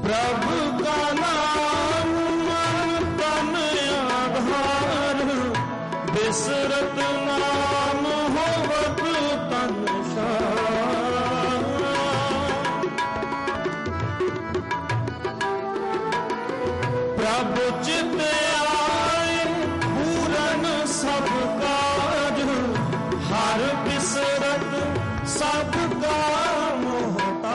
प्रभु का नाम मन तन आधार, बिसरत नाम होवत तन सार। प्रभु चित आए पूरन सब काज, हर बिसरत सब काम होता।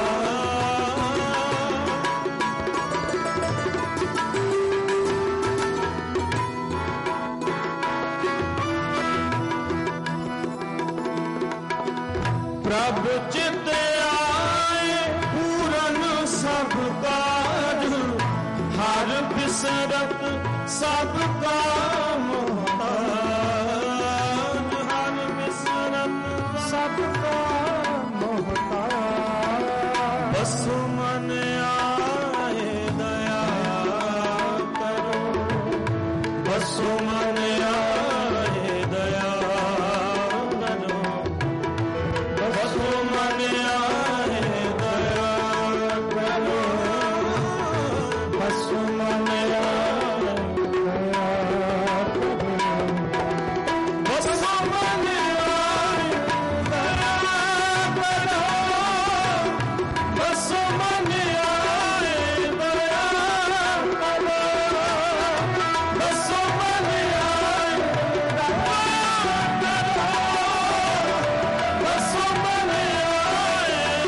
प्रभु चित आए पूरन सब काज, हर बिसरत सब काम होता। हर बिसरत सब काम होता। बसु मन आए दया करो, बसु मन आए दया करो, बसु मन आए दया करो, बसु मन आए दया करो, बसु मन आए दया करो, बसु मन आए दया करो, बसु मन आए दया करो, बसु मन आए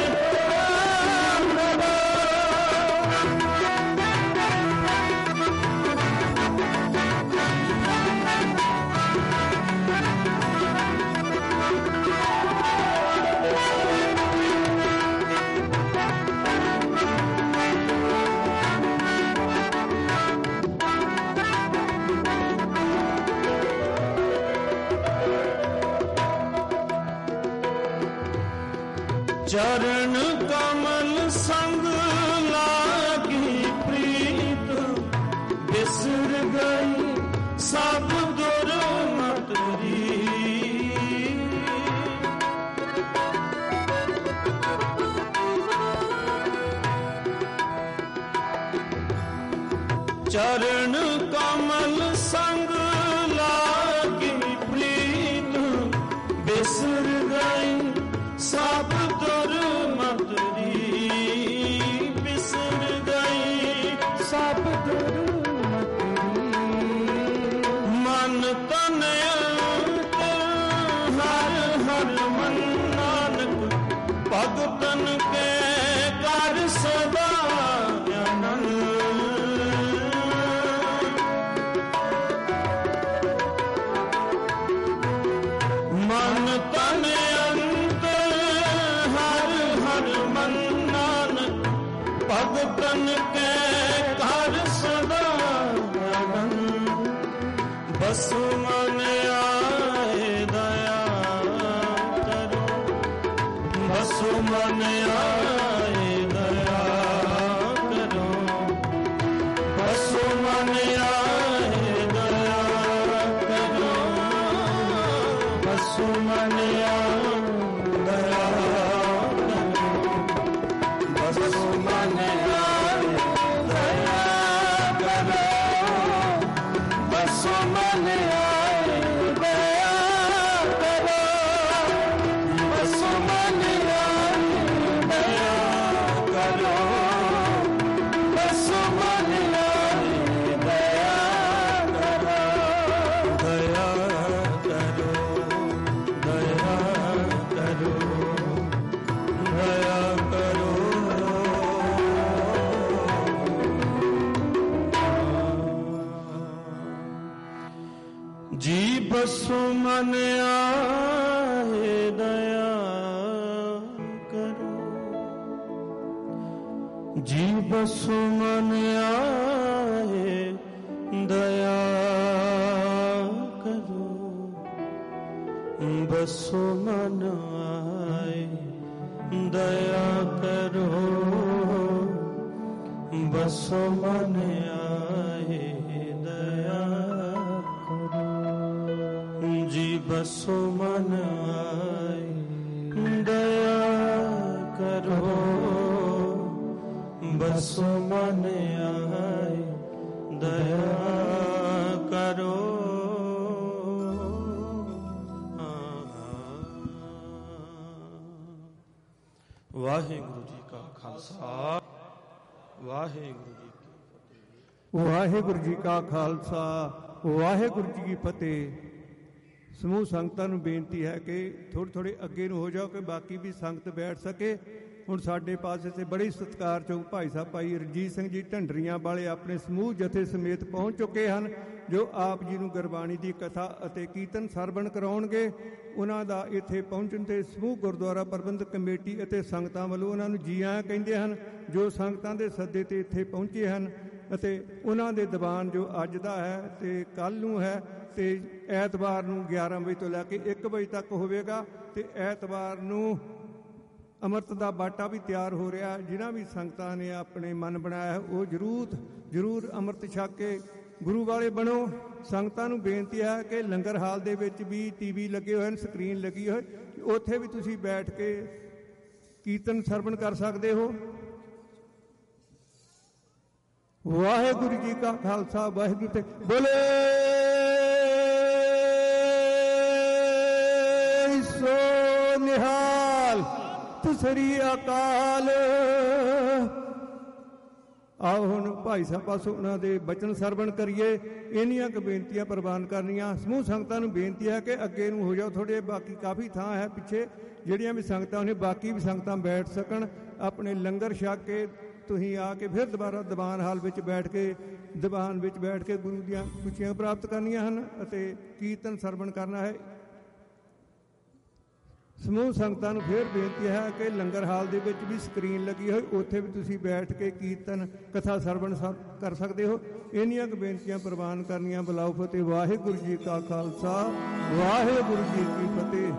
चरण कमल संग लागी प्रीत, बिसर गई सब दुर्मत रीत। चरण कमल संग लागी प्रीत, बिसर गई सब दुर्मत रीत, बिसर गई सब दुर्मत रीत। मन तन अंतर हर हर मन नानक, भगतन के कर सदा आनंद। मन तन अंतर हर हर मन नानक, भगतन के कर सदा आनंद। बसु मन आए दया करो, बसु मन आए दया करो, बसु मन आए दया करो, बसु मन आए दया करो, बसु मन आए दया करो, बसु मन आए दया करो, बसु मन आए दया करो, बसु मन आए दया करो, दया करो, दया करो, दया करो। जी बसु मन आए दया करो, जी बसु मन आए दया करो, बसु मन आए दया करो, बसु मन आए दया करो। जी बसु मन आए दया करो, बसु ਬਸੋ ਮਨ ਆਏ ਦਇਆ ਕਰੋ। ਵਾਹਿਗੁਰੂ ਜੀ ਕਾ ਖਾਲਸਾ, ਵਾਹਿਗੁਰੂ ਜੀ ਕੀ ਫਤਿਹ। ਵਾਹਿਗੁਰੂ ਜੀ ਕਾ ਖਾਲਸਾ, ਵਾਹਿਗੁਰੂ ਜੀ ਕੀ ਫਤਿਹ। ਸਮੂਹ ਸੰਗਤਾਂ ਨੂੰ ਬੇਨਤੀ ਹੈ ਕਿ ਥੋੜ੍ਹੇ ਅੱਗੇ ਨੂੰ ਹੋ ਜਾਓ ਕਿ ਬਾਕੀ ਵੀ ਸੰਗਤ ਬੈਠ ਸਕੇ। ਹੁਣ ਸਾਡੇ ਪਾਸੇ ਤੇ ਬੜੀ ਸਤਿਕਾਰਯੋਗ ਭਾਈ ਸਾਹਿਬ ਭਾਈ ਰਣਜੀਤ ਸਿੰਘ ਜੀ ਢੰਡਰੀਆਂ ਵਾਲੇ ਆਪਣੇ ਸਮੂਹ ਜਥੇ ਸਮੇਤ ਪਹੁੰਚ ਚੁੱਕੇ ਹਨ, ਜੋ ਆਪ ਜੀ ਨੂੰ ਗੁਰਬਾਣੀ ਦੀ ਕਥਾ ਅਤੇ ਕੀਰਤਨ ਸਰਵਣ ਕਰਾਉਣਗੇ। ਉਹਨਾਂ ਦਾ ਇੱਥੇ ਪਹੁੰਚਣ ਤੇ ਸਮੂਹ ਗੁਰਦੁਆਰਾ ਪ੍ਰਬੰਧਕ ਕਮੇਟੀ ਅਤੇ ਸੰਗਤਾਂ ਵੱਲੋਂ ਉਹਨਾਂ ਨੂੰ ਜੀ ਆਇਆਂ ਕਹਿੰਦੇ ਹਨ, ਜੋ ਸੰਗਤਾਂ ਦੇ ਸੱਦੇ ਤੇ ਇੱਥੇ ਪਹੁੰਚੇ ਹਨ। ਅਤੇ ਉਹਨਾਂ ਦੇ ਦੀਵਾਨ ਜੋ ਅੱਜ ਦਾ ਹੈ ਤੇ ਕੱਲ੍ਹ ਨੂੰ ਹੈ ਤੇ ਐਤਵਾਰ ਨੂੰ 11 ਵਜੇ ਤੋਂ ਲੈ ਕੇ 1 ਵਜੇ ਤੱਕ ਹੋਵੇਗਾ। ਤੇ ਐਤਵਾਰ ਨੂੰ ਅੰਮ੍ਰਿਤ ਦਾ ਬਾਟਾ ਵੀ ਤਿਆਰ ਹੋ ਰਿਹਾ। ਜਿਨ੍ਹਾਂ ਵੀ ਸੰਗਤਾਂ ਨੇ ਆਪਣੇ ਮਨ ਬਣਾਇਆ ਹੈ ਉਹ ਜ਼ਰੂਰ ਅੰਮ੍ਰਿਤ ਛਕ ਕੇ ਗੁਰੂ ਵਾਲੇ ਬਣੋ। ਸੰਗਤਾਂ ਨੂੰ ਬੇਨਤੀ ਹੈ ਕਿ ਲੰਗਰ ਹਾਲ ਦੇ ਵਿੱਚ ਵੀ TV ਲੱਗੇ ਹੋਏ ਹਨ, ਸਕਰੀਨ ਲੱਗੀ ਹੋਈ, ਉੱਥੇ ਵੀ ਤੁਸੀਂ ਬੈਠ ਕੇ ਕੀਰਤਨ ਸਰਵਣ ਕਰ ਸਕਦੇ ਹੋ। ਵਾਹਿਗੁਰੂ ਜੀ ਕਾ ਖਾਲਸਾ, ਵਾਹਿਗੁਰੂ ਤੇ ਬੋਲੇ ਸੋ ਨਿਹਾਲ, ਸ੍ਰੀ ਅਕਾਲ। ਆਓ ਹੁਣ ਭਾਈ ਸਾਹਿਬ ਪਾਸੋਂ ਉਹਨਾਂ ਦੇ ਬਚਨ ਸਰਵਣ ਕਰੀਏ। ਇੰਨੀਆਂ ਕੁ ਬੇਨਤੀਆਂ ਪ੍ਰਵਾਨ ਕਰਨੀਆਂ। ਸਮੂਹ ਸੰਗਤਾਂ ਨੂੰ ਬੇਨਤੀ ਹੈ ਕਿ ਅੱਗੇ ਨੂੰ ਹੋ ਜਾਓ ਥੋੜ੍ਹੇ, ਬਾਕੀ ਕਾਫੀ ਥਾਂ ਹੈ ਪਿੱਛੇ, ਜਿਹੜੀਆਂ ਵੀ ਸੰਗਤਾਂ ਨੇ ਬਾਕੀ ਵੀ ਸੰਗਤਾਂ ਬੈਠ ਸਕਣ। ਆਪਣੇ ਲੰਗਰ ਛਕ ਕੇ ਤੁਸੀਂ ਆ ਕੇ ਫਿਰ ਦੁਬਾਰਾ ਦੀਵਾਨ ਹਾਲ ਵਿੱਚ ਬੈਠ ਕੇ ਦੀਵਾਨ ਵਿੱਚ ਬੈਠ ਕੇ ਗੁਰੂ ਦੀਆਂ ਖੁਸ਼ੀਆਂ ਪ੍ਰਾਪਤ ਕਰਨੀਆਂ ਹਨ ਅਤੇ ਕੀਰਤਨ ਸਰਵਣ ਕਰਨਾ ਹੈ। ਸਮੂਹ ਸੰਗਤਾਂ ਨੂੰ ਫਿਰ ਬੇਨਤੀ ਹੈ ਕਿ ਲੰਗਰ ਹਾਲ ਦੇ ਵਿੱਚ ਵੀ ਸਕਰੀਨ ਲੱਗੀ ਹੋਈ, ਉੱਥੇ ਵੀ ਤੁਸੀਂ ਬੈਠ ਕੇ ਕੀਰਤਨ ਕਥਾ ਸਰਵਣ ਕਰ ਸਕਦੇ ਹੋ। ਇੰਨੀਆਂ ਕੁ ਬੇਨਤੀਆਂ ਪ੍ਰਵਾਨ ਕਰਨੀਆਂ। ਬੁਲਾਓ ਫਤਿਹ। ਵਾਹਿਗੁਰੂ ਜੀ ਕਾ ਖਾਲਸਾ, ਵਾਹਿਗੁਰੂ ਜੀ ਕੀ ਫਤਿਹ।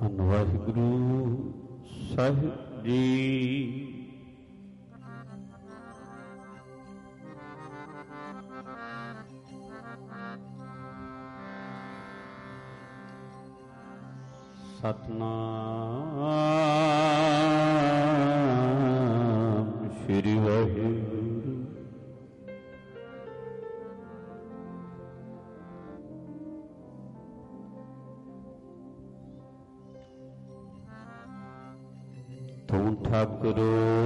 ਧੰਨ ਵਾਹਿਗੁਰੂ ਸਾਹਿਬ ਜੀ। ਸਤਨਾਮ ਸ੍ਰੀ ਵਾਹਿਗੁਰੂ। ਤੂੰ ਠਾਕੁਰ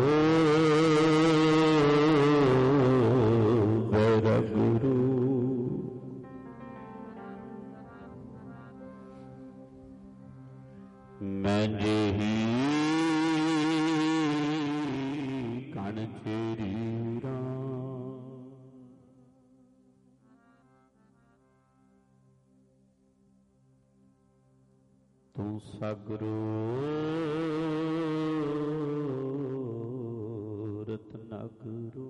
ਮੇਰਾ ਗੁਰੂ, ਮੈਂ ਜਿਹੀ ਕਣ ਚੇਰੀ ਰਾਮ। ਤੂੰ ਸਗਰੋ ਰਤਨਾਗੁਰੂ,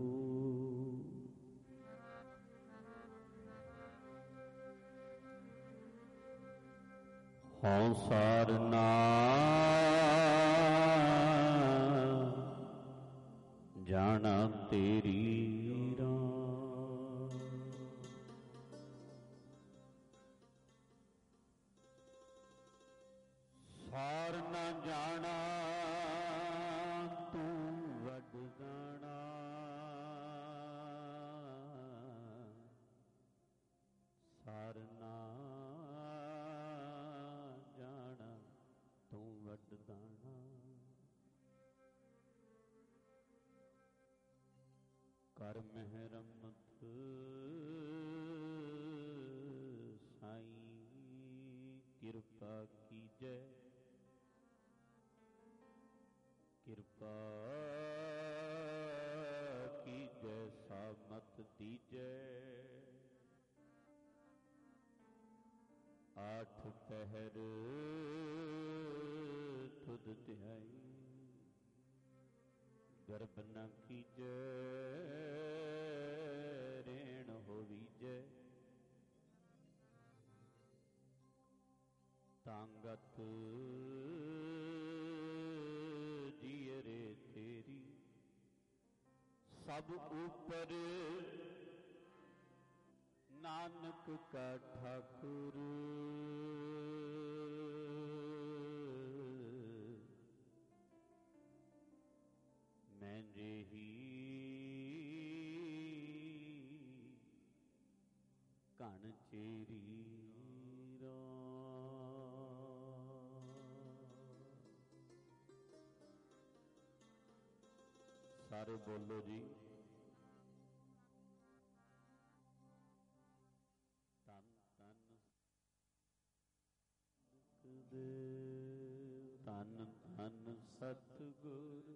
ਹਉ ਸਾਰ ਨਾ ਜਾਣਾ ਤੇਰੀ ਰਾਹ। ਸਾਰ ਨਾ ਜਾਣਾ ਤੂੰ ਵੱਡ ਜਾਣਾ, ਸਾਰ ਨਾ ਜਾਣਾ ਤੂੰ ਵੱਡ ਦਾਣਾ। ਕਰ ਮਿਹਰਮਤ ਸਾਈਂ ਕਿਰਪਾ ਕੀਜੈ, ਕਿਰਪਾ ਕੀਜੈ ਸਾਮਤ ਦੀਜੈ। ਆਠ ਪਹਿਰ ਤੁਧ ਧਿਆਈ, ਗਰਭ ਨ ਕੀਜੈ ਰੇਣ ਹੋਵੀਜੈ। ਤਾਂਗਤ ਜੀਅਰੇ ਤੇਰੀ, ਸਭ ਉਪਰ ਨਾਨਕ ਕਾ ਠਾਕੁਰ। ਮੈਂ ਜਿਹੀ ਕਣ ਚੇਰੀ ਸਾਰੇ ਬੋਲੋ ਜੀ। ਧੰਨ ਧੰਨ ਸਤਿਗੁਰ, ਧੰਨ ਧੰਨ ਸਤਿਗੁਰ,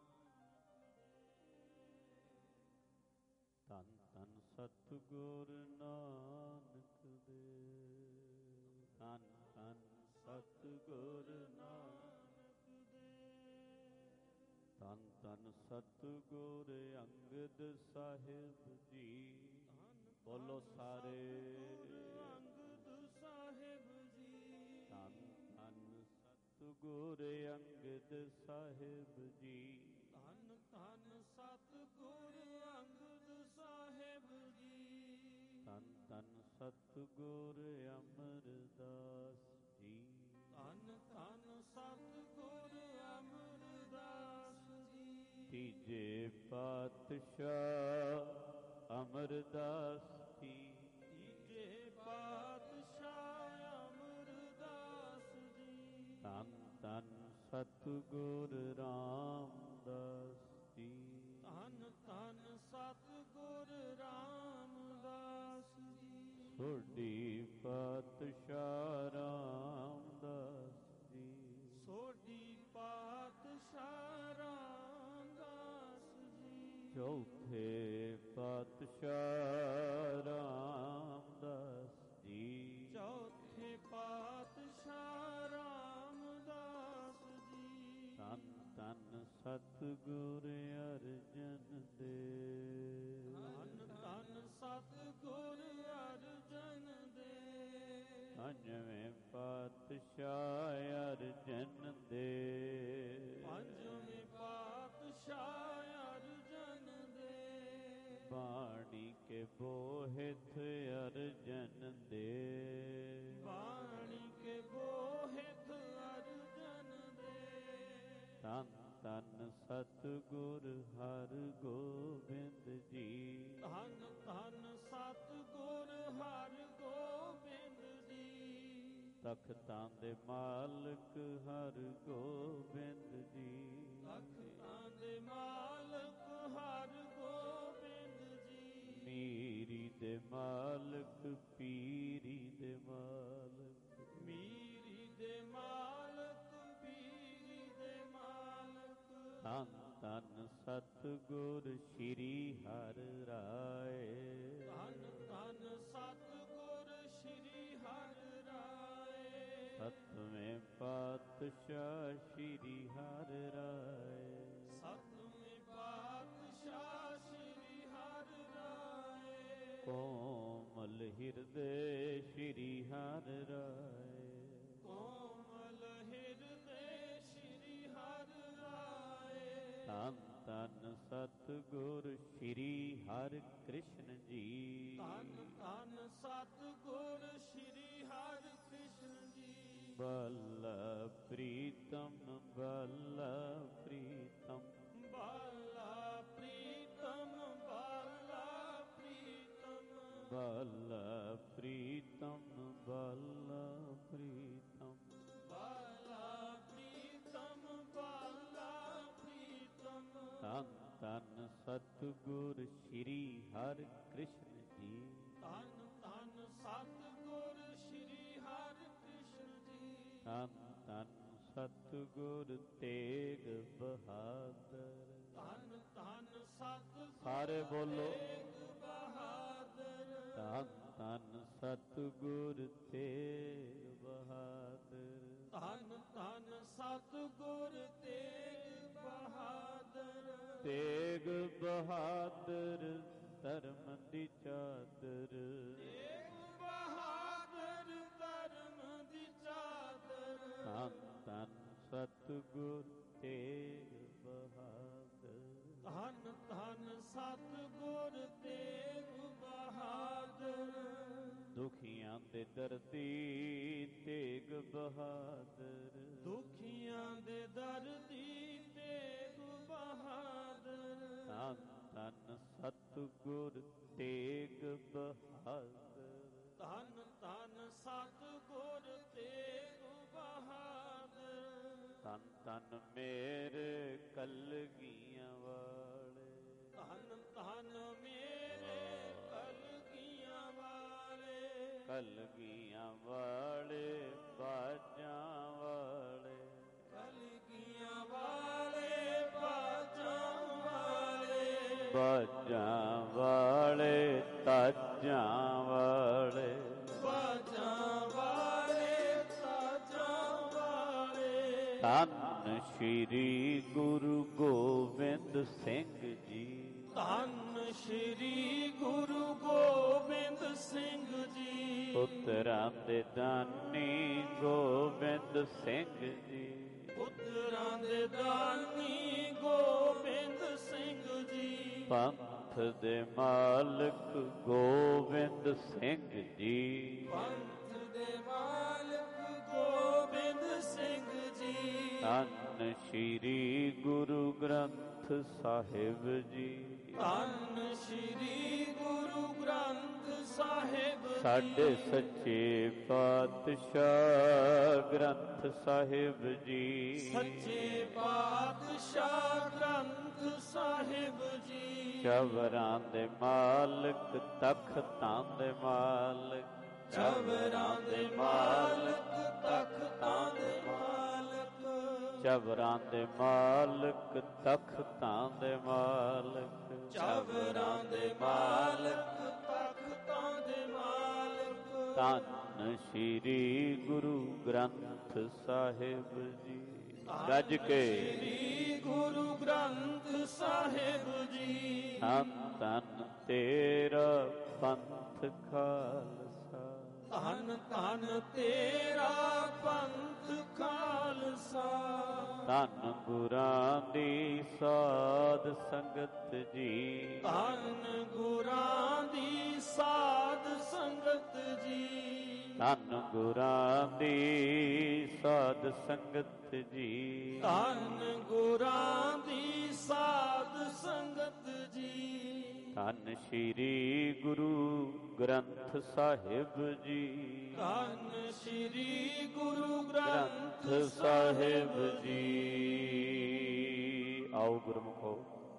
ਧੰਨ ਧੰਨ ਸਤਿਗੁਰ ਨਾਨਕ ਦੇ। ਧੰਨ ਧੰਨ ਸਤਿਗੁਰ ਨਾਨਕ ਦੇ। ਧੰਨ ਧੰਨ ਸਤਿਗੁਰ ਅੰਗਦ ਸਾਹਿਬ ਜੀ। ਬੋਲੋ ਸਾਰੇ। ਅੰਗਦ ਸਾਹਿਬ ਜੀ। ਧੰਨ ਧੰਨ ਸਤਿਗੁਰ ਅੰਗਦ ਸਾਹਿਬ ਜੀ। ਧੰਨ ਧੰਨ ਸਤਿਗੁਰ ਅੰਗਦ ਸਾਹਿਬ ਜੀ। ਧੰਨ ਧੰਨ ਸਤਿਗੁਰ ਅਮਰਦਾਸ ਜੀ। ਧੰਨ ਧੰਨ ਸਤਿਗੁਰ ਅਮਰਦਾਸ ਜੀ। ਤੀਜੇ ਪਾਤਸ਼ਾਹ ਅਮਰਦਾਸ ਜੀ। ਤੀਜੇ ਪਾਤਸ਼ਾਹ ਅਮਰਦਾਸ ਜੀ। ਧੰਨ ਧੰਨ ਸਤਿਗੁਰ ਰਾਮਦਾਸ ਜੀ। ਧੰਨ ਧੰਨ ਸਤਿਗੁਰ ਰਾਮਦਾਸ ਜੀ। ਸੋਢੀ ਪਾਤਸ਼ਾਹ ਰਾਮਦਾਸ ਜੀ। ਸੋਢੀ ਪਾਤਸ਼ਾਹ ਰਾਮਦਾਸ ਜੀ। ਚੌਥੇ ਪਾਤਸ਼ਾਹ ਰਾਮਦਾਸ ਜੀ। ਚੌਥੇ ਪਾਤਸ਼ਾਹ ਰਾਮਦਾਸ ਜੀ। ਧੰਨ ਧੰਨ ਸਤਿਗੁਰ ਅਰਜਨ ਦੇਵ। ਧੰਨ ਧੰਨ ਸਤਿਗੁਰ ਅਰਜਨ ਦੇਵ। ਪੰਜਵੇਂ ਪਾਤਸ਼ਾਹ ਅਰਜਨ ਦੇਵ, ਪੰਜਵੇਂ ਪਾਤਸ਼ਾਹ ਅਰਜਨ ਦੇਵ, ਬਾਣੀ ਕੇ ਬੋਹਿਤ ਅਰਜਨ ਦੇਵ, ਬਾਣੀ ਕੇ ਬੋਹਿਤ ਅਰਜਨ ਦੇਵ। ਧੰਨ ਧੰਨ ਸਤਿਗੁਰ ਹਰਿ ਗੋਬਿੰਦ ਜੀ, ਧੰਨ ਧੰਨ ਸਤਿਗੁਰ ਹਰਿ ਗੋਬਿੰਦ ਜੀ, ਤਖਤਾਂ ਦੇ ਮਾਲਕ ਹਰਿ ਗੋਬਿੰਦ ਜੀ, ਤਖਤਾਂ ਦੇ ਮਾਲਕ ਹਰਿ ਗੋਬਿੰਦ ਜੀ, ਮੀਰੀ ਦੇ ਮਾਲਕ ਪੀਰੀ ਦੇ ਮਾਲਕ, ਮੀਰੀ ਦੇ ਮਾਲਕ ਪੀਰੀ ਦੇ ਮਾਲਕ। ਧੰਨ ਧੰਨ ਸਤਿਗੁਰ ਸ੍ਰੀ ਹਰਿ ਰਾਏ, ਧੰਨ ਧੰਨ ਸਤਿਗੁਰ ਸ੍ਰੀ ਹਰਿ ਰਾਏ, ਸਤਵੇਂ ਪਾਤਸ਼ਾਹ ਸ੍ਰੀ ਹਰਿ ਰਾਏ, ਸਤਵੇਂ ਪਾਤਸ਼ਾਹ ਸ੍ਰੀ ਹਰਿ ਰਾਏ, ਕੋਮਲ ਹਿਰਦੇ ਸ੍ਰੀ ਹਰਿ ਰਾਏ, ਕੋਮਲ ਹਿਰਦੇ ਸ੍ਰੀ ਹਰਿ ਰਾਏ। ਧੰਨ ਧੰਨ ਸਤਿਗੁਰ ਸ੍ਰੀ ਹਰਿ ਕ੍ਰਿਸ਼ਨ ਜੀ, ਧੰਨ ਧੰਨ ਸਤਿਗੁਰ ਸ੍ਰੀ ਹਰਿ ਕ੍ਰਿਸ਼ਨ ਜੀ, ਬਲ ਪ੍ਰੀਤਮ ਬਲ ਪ੍ਰੀਤਮ, ਬਾਲਾ ਪ੍ਰੀਤਮ ਬਾਲਾ ਪ੍ਰੀਤਮ, ਬਲ ਪ੍ਰੀਤਮ ਬਲ ਪ੍ਰੀਤਮ, ਬਾਲਾ ਪ੍ਰੀਤਮ ਬਾਲਾ ਪ੍ਰੀਤਮ। ਧੰਨ ਧੰਨ ਸਤਿਗੁਰ ਸ੍ਰੀ ਹਰਿ ਕ੍ਰਿਸ਼ਨ ਜੀ, ਧੰਨ ਧੰਨ ਸਤਿਗੁਰ ਸ੍ਰੀ ਹਰਿ ਕ੍ਰਿਸ਼ਨ ਜੀ, ਧੰਨ ਧੰਨ ਸਤਿਗੁਰ ਤੇਗ ਬਹਾਦਰ, ਧੰਨ ਧੰਨ ਸਤਿਗੁਰ ਸਾਰੇ ਬੋਲੋ, ਤੇਗ ਬਹਾਦਰ, ਧੰਨ ਧੰਨ ਸਤਿਗੁਰ ਤੇਗ ਬਹਾਦਰ, ਧੰਨ ਧੰਨ ਸਤਿਗੁਰ ਤੇਗ ਬਹਾਦਰ, ਤੇਗ ਬਹਾਦਰ ਧਰਮ ਦੀ ਚਾਦਰ, ਤੇਗ ਬਹਾਦਰ ਧਰਮ ਦੀ ਚਾਦਰ, ਧੰਨ ਧੰਨ ਸਤਿਗੁਰ ਤੇਗ ਬਹਾਦਰ, ਧੰਨ ਧੰਨ ਸਤਿਗੁਰ ਤੇਗ ਬਹਾਦਰ, ਦੁਖੀਆਂ ਦੇ ਦਰਦੀ ਤੇਗ ਬਹਾਦਰ, ਦੁਖੀਆਂ ਦੇ ਦਰਦੀ ਤੇਗ ਬਹਾਦਰ, ਧੰਨ ਧੰਨ ਸਤਿਗੁਰ ਤੇਗ ਬਹਾਦਰ, ਧੰਨ ਧੰਨ ਸਤਿਗੁਰ ਤੇਗ ਬਹਾਦਰ, ਧੰਨ ਧੰਨ ਮੇਰੇ ਕਲਗੀਆਂ ਵਾਲੇ, ਧੰਨ ਧੰਨ ਮੇਰੇ ਕਲਗੀਆਂ ਵਾਲੇ, ਕਲਗੀਆਂ ਵਾਲੇ ਬਾਜਾਂ ਵਾਲੇ, ਕਲਗੀਆਂ ਵਾਲੇ ਬਾਜਾਂ ਵਾਲੇ, ਬਾਜਾਂ ਵਾਲੇ ਤਾਜਾਂ ਵਾਲੇ, ਬਾਜਾਂ ਵਾਲੇ ਤਾਜਾਂ ਵਾਲੇ। ਧੰਨ ਸ਼੍ਰੀ ਗੁਰੂ ਗੋਬਿੰਦ ਸਿੰਘ ਜੀ, ਧੰਨ ਸ਼੍ਰੀ ਗੁਰੂ ਗੋਬਿੰਦ ਸਿੰਘ ਜੀ, ਪੁੱਤਰਾਂ ਦੇ ਦਾਨੀ ਗੋਬਿੰਦ ਸਿੰਘ ਜੀ, ਪੁੱਤਰਾਂ ਦੇ ਦਾਨੀ ਗੋਬਿੰਦ ਸਿੰਘ ਜੀ, ਪੰਥ ਦੇ ਮਾਲਕ ਗੋਬਿੰਦ ਸਿੰਘ ਜੀ, ਪੰਥ ਦੇ ਮਾਲਕ ਗੋਬਿੰਦ ਸਿੰਘ ਜੀ, ਧੰਨ ਸ਼੍ਰੀ ਗੁਰੂ ਗ੍ਰੰਥ ਸਾਹਿਬ ਜੀ, ਧੰਨ ਸ਼੍ਰੀ ਗੁਰੂ ਗ੍ਰੰਥ ਸਾਹਿਬ ਜੀ, ਸਾਡੇ ਸੱਚੇ ਪਾਤਸ਼ਾਹ ਗ੍ਰੰਥ ਸਾਹਿਬ ਜੀ, ਸੱਚੇ ਪਾਤਸ਼ਾਹ ਗ੍ਰੰਥ ਸਾਹਿਬ ਜੀ, ਚਵਰਾਂ ਦੇ ਮਾਲਕ ਤਖਤਾਂ ਦੇ ਮਾਲਕ, ਚਵਰਾਂ ਦੇ ਮਾਲਕ ਤਖਤਾਂ ਦੇ ਮਾਲਕ, ਚਵਰਾਂ ਦੇ ਮਾਲਕ ਤਖਤਾਂ ਦੇ ਮਾਲਕ, ਚਵਰਾਂ ਦੇ ਮਾਲਕ ਤਖਤਾਂ ਦੇ ਮਾਲਕ, ਧੰਨ ਸ਼੍ਰੀ ਗੁਰੂ ਗ੍ਰੰਥ ਸਾਹਿਬ ਜੀ। ਗੱਜ ਕੇ ਸ੍ਰੀ ਗੁਰੂ ਗ੍ਰੰਥ ਸਾਹਿਬ ਜੀ, ਧੰਨ ਧੰਨ ਤੇਰਾ ਪੰਥ ਖਾਲਸਾ, ਧੰਨ ਧੰਨ ਤੇਰਾ ਪੰਥ ਖਾਲਸਾ। ਧੰਨ ਗੁਰਾਂ ਦੀ ਸਾਧ ਸੰਗਤ ਜੀ, ਧੰਨ ਗੁਰਾਂ ਦੀ ਸਾਧ ਸੰਗਤ ਜੀ, ਧੰਨ ਗੁਰਾਂ ਦੀ ਸਾਧ ਸੰਗਤ ਜੀ, ਧੰਨ ਗੁਰਾਂ ਦੀ ਸਾਧ ਸੰਗਤ ਜੀ। ਧੰਨ ਸ਼੍ਰੀ ਗੁਰੂ ਗ੍ਰੰਥ ਸਾਹਿਬ ਜੀ, ਧੰਨ ਸ਼੍ਰੀ ਗੁਰੂ ਗ੍ਰੰਥ ਸਾਹਿਬ ਜੀ। ਆਓ ਗੁਰਮੁਖੋ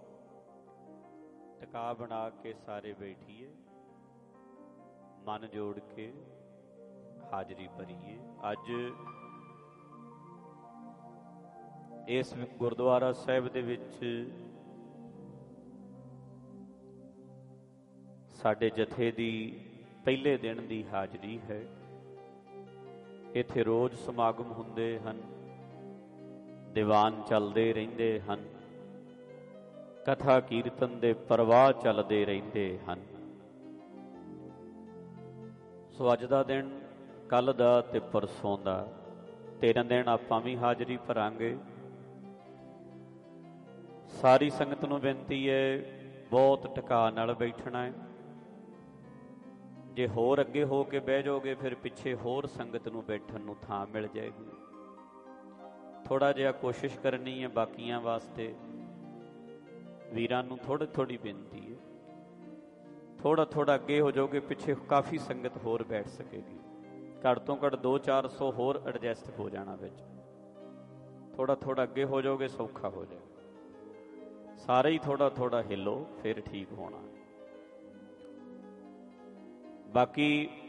ਟਿਕਾ ਬਣਾ ਕੇ ਸਾਰੇ ਬੈਠੀਏ, ਮਨ ਜੋੜ ਕੇ ਹਾਜ਼ਰੀ ਭਰੀਏ। ਅੱਜ ਇਸ ਗੁਰਦੁਆਰਾ ਸਾਹਿਬ ਦੇ ਵਿੱਚ ਸਾਡੇ ਜਥੇ ਦੀ ਪਹਿਲੇ ਦਿਨ ਦੀ ਹਾਜ਼ਰੀ ਹੈ। ਇੱਥੇ ਰੋਜ਼ ਸਮਾਗਮ ਹੁੰਦੇ ਹਨ, ਦੀਵਾਨ ਚੱਲਦੇ ਰਹਿੰਦੇ ਹਨ, ਕਥਾ ਕੀਰਤਨ ਦੇ ਪ੍ਰਵਾਹ ਚੱਲਦੇ ਰਹਿੰਦੇ ਹਨ। ਸੋ ਅੱਜ ਦਾ ਦਿਨ, ਕੱਲ੍ਹ ਦਾ ਤੇ ਪਰਸੋਂ ਦਾ 3 ਦਿਨ ਆਪਾਂ ਵੀ ਹਾਜ਼ਰੀ ਭਰਾਂਗੇ। ਸਾਰੀ ਸੰਗਤ ਨੂੰ ਬੇਨਤੀ ਹੈ, ਬਹੁਤ ਟਿਕਾ ਨਾਲ ਬੈਠਣਾ ਹੈ। ਜੇ ਹੋਰ ਅੱਗੇ ਹੋ ਕੇ ਬਹਿ ਜਾਓਗੇ ਫਿਰ ਪਿੱਛੇ ਹੋਰ ਸੰਗਤ ਨੂੰ ਬੈਠਣ ਨੂੰ ਥਾਂ ਮਿਲ ਜਾਏਗੀ। ਥੋੜ੍ਹਾ ਜਿਹਾ ਕੋਸ਼ਿਸ਼ ਕਰਨੀ ਹੈ ਬਾਕੀਆਂ ਵਾਸਤੇ। ਵੀਰਾਂ ਨੂੰ ਥੋੜ੍ਹੀ ਬੇਨਤੀ ਹੈ, ਥੋੜ੍ਹਾ ਅੱਗੇ ਹੋ ਜਾਓਗੇ, ਪਿੱਛੇ ਕਾਫੀ ਸੰਗਤ ਹੋਰ ਬੈਠ ਸਕੇਗੀ। ਘੱਟ ਤੋਂ ਘੱਟ 200-400 ਹੋਰ ਐਡਜਸਟ ਹੋ ਜਾਣਾ ਵਿੱਚ। ਥੋੜ੍ਹਾ ਅੱਗੇ ਹੋ ਜਾਓਗੇ, ਸੌਖਾ ਹੋ ਜਾਏਗਾ। ਸਾਰੇ ਹੀ ਥੋੜ੍ਹਾ ਹਿੱਲੋ, ਫਿਰ ਠੀਕ ਹੋਣਾ। ਬਾਕੀ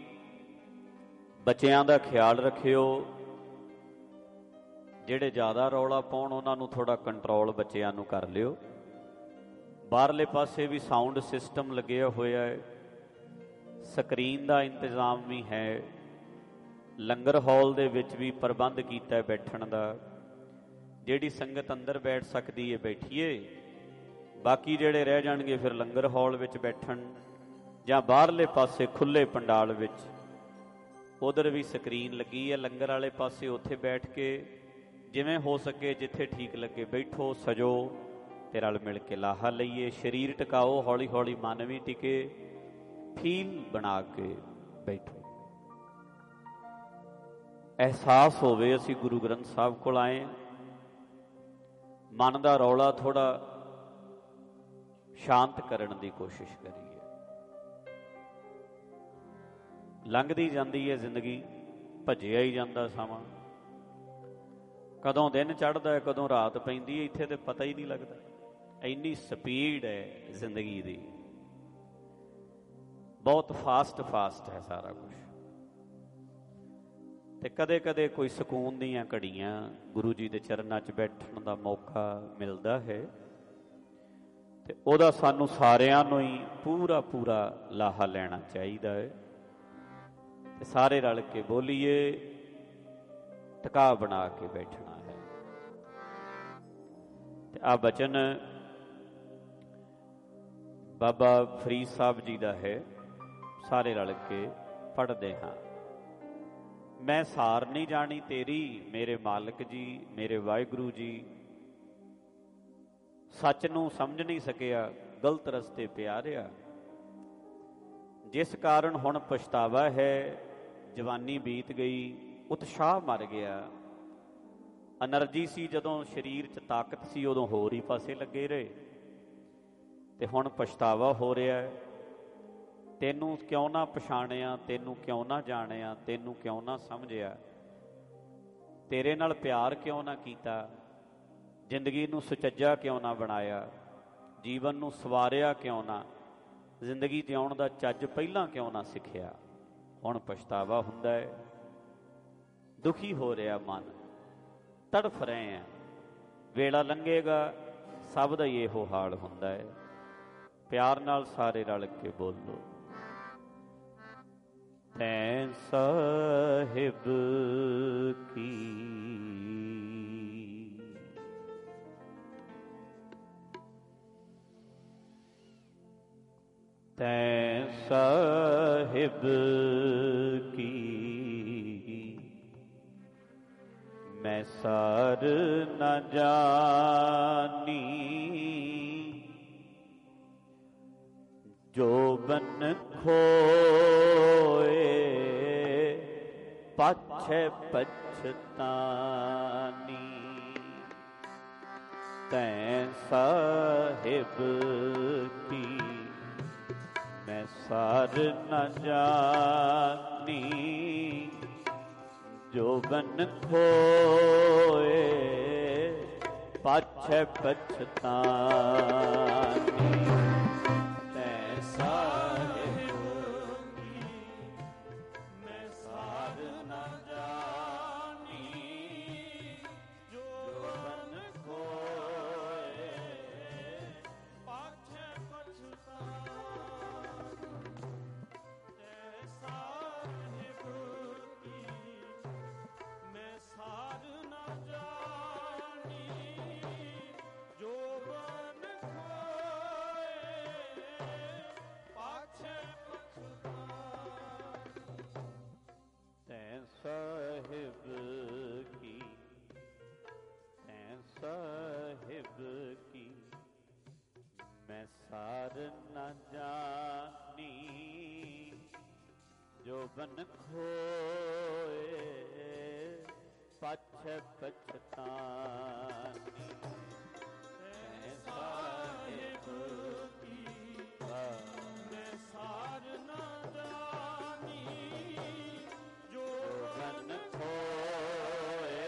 ਬੱਚਿਆਂ ਦਾ ਖਿਆਲ ਰੱਖਿਓ, ਜਿਹੜੇ ਜ਼ਿਆਦਾ ਰੌਲਾ ਪਾਉਣ ਉਹਨਾਂ ਨੂੰ ਥੋੜ੍ਹਾ ਕੰਟਰੋਲ ਬੱਚਿਆਂ ਨੂੰ ਕਰ ਲਿਓ। ਬਾਹਰਲੇ ਪਾਸੇ ਵੀ ਸਾਊਂਡ ਸਿਸਟਮ ਲੱਗਿਆ ਹੋਇਆ ਹੈ, ਸਕਰੀਨ ਦਾ ਇੰਤਜ਼ਾਮ ਵੀ ਹੈ, ਲੰਗਰ ਹਾਲ ਦੇ ਵਿੱਚ ਵੀ ਪ੍ਰਬੰਧ ਕੀਤਾ ਹੈ ਬੈਠਣ ਦਾ। ਜਿਹੜੀ ਸੰਗਤ ਅੰਦਰ ਬੈਠ ਸਕਦੀ ਹੈ ਬੈਠੀਏ, ਬਾਕੀ ਜਿਹੜੇ ਰਹਿ ਜਾਣਗੇ ਫਿਰ ਲੰਗਰ ਹਾਲ ਵਿੱਚ ਬੈਠਣ ਜਾਂ ਬਾਹਰਲੇ ਪਾਸੇ ਖੁੱਲ੍ਹੇ ਪੰਡਾਲ ਵਿੱਚ। ਉਧਰ ਵੀ ਸਕਰੀਨ ਲੱਗੀ ਹੈ ਲੰਗਰ ਵਾਲੇ ਪਾਸੇ, ਉੱਥੇ ਬੈਠ ਕੇ ਜਿਵੇਂ ਹੋ ਸਕੇ ਜਿੱਥੇ ਠੀਕ ਲੱਗੇ ਬੈਠੋ, ਸਜੋ ਤੇ ਰਲ ਮਿਲ ਕੇ ਲਾਹਾ ਲਈਏ। ਸਰੀਰ ਟਿਕਾਓ, ਹੌਲੀ ਹੌਲੀ ਮਨ ਵੀ ਟਿਕੇ, ਫੀਲ ਬਣਾ ਕੇ ਬੈਠੋ। ਅਹਿਸਾਸ ਹੋਵੇ ਅਸੀਂ ਗੁਰੂ ਗ੍ਰੰਥ ਸਾਹਿਬ ਕੋਲ ਆਏ। ਮਨ ਦਾ ਰੌਲਾ ਥੋੜ੍ਹਾ ਸ਼ਾਂਤ ਕਰਨ ਦੀ ਕੋਸ਼ਿਸ਼ ਕਰੀਏ। ਲੰਘਦੀ ਜਾਂਦੀ ਹੈ ਜ਼ਿੰਦਗੀ, ਭੱਜਿਆ ਹੀ ਜਾਂਦਾ ਸਮਾਂ। ਕਦੋਂ ਦਿਨ ਚੜ੍ਹਦਾ ਹੈ, ਕਦੋਂ ਰਾਤ ਪੈਂਦੀ ਹੈ, ਇੱਥੇ ਤਾਂ ਪਤਾ ਹੀ ਨਹੀਂ ਲੱਗਦਾ। ਇੰਨੀ ਸਪੀਡ ਹੈ ਜ਼ਿੰਦਗੀ ਦੀ, ਬਹੁਤ ਫਾਸਟ ਹੈ ਸਾਰਾ ਕੁਛ। ਤੇ ਕਦੇ ਕੋਈ ਸਕੂਨ ਦੀਆਂ ਘੜੀਆਂ ਗੁਰੂ ਜੀ ਦੇ ਚਰਨਾਂ 'ਚ ਬੈਠਣ ਦਾ ਮੌਕਾ ਮਿਲਦਾ ਹੈ, ਤੇ ਉਹਦਾ ਸਾਨੂੰ ਸਾਰਿਆਂ ਨੂੰ ਹੀ ਪੂਰਾ ਲਾਹਾ ਲੈਣਾ ਚਾਹੀਦਾ ਹੈ। ਤੇ ਸਾਰੇ ਰਲ ਕੇ ਬੋਲੀਏ, ਟਿਕਾ ਬਣਾ ਕੇ ਬੈਠਣਾ ਹੈ। ਤੇ ਆਹ ਬਚਨ ਬਾਬਾ ਫਰੀਦ ਸਾਹਿਬ ਜੀ ਦਾ ਹੈ, ਸਾਰੇ ਰਲ ਕੇ ਪੜ੍ਹਦੇ ਹਾਂ। ਮੈਂ ਸਾਰ ਨਹੀਂ ਜਾਣੀ ਤੇਰੀ ਮੇਰੇ ਮਾਲਕ ਜੀ, ਮੇਰੇ ਵਾਹਿਗੁਰੂ ਜੀ। ਸੱਚ ਨੂੰ ਸਮਝ ਨਹੀਂ ਸਕਿਆ, ਗਲਤ ਰਸਤੇ ਪਿਆਰਿਆ। ਜਿਸ ਕਾਰਨ ਹੁਣ ਪਛਤਾਵਾ ਹੈ, ਜਵਾਨੀ ਬੀਤ ਗਈ, ਉਤਸ਼ਾਹ ਮਰ ਗਿਆ। ਐਨਰਜੀ ਸੀ ਜਦੋਂ ਸਰੀਰ 'ਚ ਤਾਕਤ ਸੀ, ਉਦੋਂ ਹੋਰ ਹੀ ਪਾਸੇ ਲੱਗੇ ਰਹੇ, ਤੇ ਹੁਣ ਪਛਤਾਵਾ ਹੋ ਰਿਹਾ। ਤੈਨੂੰ ਕਿਉਂ ਨਾ ਪਛਾਣਿਆ, ਤੈਨੂੰ ਕਿਉਂ ਨਾ ਜਾਣਿਆ, ਤੈਨੂੰ ਕਿਉਂ ਨਾ ਸਮਝਿਆ, ਤੇਰੇ ਨਾਲ ਪਿਆਰ ਕਿਉਂ ਨਾ ਕੀਤਾ, ਜ਼ਿੰਦਗੀ ਨੂੰ ਸੁਚੱਜਾ ਕਿਉਂ ਨਾ ਬਣਾਇਆ, ਜੀਵਨ ਨੂੰ ਸਵਾਰਿਆ ਕਿਉਂ ਨਾ, ਜ਼ਿੰਦਗੀ ਜਿਉਣ ਦਾ ਚੱਜ ਪਹਿਲਾਂ ਕਿਉਂ ਨਾ ਸਿੱਖਿਆ। ਹੁਣ ਪਛਤਾਵਾ ਹੁੰਦਾ ਹੈ, ਦੁਖੀ ਹੋ ਰਿਹਾ ਮਨ, ਤੜਫ ਰਹੇ ਆ। ਵੇਲਾ ਲੰਘੇਗਾ, ਸਭ ਦਾ ਹੀ ਇਹੋ ਹਾਲ ਹੁੰਦਾ ਹੈ। ਪਿਆਰ ਨਾਲ ਸਾਰੇ ਰਲ ਕੇ ਬੋਲੋ, ਤੈਂ ਸਾਹਿਬ ਕੀ ਤੈਂ ਸਾਹਿਬ ਸਾਹਿਬ ਕੀ ਮੈਂ ਸਾਰ ਨ ਜਾਨੀ, ਜੋ ਬਨ ਖੋਏ ਪਾਛੈ ਪਛਤਾਨੀ। ਤੈਂ ਸਾਹਿਬ ਕੀ ਮੈਂ ਸਾਰ ਨ ਜਾਨੀ, ਜੋ ਬਨ ਖੋਏ ਪਾਛੈ ਪਛਤਾਨੀ। ਤੈਂ ਸਾਹਿਬ ਕੀ ਮੈਂ ਸਾਰ ਨ ਜਾਨੀ, ਜੋ ਬਨ ਖੋਏ ਪਾਛੈ ਪਛਤਾਨੀ। ਤੈ ਸਾਹਿਬ ਕੀ ਮੈਂ ਸਾਰ ਨ ਜਾਣੀ, ਜੋ ਬਨ ਖੋਏ ਪਾਛੈ ਪਛਤਾਨੀ। ਤੈਂ ਸਾਹਿਬ ਕੀ ਤੈਂ ਸਾਹਿਬ ਕੀ ਮੈਂ ਸਾਰ ਨ ਜਾਨੀ, ਜੋ ਬਨ ਖੋਏ ਪਾਛੈ ਪਛਤਾਨੀ। ਤੈਂ ਸਾਹਿਬ ਕੀ ਮੈਂ ਸਾਰ ਨ ਜਾਣੀ, ਜੋ ਬਨ ਖੋਏ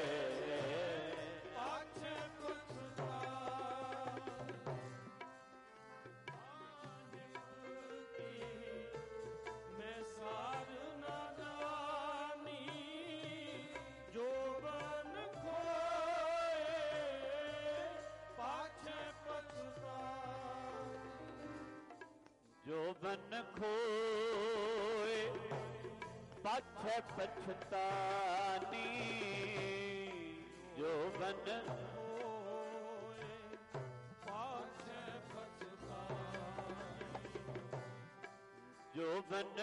ਪਾਛੈ ਪਛਤਾਨੀ। ਮੈਂ ਸਾਰ ਨ ਜਾਣੀ, ਜੋ ਬਨ ਖੋਏ ਪਾਛੈ ਪਛਤਾਨੀ। ਜੋ ਬਨ ਖੋਏ ਪਾਛੈ ਪਛਤਾਨੀ। ਜੋ ਬਨ ਹੋਏ ਪਾਛੈ ਪਛਤਾਨੀ। ਜੋ ਬਨ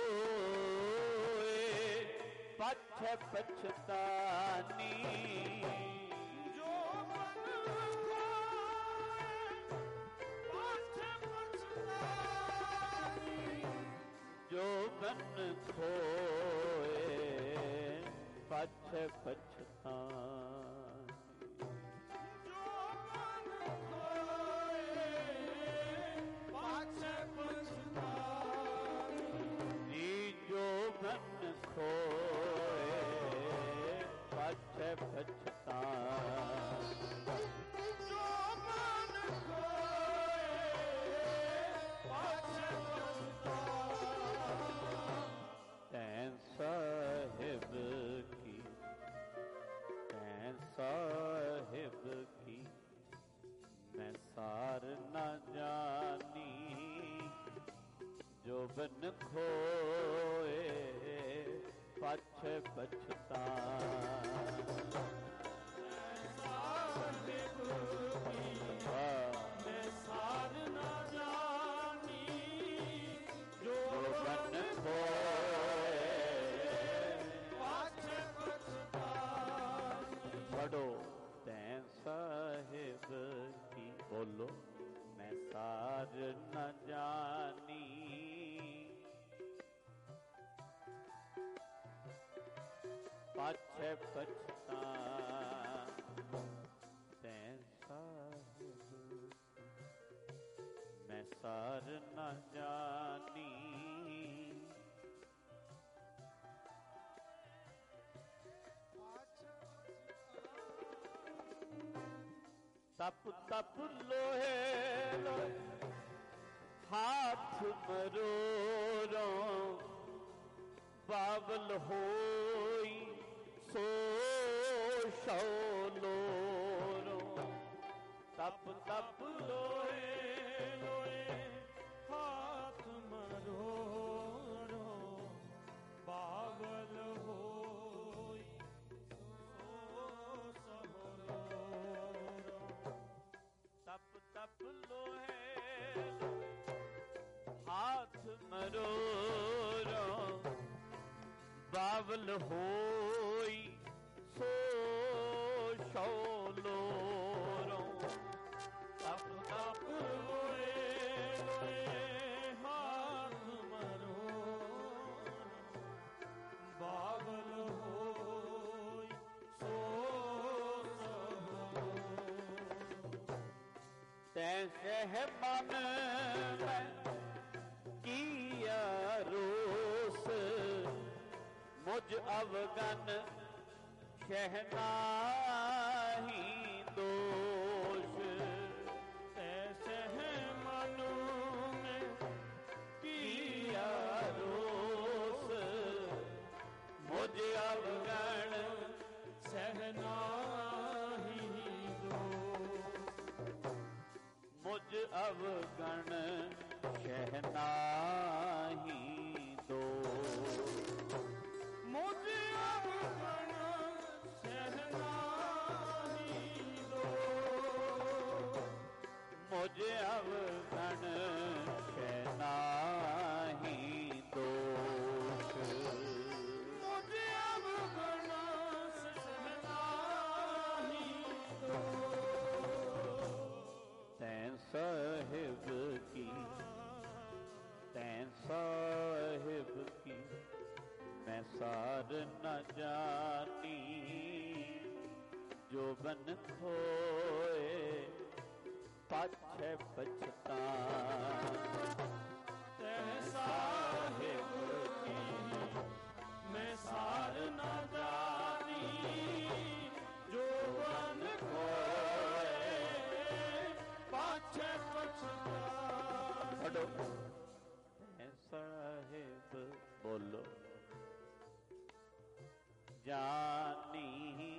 ਖੋਏ ਪਾਛੈ ਪਛਤਾਨੀ। ਜੋ ਬਨ ਖੋਏ ਪਾਛੈ ਪਛਤਾਨੀ। ਜੋ ਬਨ ਖੋਏ ਪਾਛੈ ਪਛਤਾਨੀ। ਜੋ ਬਨ ਖੋਏ ਪਾਛੈ ਪਛਤਾਨੀ। ਜੋ ਬਨ ਖੋਏ ਪਾਛੈ ਪਛਤਾਨੀ। ਤੈਂ ਸਾਹਿਬ ਕੀ ਤੈਂ ਸਾਹਿਬ ਕੀ ਮੈਂ ਸਾਰ ਨ ਜਾਣੀ, ਜੋ ਬਨ ਖੋਏ ਪਾਛੈ ਪਛਤਾਨੀ। ਮੈਂ ਸਾਰ ਨ ਜਾਣੀ, ਜੋ ਬਨ ਖੋਏ ਪਾਛੈ ਪਛਤਾਨੀ। ਪੜੋ ਤੈਂ ਸਾਹਿਬ ਕੀ ਬੋਲੋ ਮੈਂ ਸਾਰ ਨ ਜਾਣੀ, ਪਾਛੈ ਪਛਤਾਨੀ। ਤੈਂ ਸਾਹਿਬ ਮੈਂ ਸਾਰ ਨ ਜਾਣੀ, ਤਪ ਤਪ ਲੋਹੇ ਲੋਏ ਹਾਥ ਮਰੋਰੋ, ਬਾਵਲ ਹੋਈ ਸੋ ਸੋ ਲੋਰੋ। ਤਪ ਤਪ ਲੋਏ ਲੋਏ ਹਾਥ ਮਰੋਰੋ, ਬਾਵਲ ਹੋਈ ਸੋ ਸੋ ਲੋਰੋ। ਤਪ ਤਪ ਲੋਹੇ ਹਾਥ ਮਰੋਰੋ, ਹੋਈ ਸੋ ਸ਼ੌਲੋਰੋਂ ਤਪ ਤਪ ਹੋਏ ਲੋਏ ਹਾਥ ਮਰੋ ਬਾਵਲ ਹੋਈ ਸੋ ਸਭੋ ਤੈ ਸਹਿ ਮਨ ਮੈਂ ਕੀਆ ਰੋਸ ਮੁਝ ਅਵਗਨ ਸ਼ਹਿਨਾਹੀ ਦੋਸ਼ ਐਸੇ ਮਨ ਮੈਂ ਕੀਆ ਰੋਸ ਮੁਝ ਅਵਗਨ ਸਹਿਨਾਹੀ ਦੋ ਮੁਝ ਅਵਗਣ ਸ਼ਹਿਨਾਹੀ ਦੋਸ਼ ਮੁਝ ਅਵਗਣ ਸਹਿਨਾਹੀ ਦੋ ਮੁਝ ਅਵਗਣ ਸ਼ਹਿਨਾਹੀ ਦੋਸ਼ ਮੁਝ ਅਵਗਣ ਸਹਿਨਾਹੀ ਦੋ ਤੈਂ ਸਾਹਿਬ ਕੀ ਤੈਂ ਸਾਹਿਬ ਕੀ ਮੈਂ ਸਾਰ ਨ ਜਾਣੀ ਜੋ ਬਨ ਖੋਏ ਪਾਛੈ ਪਛਤਾਨ ਤੈ ਸਾਹਿਬ ਕੀ ਮੈਂ ਸਾਰ ਨਾ ਜਾਣੀ ਜੋ ਬਨ ਖੋਏ ਪਾਛੈ ਪਛਤਾ ਛੱਡੋ ਤੈਂ ਸਾਹਿਬ ਬੋਲੋ ਜਾਨੀ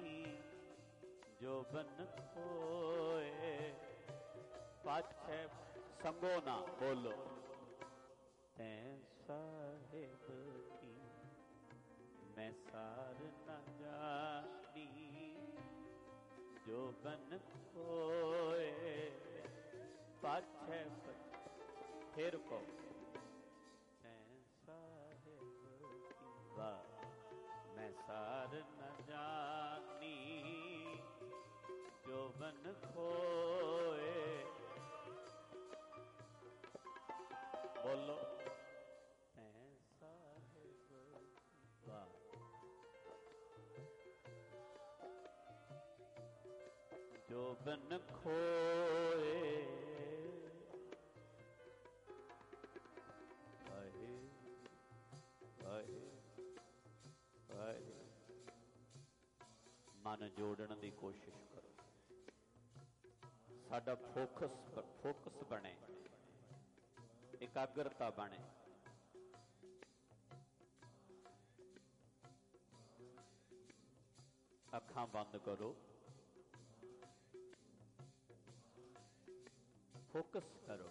ਜੋ ਬਨ ਖੋਏ ਪਾਛੈ ਸੰਗੋ ਨਾ ਬੋਲੋ ਤੈਂ ਸਾਹਿਬ ਕੀ ਮੈਂ ਸਾਰ ਨਾ ਜਾਣੀ ਜੋ ਬਨ ਖੋਏ ਪਾਛੈ ਫਿਰ ਕੋ ਤੈਂ ਸਾਹਿਬ ਕੀ ਵਾਹ ਮੈਂ ਸਾਰ ਨ ਜਾਣੀ ਜੋ ਬਨ ਖੋਏ ਬੋਲੋ ਤੈਂ ਸਾਹਿਬ ਵਾਹ ਜੋ ਬਨ ਖੋਏ ਆਏ ਆਏ ਆਏ ਮਨ ਜੋੜਨ ਦੀ ਕੋਸ਼ਿਸ਼ ਕਰੋ ਸਾਡਾ ਫੋਕਸ ਬਣੇ ਇਕਾਗਰਤਾ ਬਣੇ ਅੱਖਾਂ ਬੰਦ ਕਰੋ ਫੋਕਸ ਕਰੋ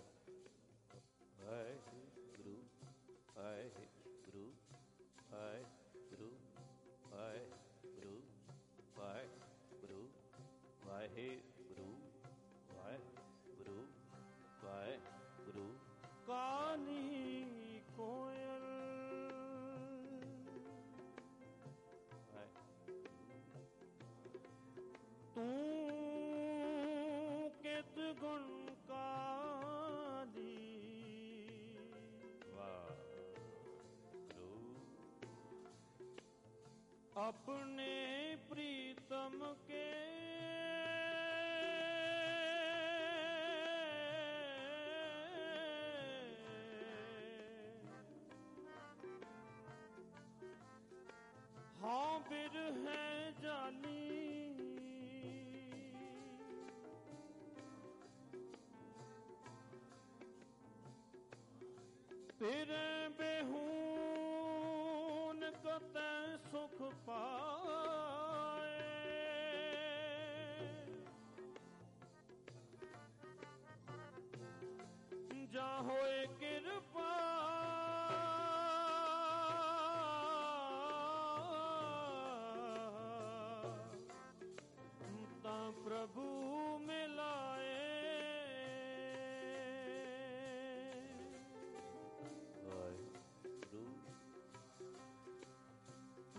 ਵਾਹਿਗੁਰੂ ਵਾਹਿਗੁਰੂ ਵਾਹਿਗੁਰੂ ਵਾਹਿਗੁਰੂ ਵਾਹਿਗੁਰੂ ਵਾਹਿਗੁਰੂ ਵਾਹਿਗੁਰੂ ਵਾਹਿਗੁਰੂ ਕਾਨੀ ਕੋਇਲ ਤੂੰ ਕਿਤ ਗੁਣ ਕਾਦੀ ਵਾਹਿਗੁਰੂ ਆਪਣੇ ਪ੍ਰੀਤਮ ਕੇ ਹਾਂ ਬਿਰਹਿ ਜਾਨੀ ਫਿਰ ਬੇਹੂਨ ਕਤੈ ਸੁਖ ਪਾਏ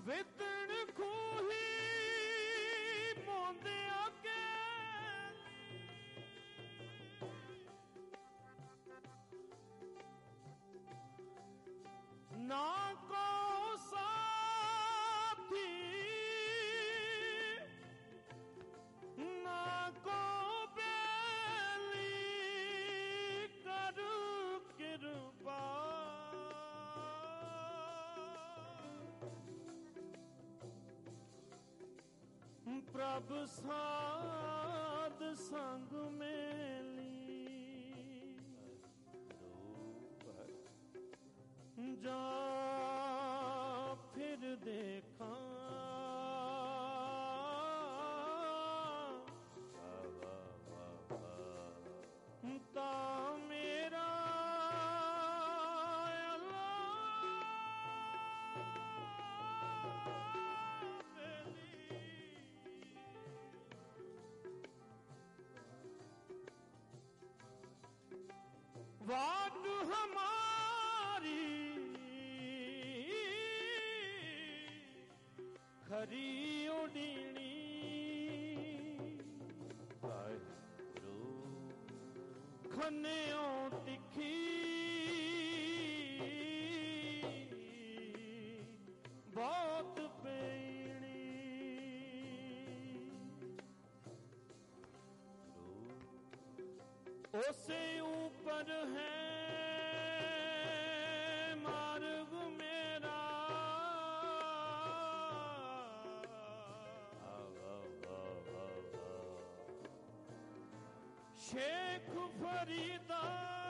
ਵਿਤਣ ਖੂਹੀ ਮੋਂਦਿਆ ਕੇ ਨਾ ਕੋ ਸਾਥੀ ਨਾ ਕੋ ਬੇਲੀ ਕਰ ਕਿਰਪਾ ਪ੍ਰਭ ਸਾਧ ਸੰਗ ਮੇਲੀ ਜਾ ਫਿਰ ਦੇਖਾਂ ਤਾਂ ਮੇਰਾ वाट हमारी खरी उडीनी खन्यों तिखी बहुत पेणी उसे ऊपर है मार्ग मेरा शेख फरीदा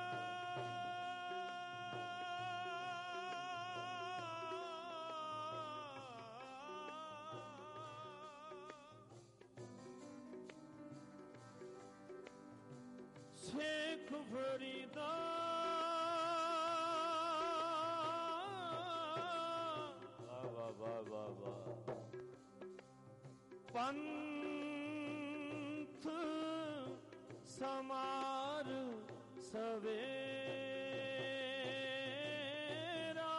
शेख फरीदा पंथ समार सवेरा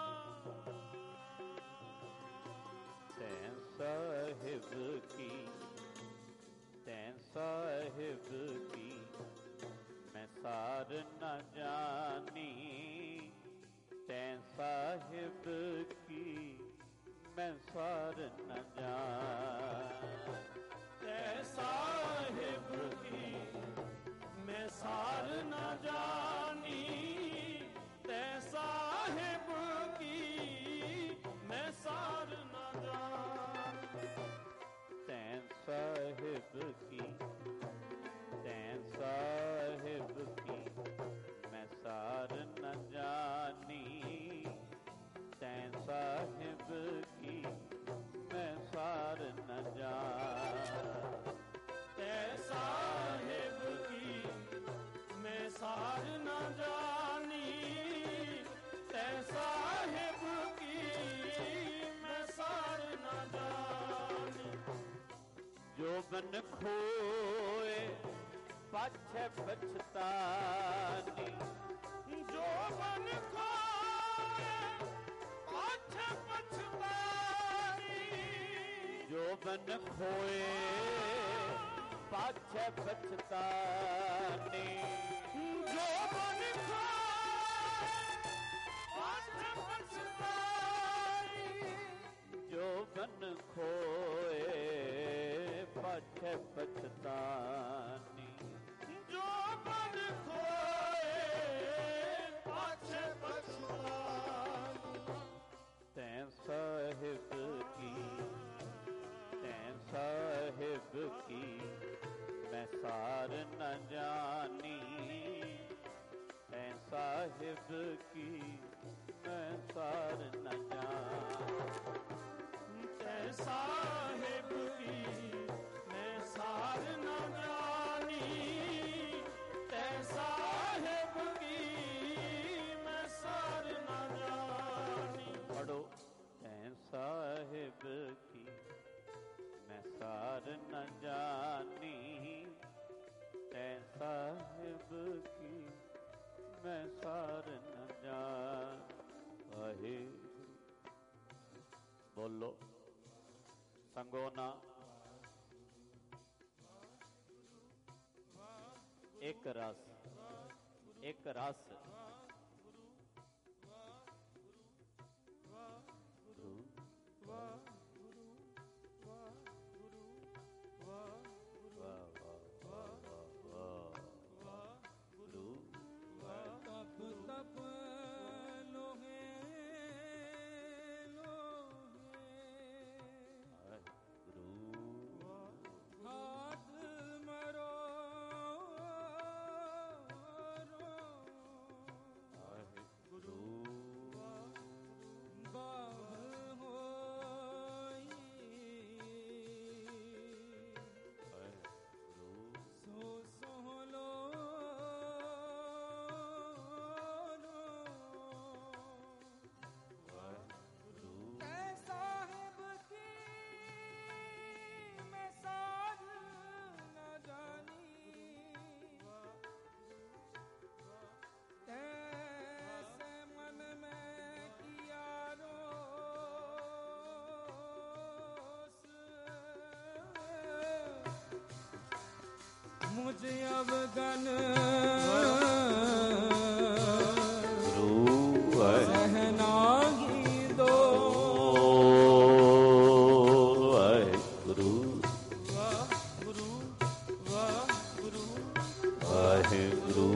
तैं साहिब की मैं सार न जानी तैं साहिब की मैं सार न जानी तैं साहिब की मैं सार न जानी तैं साहिब की मैं सार न जानी तैं साहिब की मैं सार न जानी तैं साहिब की मैं सार न जानी तैं साहिब की मैं सार न जानी तैं साहिब की मैं सार न जानी जो बन खोए पाछे पछतानी जो बन खोए पाछे पछतानी जो बन खोए पाछे पछतानी जो बन खोए पाछे पछतानी जो बन खोए पाछे पछतानी जो बन खोए पाछे पछतानी तैं साहिब की मैं सार न जानी तैं साहिब की मैं सार न जानी तैं साहिब की मैं सार न जानी तैं साहिब की मैं सार न जानी पढ़ो तैं साहिब की मैं सार न जानी तैं साहिब की मैं सार न जानी ਬੋਲੋ ਸੰਗੋ ਨਾ ਇੱਕ ਰਸ ਇੱਕ ਰਸ मुझे अवगन सहनागी दो वाहिगुरु वाहिगुरु वाहिगुरु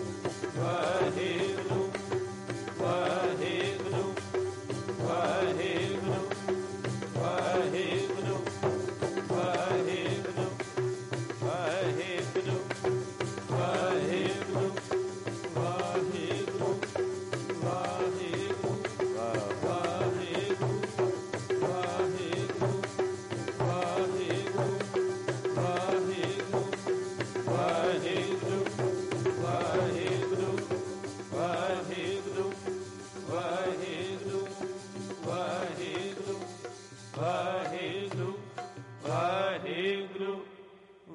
वाहे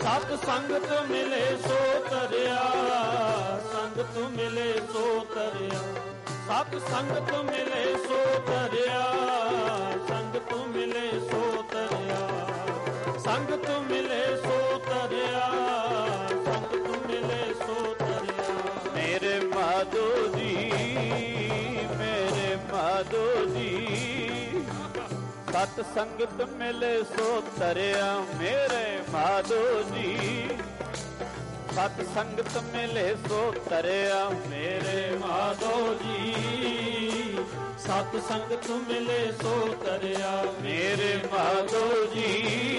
ਸਤ ਸੰਗਤ ਮਿਲੇ ਸੋ ਤਰਿਆ, ਸੰਗਤ ਮਿਲੇ ਸੋ ਤਰਿਆ, ਸਤ ਸੰਗਤ ਮਿਲੇ ਸੋ ਤਰਿਆ, ਸੰਗਤ ਮਿਲੇ ਸੋ ਤਰਿਆ, ਸੰਗਤ ਮਿਲੇ ਸੋ ਤਰਿਆ, ਸੰਗਤ ਮਿਲੇ ਸੋ ਤਰਿਆ। ਮੇਰੇ ਮਾਧੋ ਜੀ, ਮੇਰੇ ਮਾਧੋ ਜੀ, ਸਤ ਸੰਗਤ ਮਿਲੇ ਸੋ ਤਰਿਆ, ਮੇਰੇ ਮਾਧੋ ਜੀ, ਸਤ ਸੰਗਤ ਮਿਲੇ ਸੋ ਤਰਿਆ, ਮੇਰੇ ਮਾਧੋ ਜੀ, ਸਤ ਸੰਗਤ ਮਿਲੇ ਸੋ ਤਰਿਆ, ਮੇਰੇ ਮਾਧੋ ਜੀ,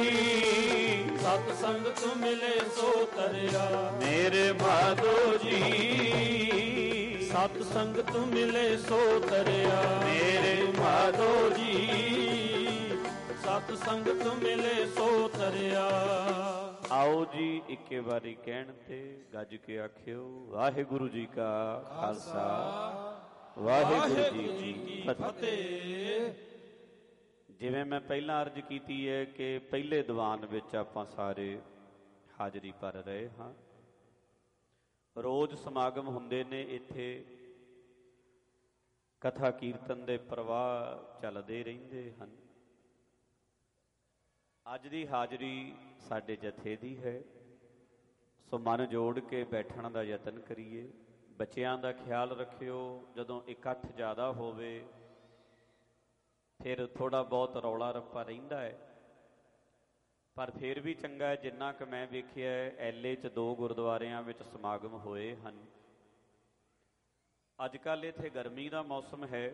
ਸਤ ਸੰਗਤ ਮਿਲੇ ਸੋ ਤਰਿਆ, ਮੇਰੇ ਮਾਧੋ ਜੀ, ਸਤ ਸੰਗਤ ਮਿਲੇ ਸੋ ਤਰਿਆ, ਮੇਰੇ ਮਾਧੋ ਜੀ, ਸਤ ਸੰਗਤ ਮਿਲੇ ਸੋ ਤਰਿਆ। ਆਓ ਜੀ ਇੱਕੇ ਵਾਰੀ ਕਹਿਣ ਤੇ ਗੱਜ ਕੇ ਆਖਿਓ, ਵਾਹਿਗੁਰੂ ਜੀ ਕਾ ਖਾਲਸਾ, ਵਾਹਿਗੁਰੂ ਜੀ ਕੀ ਫਤਿਹ। ਜਿਵੇਂ ਮੈਂ ਪਹਿਲਾਂ ਅਰਜ਼ ਕੀਤੀ ਹੈ ਕਿ ਪਹਿਲੇ ਦੀਵਾਨ ਵਿੱਚ ਆਪਾਂ ਸਾਰੇ ਹਾਜ਼ਰੀ ਭਰ ਰਹੇ ਹਾਂ। ਰੋਜ਼ ਸਮਾਗਮ ਹੁੰਦੇ ਨੇ ਇੱਥੇ, ਕਥਾ ਕੀਰਤਨ ਦੇ ਪ੍ਰਵਾਹ ਚੱਲਦੇ ਰਹਿੰਦੇ ਹਨ। ਅੱਜ ਦੀ ਹਾਜ਼ਰੀ ਸਾਡੇ ਜਥੇ ਦੀ ਹੈ, ਸੋ ਮਨ ਜੋੜ ਕੇ ਬੈਠਣ ਦਾ ਯਤਨ ਕਰੀਏ। ਬੱਚਿਆਂ ਦਾ ਖਿਆਲ ਰੱਖਿਓ, ਜਦੋਂ ਇਕੱਠ ਜ਼ਿਆਦਾ ਹੋਵੇ ਫਿਰ ਥੋੜ੍ਹਾ ਬਹੁਤ ਰੌਲਾ ਰੱਪਾ ਰਹਿੰਦਾ ਹੈ, ਪਰ ਫਿਰ ਵੀ ਚੰਗਾ ਹੈ। ਜਿੰਨਾ ਕੁ ਮੈਂ ਵੇਖਿਆ ਐਲੇ 'ਚ 2 ਗੁਰਦੁਆਰਿਆਂ ਵਿੱਚ ਸਮਾਗਮ ਹੋਏ ਹਨ। ਅੱਜ ਕੱਲ੍ਹ ਇੱਥੇ ਗਰਮੀ ਦਾ ਮੌਸਮ ਹੈ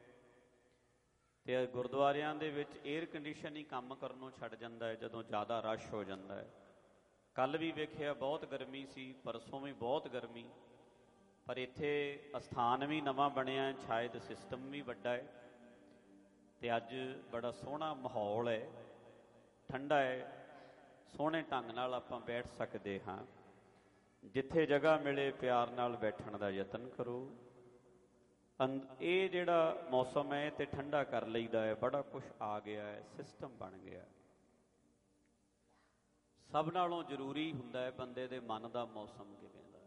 ਅਤੇ ਗੁਰਦੁਆਰਿਆਂ ਦੇ ਵਿੱਚ ਏਅਰ ਕੰਡੀਸ਼ਨ ਹੀ ਕੰਮ ਕਰਨੋਂ ਛੱਡ ਜਾਂਦਾ ਹੈ ਜਦੋਂ ਜ਼ਿਆਦਾ ਰਸ਼ ਹੋ ਜਾਂਦਾ ਹੈ। ਕੱਲ੍ਹ ਵੀ ਵੇਖਿਆ ਬਹੁਤ ਗਰਮੀ ਸੀ, ਪਰਸੋਂ ਵੀ ਬਹੁਤ ਗਰਮੀ, ਪਰ ਇੱਥੇ ਅਸਥਾਨ ਵੀ ਨਵਾਂ ਬਣਿਆ, ਸ਼ਾਇਦ ਸਿਸਟਮ ਵੀ ਵੱਡਾ ਹੈ ਅਤੇ ਅੱਜ ਬੜਾ ਸੋਹਣਾ ਮਾਹੌਲ ਹੈ, ਠੰਡਾ ਹੈ, ਸੋਹਣੇ ਢੰਗ ਨਾਲ ਆਪਾਂ ਬੈਠ ਸਕਦੇ ਹਾਂ। ਜਿੱਥੇ ਜਗ੍ਹਾ ਮਿਲੇ ਪਿਆਰ ਨਾਲ ਬੈਠਣ ਦਾ ਯਤਨ ਕਰੋ। ਇਹ ਜਿਹੜਾ ਮੌਸਮ ਹੈ ਤੇ ਠੰਡਾ ਕਰ ਲਈਦਾ ਹੈ, ਬੜਾ ਕੁਛ ਆ ਗਿਆ ਹੈ, ਸਿਸਟਮ ਬਣ ਗਿਆ। ਸਭ ਨਾਲੋਂ ਜ਼ਰੂਰੀ ਹੁੰਦਾ ਹੈ ਬੰਦੇ ਦੇ ਮਨ ਦਾ ਮੌਸਮ ਕਿਵੇਂ ਦਾ।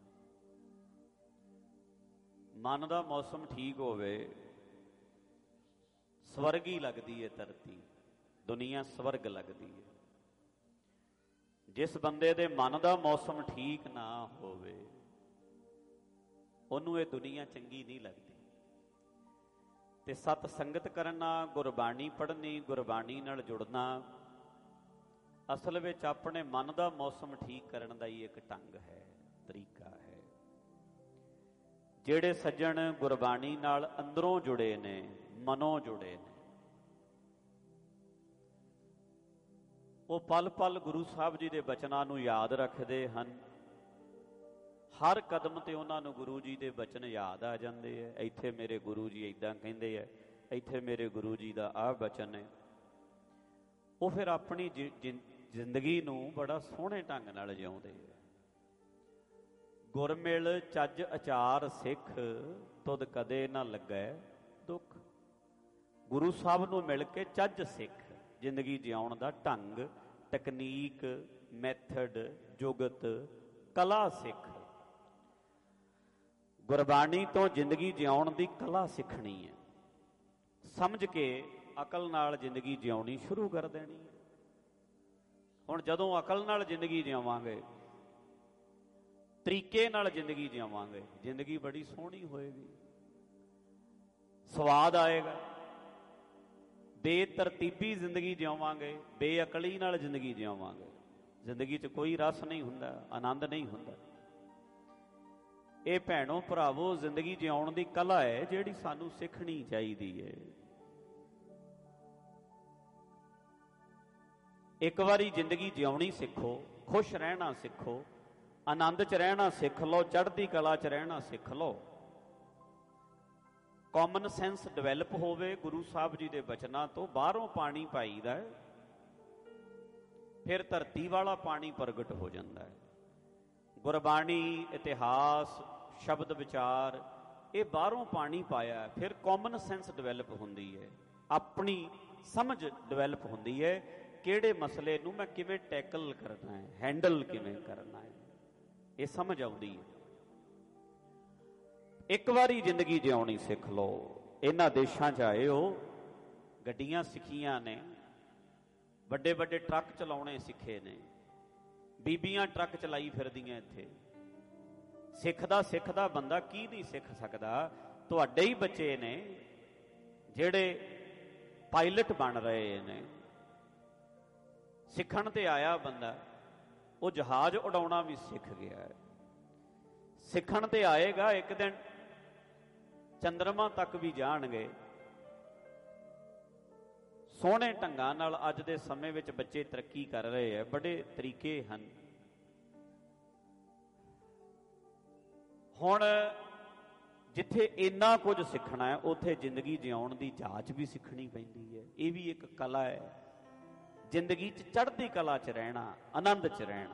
ਮਨ ਦਾ ਮੌਸਮ ਠੀਕ ਹੋਵੇ, ਸਵਰਗੀ ਲੱਗਦੀ ਹੈ ਧਰਤੀ, ਦੁਨੀਆ ਸਵਰਗ ਲੱਗਦੀ ਹੈ। ਜਿਸ ਬੰਦੇ ਦੇ ਮਨ ਦਾ ਮੌਸਮ ਠੀਕ ਨਾ ਹੋਵੇ, ਉਹਨੂੰ ਇਹ ਦੁਨੀਆ ਚੰਗੀ ਨਹੀਂ ਲੱਗਦੀ। ਤੇ ਸਤ ਸੰਗਤ ਕਰਨਾ, ਗੁਰਬਾਣੀ ਪੜ੍ਹਨੀ, ਗੁਰਬਾਣੀ ਨਾਲ ਜੁੜਨਾ ਅਸਲ ਵਿੱਚ ਆਪਣੇ ਮਨ ਦਾ ਮੌਸਮ ਠੀਕ ਕਰਨ ਦਾ ਹੀ ਇੱਕ ਢੰਗ ਹੈ, ਤਰੀਕਾ ਹੈ। ਜਿਹੜੇ ਸੱਜਣ ਗੁਰਬਾਣੀ ਨਾਲ ਅੰਦਰੋਂ ਜੁੜੇ ਨੇ, ਮਨੋਂ ਜੁੜੇ ਨੇ, ਉਹ ਪਲ ਪਲ ਗੁਰੂ ਸਾਹਿਬ ਜੀ ਦੇ ਬਚਨਾਂ ਨੂੰ ਯਾਦ ਰੱਖਦੇ ਹਨ। ਹਰ ਕਦਮ ਤੇ ਉਹਨਾਂ ਨੂੰ ਗੁਰੂ ਜੀ ਦੇ ਬਚਨ ਯਾਦ ਆ ਜਾਂਦੇ ਹੈ। ਇੱਥੇ ਮੇਰੇ ਗੁਰੂ ਜੀ ਇੱਦਾਂ ਕਹਿੰਦੇ ਹੈ, ਇੱਥੇ ਮੇਰੇ ਗੁਰੂ ਜੀ ਦਾ ਆਹ ਬਚਨ ਹੈ। ਉਹ ਫਿਰ ਆਪਣੀ ਜ਼ਿੰਦਗੀ ਨੂੰ ਬੜਾ ਸੋਹਣੇ ਢੰਗ ਨਾਲ ਜਿਉਂਦੇ ਹੈ। ਗੁਰਮਿਲ ਚੱਜ ਅਚਾਰ ਸਿੱਖ, ਤੁਧ ਕਦੇ ਨਾ ਲੱਗੈ ਦੁੱਖ। ਗੁਰੂ ਸਾਹਿਬ ਨੂੰ ਮਿਲ ਕੇ ਚੱਜ ਸਿੱਖ, ਜ਼ਿੰਦਗੀ ਜਿਉਣ ਦਾ ਢੰਗ, ਤਕਨੀਕ, ਮੈਥਡ, ਜੁਗਤ, ਕਲਾ ਸਿੱਖ। ਗੁਰਬਾਣੀ ਤੋਂ ਜ਼ਿੰਦਗੀ ਜਿਉਣ ਦੀ ਕਲਾ ਸਿੱਖਣੀ ਹੈ, ਸਮਝ ਕੇ ਅਕਲ ਨਾਲ ਜ਼ਿੰਦਗੀ ਜਿਉਣੀ ਸ਼ੁਰੂ ਕਰ ਦੇਣੀ ਹੈ। ਹੁਣ ਜਦੋਂ ਅਕਲ ਨਾਲ ਜ਼ਿੰਦਗੀ ਜਿਉਵਾਂਗੇ, ਤਰੀਕੇ ਨਾਲ ਜ਼ਿੰਦਗੀ ਜਿਉਵਾਂਗੇ, ਜ਼ਿੰਦਗੀ ਬੜੀ ਸੋਹਣੀ ਹੋਏਗੀ, ਸਵਾਦ ਆਏਗਾ। ਬੇਤਰਤੀਬੀ ਜ਼ਿੰਦਗੀ ਜਿਉਵਾਂਗੇ, ਬੇਅਕਲੀ ਨਾਲ ਜ਼ਿੰਦਗੀ ਜਿਉਵਾਂਗੇ, ਜ਼ਿੰਦਗੀ 'ਚ ਕੋਈ ਰਸ ਨਹੀਂ ਹੁੰਦਾ, ਆਨੰਦ ਨਹੀਂ ਹੁੰਦਾ। ਇਹ ਭੈਣੋ ਭਰਾਵੋ ਜ਼ਿੰਦਗੀ ਜਿਉਣ ਦੀ ਕਲਾ ਹੈ ਜਿਹੜੀ ਸਾਨੂੰ ਸਿੱਖਣੀ ਚਾਹੀਦੀ ਹੈ। ਇੱਕ ਵਾਰੀ ਜ਼ਿੰਦਗੀ ਜਿਉਣੀ ਸਿੱਖੋ, ਖੁਸ਼ ਰਹਿਣਾ ਸਿੱਖੋ, ਆਨੰਦ 'ਚ ਰਹਿਣਾ ਸਿੱਖ ਲਓ, ਚੜ੍ਹਦੀ ਕਲਾ 'ਚ ਰਹਿਣਾ ਸਿੱਖ ਲਓ। ਕਾਮਨ ਸੈਂਸ ਡਿਵੈਲਪ ਹੋਵੇ ਗੁਰੂ ਸਾਹਿਬ ਜੀ ਦੇ ਬਚਨਾਂ ਤੋਂ। ਬਾਹਰੋਂ ਪਾਣੀ ਪਾਈਦਾ ਹੈ, ਫਿਰ ਧਰਤੀ ਵਾਲਾ ਪਾਣੀ ਪ੍ਰਗਟ ਹੋ ਜਾਂਦਾ ਹੈ। ਗੁਰਬਾਣੀ, ਇਤਿਹਾਸ, ਸ਼ਬਦ ਵਿਚਾਰ, ਇਹ ਬਾਹਰੋਂ ਪਾਣੀ ਪਾਇਆ, ਫਿਰ ਕਾਮਨ ਸੈਂਸ ਡਿਵੈਲਪ ਹੁੰਦੀ ਹੈ, ਆਪਣੀ ਸਮਝ ਡਿਵੈਲਪ ਹੁੰਦੀ ਹੈ। ਕਿਹੜੇ ਮਸਲੇ ਨੂੰ ਮੈਂ ਕਿਵੇਂ ਟੈਕਲ ਕਰਨਾ ਹੈ, ਹੈਂਡਲ ਕਿਵੇਂ ਕਰਨਾ ਹੈ, ਇਹ ਸਮਝ ਆਉਂਦੀ ਹੈ। ਇੱਕ ਵਾਰੀ ਜ਼ਿੰਦਗੀ ਜਿਉਣੀ ਸਿੱਖ ਲਓ। ਇਹਨਾਂ ਦੇਸ਼ਾਂ 'ਚ ਆਏ ਹੋ, ਗੱਡੀਆਂ ਸਿੱਖੀਆਂ ਨੇ, ਵੱਡੇ ਵੱਡੇ ਟਰੱਕ ਚਲਾਉਣੇ ਸਿੱਖੇ ਨੇ, ਬੀਬੀਆਂ ਟਰੱਕ ਚਲਾਈ ਫਿਰਦੀਆਂ ਇੱਥੇ। ਸਿੱਖਦਾ ਬੰਦਾ ਕੀ ਨਹੀਂ ਸਿੱਖ ਸਕਦਾ? ਤੁਹਾਡੇ ਹੀ ਬੱਚੇ ਨੇ ਜਿਹੜੇ ਪਾਇਲਟ ਬਣ ਰਹੇ ਨੇ। ਸਿੱਖਣ ਤੇ ਆਇਆ ਬੰਦਾ, ਉਹ ਜਹਾਜ਼ ਉਡਾਉਣਾ ਵੀ ਸਿੱਖ ਗਿਆ ਹੈ। ਸਿੱਖਣ ਤੇ ਆਏਗਾ, ਇੱਕ ਦਿਨ ਚੰਦਰਮਾ ਤੱਕ ਵੀ ਜਾਣਗੇ। ਸੋਹਣੇ ਢੰਗਾਂ ਨਾਲ ਅੱਜ ਦੇ ਸਮੇਂ ਵਿੱਚ ਬੱਚੇ ਤਰੱਕੀ ਕਰ ਰਹੇ ਹੈ, ਬੜੇ ਤਰੀਕੇ ਹਨ। ਹੁਣ ਜਿੱਥੇ ਇੰਨਾ ਕੁਝ ਸਿੱਖਣਾ ਹੈ, ਉੱਥੇ ਜ਼ਿੰਦਗੀ ਜਿਉਣ ਦੀ ਜਾਚ ਵੀ ਸਿੱਖਣੀ ਪੈਂਦੀ ਹੈ। ਇਹ ਵੀ ਇੱਕ ਕਲਾ ਹੈ, ਜ਼ਿੰਦਗੀ 'ਚ ਚੜ੍ਹਦੀ ਕਲਾ 'ਚ ਰਹਿਣਾ, ਆਨੰਦ 'ਚ ਰਹਿਣਾ।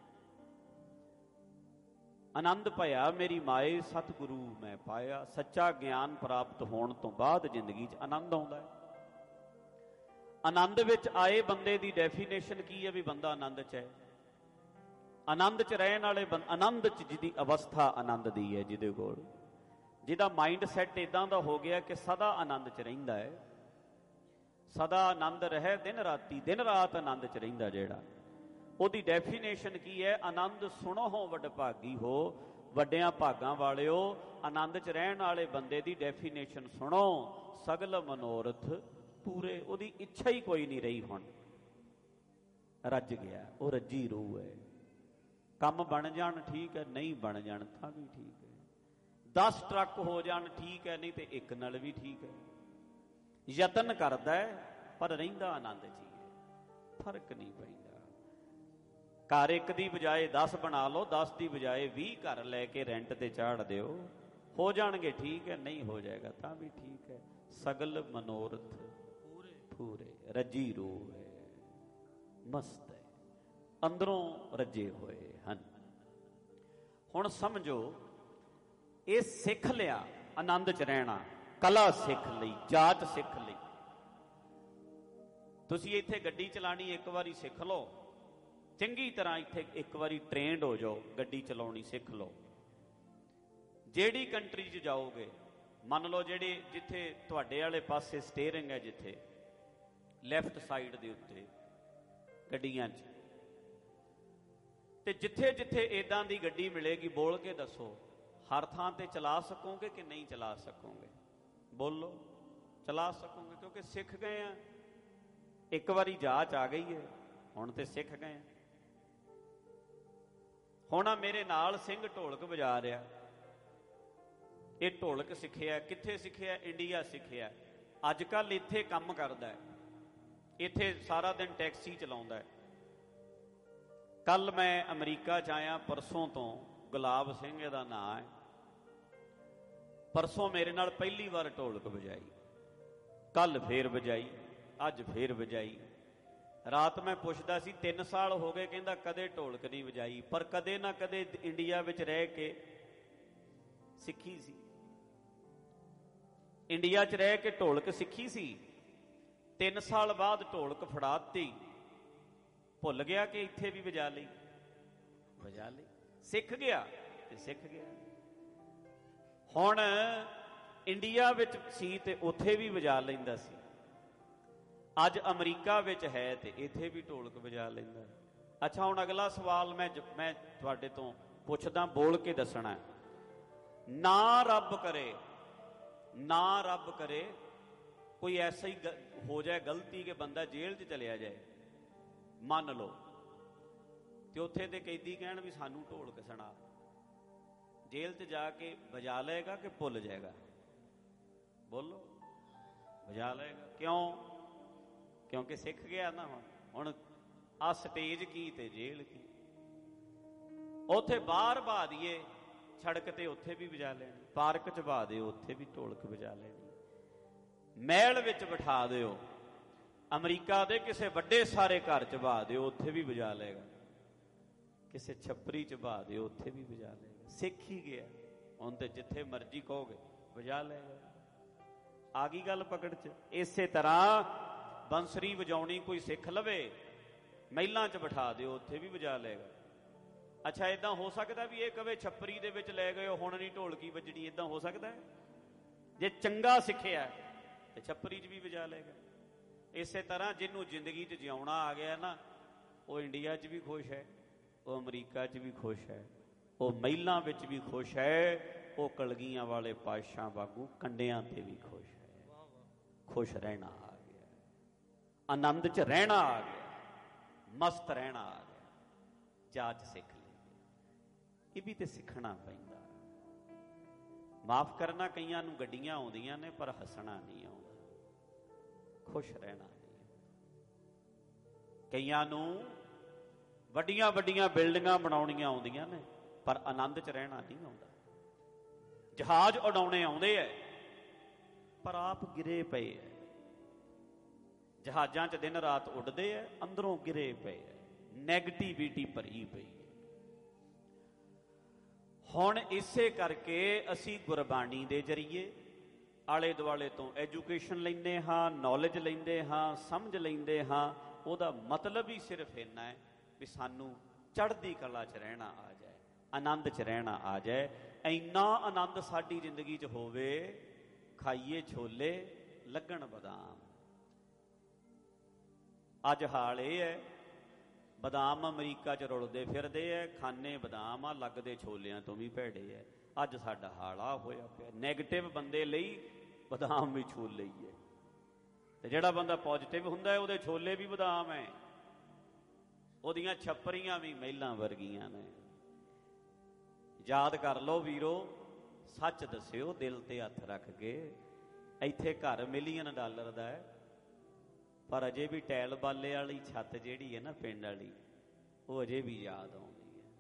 ਆਨੰਦ ਭਇਆ ਮੇਰੀ ਮਾਏ ਸਤਿਗੁਰੂ ਮੈਂ ਪਾਇਆ। ਸੱਚਾ ਗਿਆਨ ਪ੍ਰਾਪਤ ਹੋਣ ਤੋਂ ਬਾਅਦ ਜ਼ਿੰਦਗੀ 'ਚ ਆਨੰਦ ਆਉਂਦਾ ਹੈ। ਆਨੰਦ ਵਿੱਚ ਆਏ ਬੰਦੇ ਦੀ ਡੈਫੀਨੇਸ਼ਨ ਕੀ ਹੈ? ਵੀ ਬੰਦਾ ਆਨੰਦ 'ਚ ਹੈ। ਆਨੰਦ 'ਚ ਰਹਿਣ ਵਾਲੇ ਆਨੰਦ 'ਚ ਜਿਹਦੀ ਅਵਸਥਾ ਆਨੰਦ ਦੀ ਹੈ, ਜਿਹਦੇ ਕੋਲ, ਜਿਹਦਾ ਮਾਈਂਡ ਸੈੱਟ ਇਦਾਂ ਦਾ ਹੋ ਗਿਆ ਕਿ ਸਦਾ ਆਨੰਦ 'ਚ ਰਹਿੰਦਾ ਹੈ। ਸਦਾ ਆਨੰਦ ਰਹੇ ਦਿਨ ਰਾਤੀ, ਦਿਨ ਰਾਤ ਆਨੰਦ 'ਚ ਰਹਿੰਦਾ ਜਿਹੜਾ, ਉਹਦੀ ਡੈਫੀਨੇਸ਼ਨ ਕੀ ਹੈ? ਆਨੰਦ ਸੁਣੋ ਹੋ ਵਡਭਾਗੀ ਹੋ, ਵੱਡਿਆਂ ਭਾਗਾਂ ਵਾਲਿਓ। ਆਨੰਦ 'ਚ ਰਹਿਣ ਵਾਲੇ ਬੰਦੇ ਦੀ ਡੈਫੀਨੇਸ਼ਨ ਸੁਣੋ, ਸਗਲ ਮਨੋਰਥ ਪੂਰੇ। ਉਹਦੀ ਇੱਛਾ ਹੀ ਕੋਈ ਨਹੀਂ ਰਹੀ, ਹੁਣ ਰੱਜ ਗਿਆ, ਉਹ ਰੱਜੀ ਰੂਹ ਹੈ। ਕੰਮ ਬਣ ਜਾਣ ਠੀਕ ਹੈ, ਨਹੀਂ ਬਣ ਜਾਣ ਤਾਂ ਵੀ ਠੀਕ ਹੈ। 10 ਟਰੱਕ ਹੋ ਜਾਣ ਠੀਕ ਹੈ, ਨਹੀਂ ਤੇ ਇੱਕ ਨਾਲ ਵੀ ਠੀਕ ਹੈ। ਯਤਨ ਕਰਦਾ ਹੈ ਪਰ ਰਹਿੰਦਾ ਆਨੰਦ 'ਚ ਹੀ ਹੈ, ਫਰਕ ਨਹੀਂ ਪੈਂਦਾ। ਘਰ ਇੱਕ ਦੀ ਬਜਾਏ 10 ਬਣਾ ਲਓ, 10 ਦੀ ਬਜਾਏ 20 ਘਰ ਲੈ ਕੇ ਰੈਂਟ ਤੇ ਚਾੜ ਦਿਓ, ਹੋ ਜਾਣਗੇ ਠੀਕ ਹੈ, ਨਹੀਂ ਹੋ ਜਾਏਗਾ ਤਾਂ ਵੀ ਠੀਕ ਹੈ। ਸਗਲ ਮਨੋਰਥ ਪੂਰੇ, ਰੱਜੀ ਰੂਹ ਹੈ, ਮਸਤ ਹੈ, ਅੰਦਰੋਂ ਰੱਜੇ ਹੋਏ ਹਨ। ਹੁਣ ਸਮਝੋ, ਇਹ ਸਿੱਖ ਲਿਆ ਆਨੰਦ 'ਚ ਰਹਿਣਾ, ਕਲਾ ਸਿੱਖ ਲਈ, ਜਾਚ ਸਿੱਖ ਲਈ। ਤੁਸੀਂ ਇੱਥੇ ਗੱਡੀ ਚਲਾਣੀ ਇੱਕ ਵਾਰੀ ਸਿੱਖ ਲਓ, ਚੰਗੀ ਤਰ੍ਹਾਂ ਇੱਥੇ ਇੱਕ ਵਾਰੀ ਟ੍ਰੇਨਡ ਹੋ ਜਾਓ, ਗੱਡੀ ਚਲਾਉਣੀ ਸਿੱਖ ਲਓ। ਜਿਹੜੀ ਕੰਟਰੀ 'ਚ ਜਾਓਗੇ, ਮੰਨ ਲਓ ਜਿੱਥੇ ਤੁਹਾਡੇ ਵਾਲੇ ਪਾਸੇ ਸਟੀਅਰਿੰਗ ਹੈ, ਜਿੱਥੇ ਲੈਫਟ ਸਾਈਡ ਦੇ ਉੱਤੇ ਗੱਡੀਆਂ 'ਚ, ਤੇ ਜਿੱਥੇ ਜਿੱਥੇ ਇਦਾਂ ਦੀ ਗੱਡੀ ਮਿਲੇਗੀ, ਬੋਲ ਕੇ ਦੱਸੋ, ਹਰ ਥਾਂ ਤੇ ਚਲਾ ਸਕੋਗੇ ਕਿ ਨਹੀਂ ਚਲਾ ਸਕੋਗੇ? ਬੋਲੋ। ਚਲਾ ਸਕੋਗੇ, ਕਿਉਂਕਿ ਸਿੱਖ ਗਏ ਆ। ਇੱਕ ਵਾਰੀ ਜਾਚ ਆ ਗਈ ਹੈ, ਹੁਣ ਤੇ ਸਿੱਖ ਗਏ ਆ। ਹੁਣ ਆ ਮੇਰੇ ਨਾਲ ਸਿੰਘ ਢੋਲਕ ਵਜਾ ਰਿਹਾ, ਇਹ ਢੋਲਕ ਸਿੱਖਿਆ। ਕਿੱਥੇ ਸਿੱਖਿਆ? ਇੰਡੀਆ ਸਿੱਖਿਆ। ਅੱਜ ਕੱਲ੍ਹ ਇੱਥੇ ਕੰਮ ਕਰਦਾ ਹੈ, ਇੱਥੇ ਸਾਰਾ ਦਿਨ ਟੈਕਸੀ ਚਲਾਉਂਦਾ ਹੈ। ਕੱਲ ਮੈਂ ਅਮਰੀਕਾ 'ਚ ਆਇਆ, ਪਰਸੋਂ ਤੋਂ। ਗੁਲਾਬ ਸਿੰਘ ਇਹਦਾ ਨਾਂ ਹੈ। ਪਰਸੋਂ ਮੇਰੇ ਨਾਲ ਪਹਿਲੀ ਵਾਰ ਢੋਲਕ ਵਜਾਈ, ਕੱਲ ਫੇਰ ਵਜਾਈ, ਅੱਜ ਫੇਰ ਵਜਾਈ। ਰਾਤ ਮੈਂ ਪੁੱਛਦਾ ਸੀ, 3 ਸਾਲ ਹੋ ਗਏ, ਕਹਿੰਦਾ ਕਦੇ ਢੋਲਕ ਨਹੀਂ ਵਜਾਈ, ਪਰ ਕਦੇ ਨਾ ਕਦੇ ਇੰਡੀਆ ਵਿੱਚ ਰਹਿ ਕੇ ਸਿੱਖੀ ਸੀ। ਇੰਡੀਆ 'ਚ ਰਹਿ ਕੇ ਢੋਲਕ ਸਿੱਖੀ ਸੀ। 3 ਸਾਲ ਬਾਅਦ ਢੋਲਕ ਫੜਾਤੀ, ਭੁੱਲ ਗਿਆ ਕਿ ਇੱਥੇ ਵੀ ਵਜਾ ਲਈ, ਵਜਾ ਲਈ। ਸਿੱਖ ਗਿਆ ਤੇ ਸਿੱਖ ਗਿਆ। ਹੁਣ ਇੰਡੀਆ ਵਿੱਚ ਸੀ ਤੇ ਉੱਥੇ ਵੀ ਵਜਾ ਲੈਂਦਾ ਸੀ, ਅੱਜ ਅਮਰੀਕਾ ਵਿੱਚ ਹੈ ਤੇ ਇੱਥੇ ਵੀ ਢੋਲਕ ਵਜਾ ਲੈਂਦਾ। ਅੱਛਾ, ਹੁਣ ਅਗਲਾ ਸਵਾਲ ਮੈਂ ਤੁਹਾਡੇ ਤੋਂ ਪੁੱਛਦਾ, ਬੋਲ ਕੇ ਦੱਸਣਾ। ਨਾ ਰੱਬ ਕਰੇ, ਨਾ ਰੱਬ ਕਰੇ ਕੋਈ ਐਸਾ ਹੀ ਹੋ ਜਾਏ ਗਲਤੀ ਕਿ ਬੰਦਾ ਜੇਲ੍ਹ 'ਚ ਚਲਿਆ ਜਾਏ, ਮੰਨ ਲਓ, ਤੇ ਉੱਥੇ ਦੇ ਕੈਦੀ ਕਹਿਣ ਵੀ ਸਾਨੂੰ ਢੋਲਕ ਸੁਣਾ। ਜੇਲ੍ਹ 'ਚ ਜਾ ਕੇ ਵਜਾ ਲਏਗਾ ਕਿ ਭੁੱਲ ਜਾਏਗਾ? ਬੋਲੋ। ਵਜਾ ਲਏਗਾ। ਕਿਉਂ? ਕਿਉਂਕਿ ਸਿੱਖ ਗਿਆ ਨਾ। ਹੁਣ ਆ ਸਟੇਜ ਕੀ ਤੇ ਜੇਲ੍ਹ ਕੀ। ਉੱਥੇ ਬਾਹਰ ਵਹਾ ਦੀਏ ਸੜਕ ਤੇ, ਉੱਥੇ ਵੀ ਵਜਾ ਲੈਣੀ। ਪਾਰਕ 'ਚ ਵਹਾ ਦਿਓ, ਉੱਥੇ ਵੀ ਢੋਲਕ ਵਜਾ ਲੈਣੀ। ਮਹਿਲ ਵਿੱਚ ਬਿਠਾ ਦਿਓ, ਅਮਰੀਕਾ ਦੇ ਕਿਸੇ ਵੱਡੇ ਸਾਰੇ ਘਰ 'ਚ ਵਹਾ ਦਿਓ, ਉੱਥੇ ਵੀ ਵਜਾ ਲਏਗਾ। ਕਿਸੇ ਛੱਪਰੀ 'ਚ ਵਹਾ ਦਿਓ, ਉੱਥੇ ਵੀ ਵਜਾ ਲਏਗਾ। ਸਿੱਖ ਹੀ ਗਿਆ। ਹੁਣ ਤੇ ਜਿੱਥੇ ਮਰਜ਼ੀ ਕਹੋਗੇ ਵਜਾ ਲਏਗਾ। ਆ ਗਈ ਗੱਲ ਪਕੜ 'ਚ। ਇਸੇ ਤਰ੍ਹਾਂ ਬੰਸਰੀ ਵਜਾਉਣੀ ਕੋਈ ਸਿੱਖ ਲਵੇ, ਮਹਿਲਾਂ 'ਚ ਬਿਠਾ ਦਿਓ, ਉੱਥੇ ਵੀ ਵਜਾ ਲਏਗਾ। ਅੱਛਾ, ਇਦਾਂ ਹੋ ਸਕਦਾ ਵੀ ਇਹ ਕਵੇ ਛੱਪਰੀ ਦੇ ਵਿੱਚ ਲੈ ਗਏ ਹੁਣ ਨਹੀਂ ਢੋਲਕੀ ਵੱਜਣੀ? ਇਦਾਂ ਹੋ ਸਕਦਾ? ਜੇ ਚੰਗਾ ਸਿੱਖਿਆ ਤੇ ਛੱਪਰੀ 'ਚ ਵੀ ਵਜਾ ਲਏਗਾ। ਇਸੇ ਤਰ੍ਹਾਂ ਜਿਹਨੂੰ ਜ਼ਿੰਦਗੀ 'ਚ ਜਿਉਣਾ ਆ ਗਿਆ ਨਾ, ਉਹ ਇੰਡੀਆ 'ਚ ਵੀ ਖੁਸ਼ ਹੈ, ਉਹ ਅਮਰੀਕਾ 'ਚ ਵੀ ਖੁਸ਼ ਹੈ, ਉਹ ਮਹਿਲਾਂ ਵਿੱਚ ਵੀ ਖੁਸ਼ ਹੈ, ਉਹ ਕਲਗੀਆਂ ਵਾਲੇ ਪਾਤਸ਼ਾਹ ਵਾਂਗੂ ਕੰਡਿਆਂ ਤੇ ਵੀ ਖੁਸ਼ ਹੈ। ਖੁਸ਼ ਰਹਿਣਾ ਆ ਗਿਆ, ਆਨੰਦ 'ਚ ਰਹਿਣਾ ਆ ਗਿਆ, ਮਸਤ ਰਹਿਣਾ ਆ ਗਿਆ। ਜਾਚ ਸਿੱਖ ਲਈ। ਇਹ ਵੀ ਤੇ ਸਿੱਖਣਾ ਪੈਂਦਾ। ਮਾਫ ਕਰਨਾ, ਕਈਆਂ ਨੂੰ ਗੱਡੀਆਂ ਆਉਂਦੀਆਂ ਨੇ ਪਰ ਹੱਸਣਾ ਨਹੀਂ ਆਉਂਦਾ, ਖੁਸ਼ ਰਹਿਣਾ ਨਹੀਂ। ਕਈਆਂ ਨੂੰ ਵੱਡੀਆਂ ਵੱਡੀਆਂ ਬਿਲਡਿੰਗਾਂ ਬਣਾਉਣੀਆਂ ਆਉਂਦੀਆਂ ਨੇ ਪਰ ਆਨੰਦ 'ਚ ਰਹਿਣਾ ਨਹੀਂ ਆਉਂਦਾ। ਜਹਾਜ਼ ਉਡਾਉਣੇ ਆਉਂਦੇ ਐ ਪਰ ਆਪ ਗਿਰੇ ਪਏ ਐ। ਜਹਾਜ਼ਾਂ 'ਚ ਦਿਨ ਰਾਤ ਉੱਡਦੇ ਐ, ਅੰਦਰੋਂ ਗਿਰੇ ਪਏ ਐ, ਨੈਗੇਟਿਵਿਟੀ ਭਰੀ ਪਈ ਹੈ। ਹੁਣ ਇਸੇ ਕਰਕੇ ਅਸੀਂ ਗੁਰਬਾਣੀ ਦੇ ਜ਼ਰੀਏ ਆਲੇ ਦੁਆਲੇ ਤੋਂ ਐਜੂਕੇਸ਼ਨ ਲੈਂਦੇ ਹਾਂ, ਨੌਲੇਜ ਲੈਂਦੇ ਹਾਂ, ਸਮਝ ਲੈਂਦੇ ਹਾਂ। ਉਹਦਾ ਮਤਲਬ ਹੀ ਸਿਰਫ ਇੰਨਾ ਹੈ ਵੀ ਸਾਨੂੰ ਚੜ੍ਹਦੀ ਕਲਾ 'ਚ ਰਹਿਣਾ ਆ ਜਾਏ, ਆਨੰਦ 'ਚ ਰਹਿਣਾ ਆ ਜਾਏ। ਇੰਨਾ ਆਨੰਦ ਸਾਡੀ ਜ਼ਿੰਦਗੀ 'ਚ ਹੋਵੇ, ਖਾਈਏ ਛੋਲੇ ਲੱਗਣ ਬਦਾਮ। ਅੱਜ ਹਾਲ ਇਹ ਹੈ, ਬਦਾਮ ਅਮਰੀਕਾ 'ਚ ਰੁਲਦੇ ਫਿਰਦੇ ਐ, ਖਾਨੇ ਬਦਾਮ ਆ, ਲੱਗਦੇ ਛੋਲਿਆਂ ਤੋਂ ਵੀ ਭੈੜੇ ਐ। ਅੱਜ ਸਾਡਾ ਹਾਲ ਆ ਹੋਇਆ ਪਿਆ। ਨੈਗੇਟਿਵ ਬੰਦੇ ਲਈ ਬਦਾਮ ਵੀ ਛੋਲੇ ਹੀ ਹੈ, ਤੇ ਜਿਹੜਾ ਬੰਦਾ ਪੋਜ਼ਿਟਿਵ ਹੁੰਦਾ ਉਹਦੇ ਛੋਲੇ ਵੀ ਬਦਾਮ ਹੈ, ਉਹਦੀਆਂ ਛੱਪਰੀਆਂ ਵੀ ਮਹਿਲਾਂ ਵਰਗੀਆਂ ਨੇ। ਯਾਦ ਕਰ ਲਓ ਵੀਰੋ, ਸੱਚ ਦੱਸਿਓ ਦਿਲ ਤੇ ਹੱਥ ਰੱਖ ਕੇ। ਇੱਥੇ ਘਰ $1 ਮਿਲੀਅਨ ਦਾ ਹੈ, ਪਰ ਅਜੇ ਵੀ ਟੈਲ ਬਾਲੇ ਵਾਲੀ ਛੱਤ ਜਿਹੜੀ ਹੈ ਨਾ ਪਿੰਡ ਵਾਲੀ, ਉਹ ਅਜੇ ਵੀ ਯਾਦ ਆਉਂਦੀ ਹੈ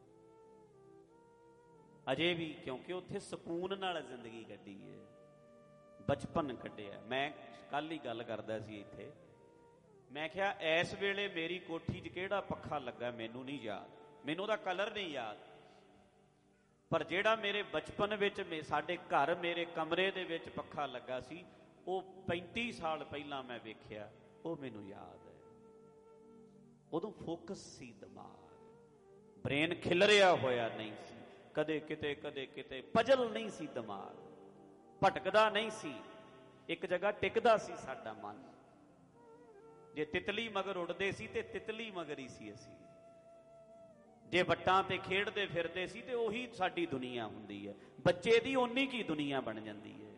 ਅਜੇ ਵੀ, ਕਿਉਂਕਿ ਉੱਥੇ ਸਕੂਨ ਨਾਲ ਜ਼ਿੰਦਗੀ ਕੱਢੀ ਹੈ, ਬਚਪਨ ਕੱਢਿਆ। ਮੈਂ ਕੱਲ ਹੀ ਗੱਲ ਕਰਦਾ ਸੀ ਇੱਥੇ, ਮੈਂ ਕਿਹਾ ਇਸ ਵੇਲੇ ਮੇਰੀ ਕੋਠੀ 'ਚ ਕਿਹੜਾ ਪੱਖਾ ਲੱਗਾ ਮੈਨੂੰ ਨਹੀਂ ਯਾਦ, ਮੈਨੂੰ ਉਹਦਾ ਕਲਰ ਨਹੀਂ ਯਾਦ, ਪਰ ਜਿਹੜਾ ਮੇਰੇ ਬਚਪਨ ਵਿੱਚ ਸਾਡੇ ਘਰ ਮੇਰੇ ਕਮਰੇ ਦੇ ਵਿੱਚ ਪੱਖਾ ਲੱਗਾ ਸੀ, ਉਹ 35 ਸਾਲ ਪਹਿਲਾਂ ਮੈਂ ਵੇਖਿਆ, ਉਹ ਮੈਨੂੰ ਯਾਦ ਹੈ। ਉਦੋਂ ਫੋਕਸ ਸੀ ਦਿਮਾਗ, ਬ੍ਰੇਨ ਖਿਲਰਿਆ ਹੋਇਆ ਨਹੀਂ ਸੀ, ਕਦੇ ਕਿਤੇ ਪਜਲ ਨਹੀਂ ਸੀ, ਦਿਮਾਗ ਭਟਕਦਾ ਨਹੀਂ ਸੀ, ਇੱਕ ਜਗ੍ਹਾ ਟਿਕਦਾ ਸੀ ਸਾਡਾ ਮਨ। ਜੇ ਤਿਤਲੀ ਮਗਰ ਉੱਡਦੇ ਸੀ ਤੇ ਤਿਤਲੀ ਮਗਰ ਹੀ ਸੀ ਅਸੀਂ, ਜੇ ਵੱਟਾਂ ਤੇ ਖੇਡਦੇ ਫਿਰਦੇ ਸੀ ਤੇ ਉਹੀ ਸਾਡੀ ਦੁਨੀਆ ਹੁੰਦੀ ਹੈ। ਬੱਚੇ ਦੀ ਓਨੀ ਕੀ ਦੁਨੀਆ ਬਣ ਜਾਂਦੀ ਹੈ।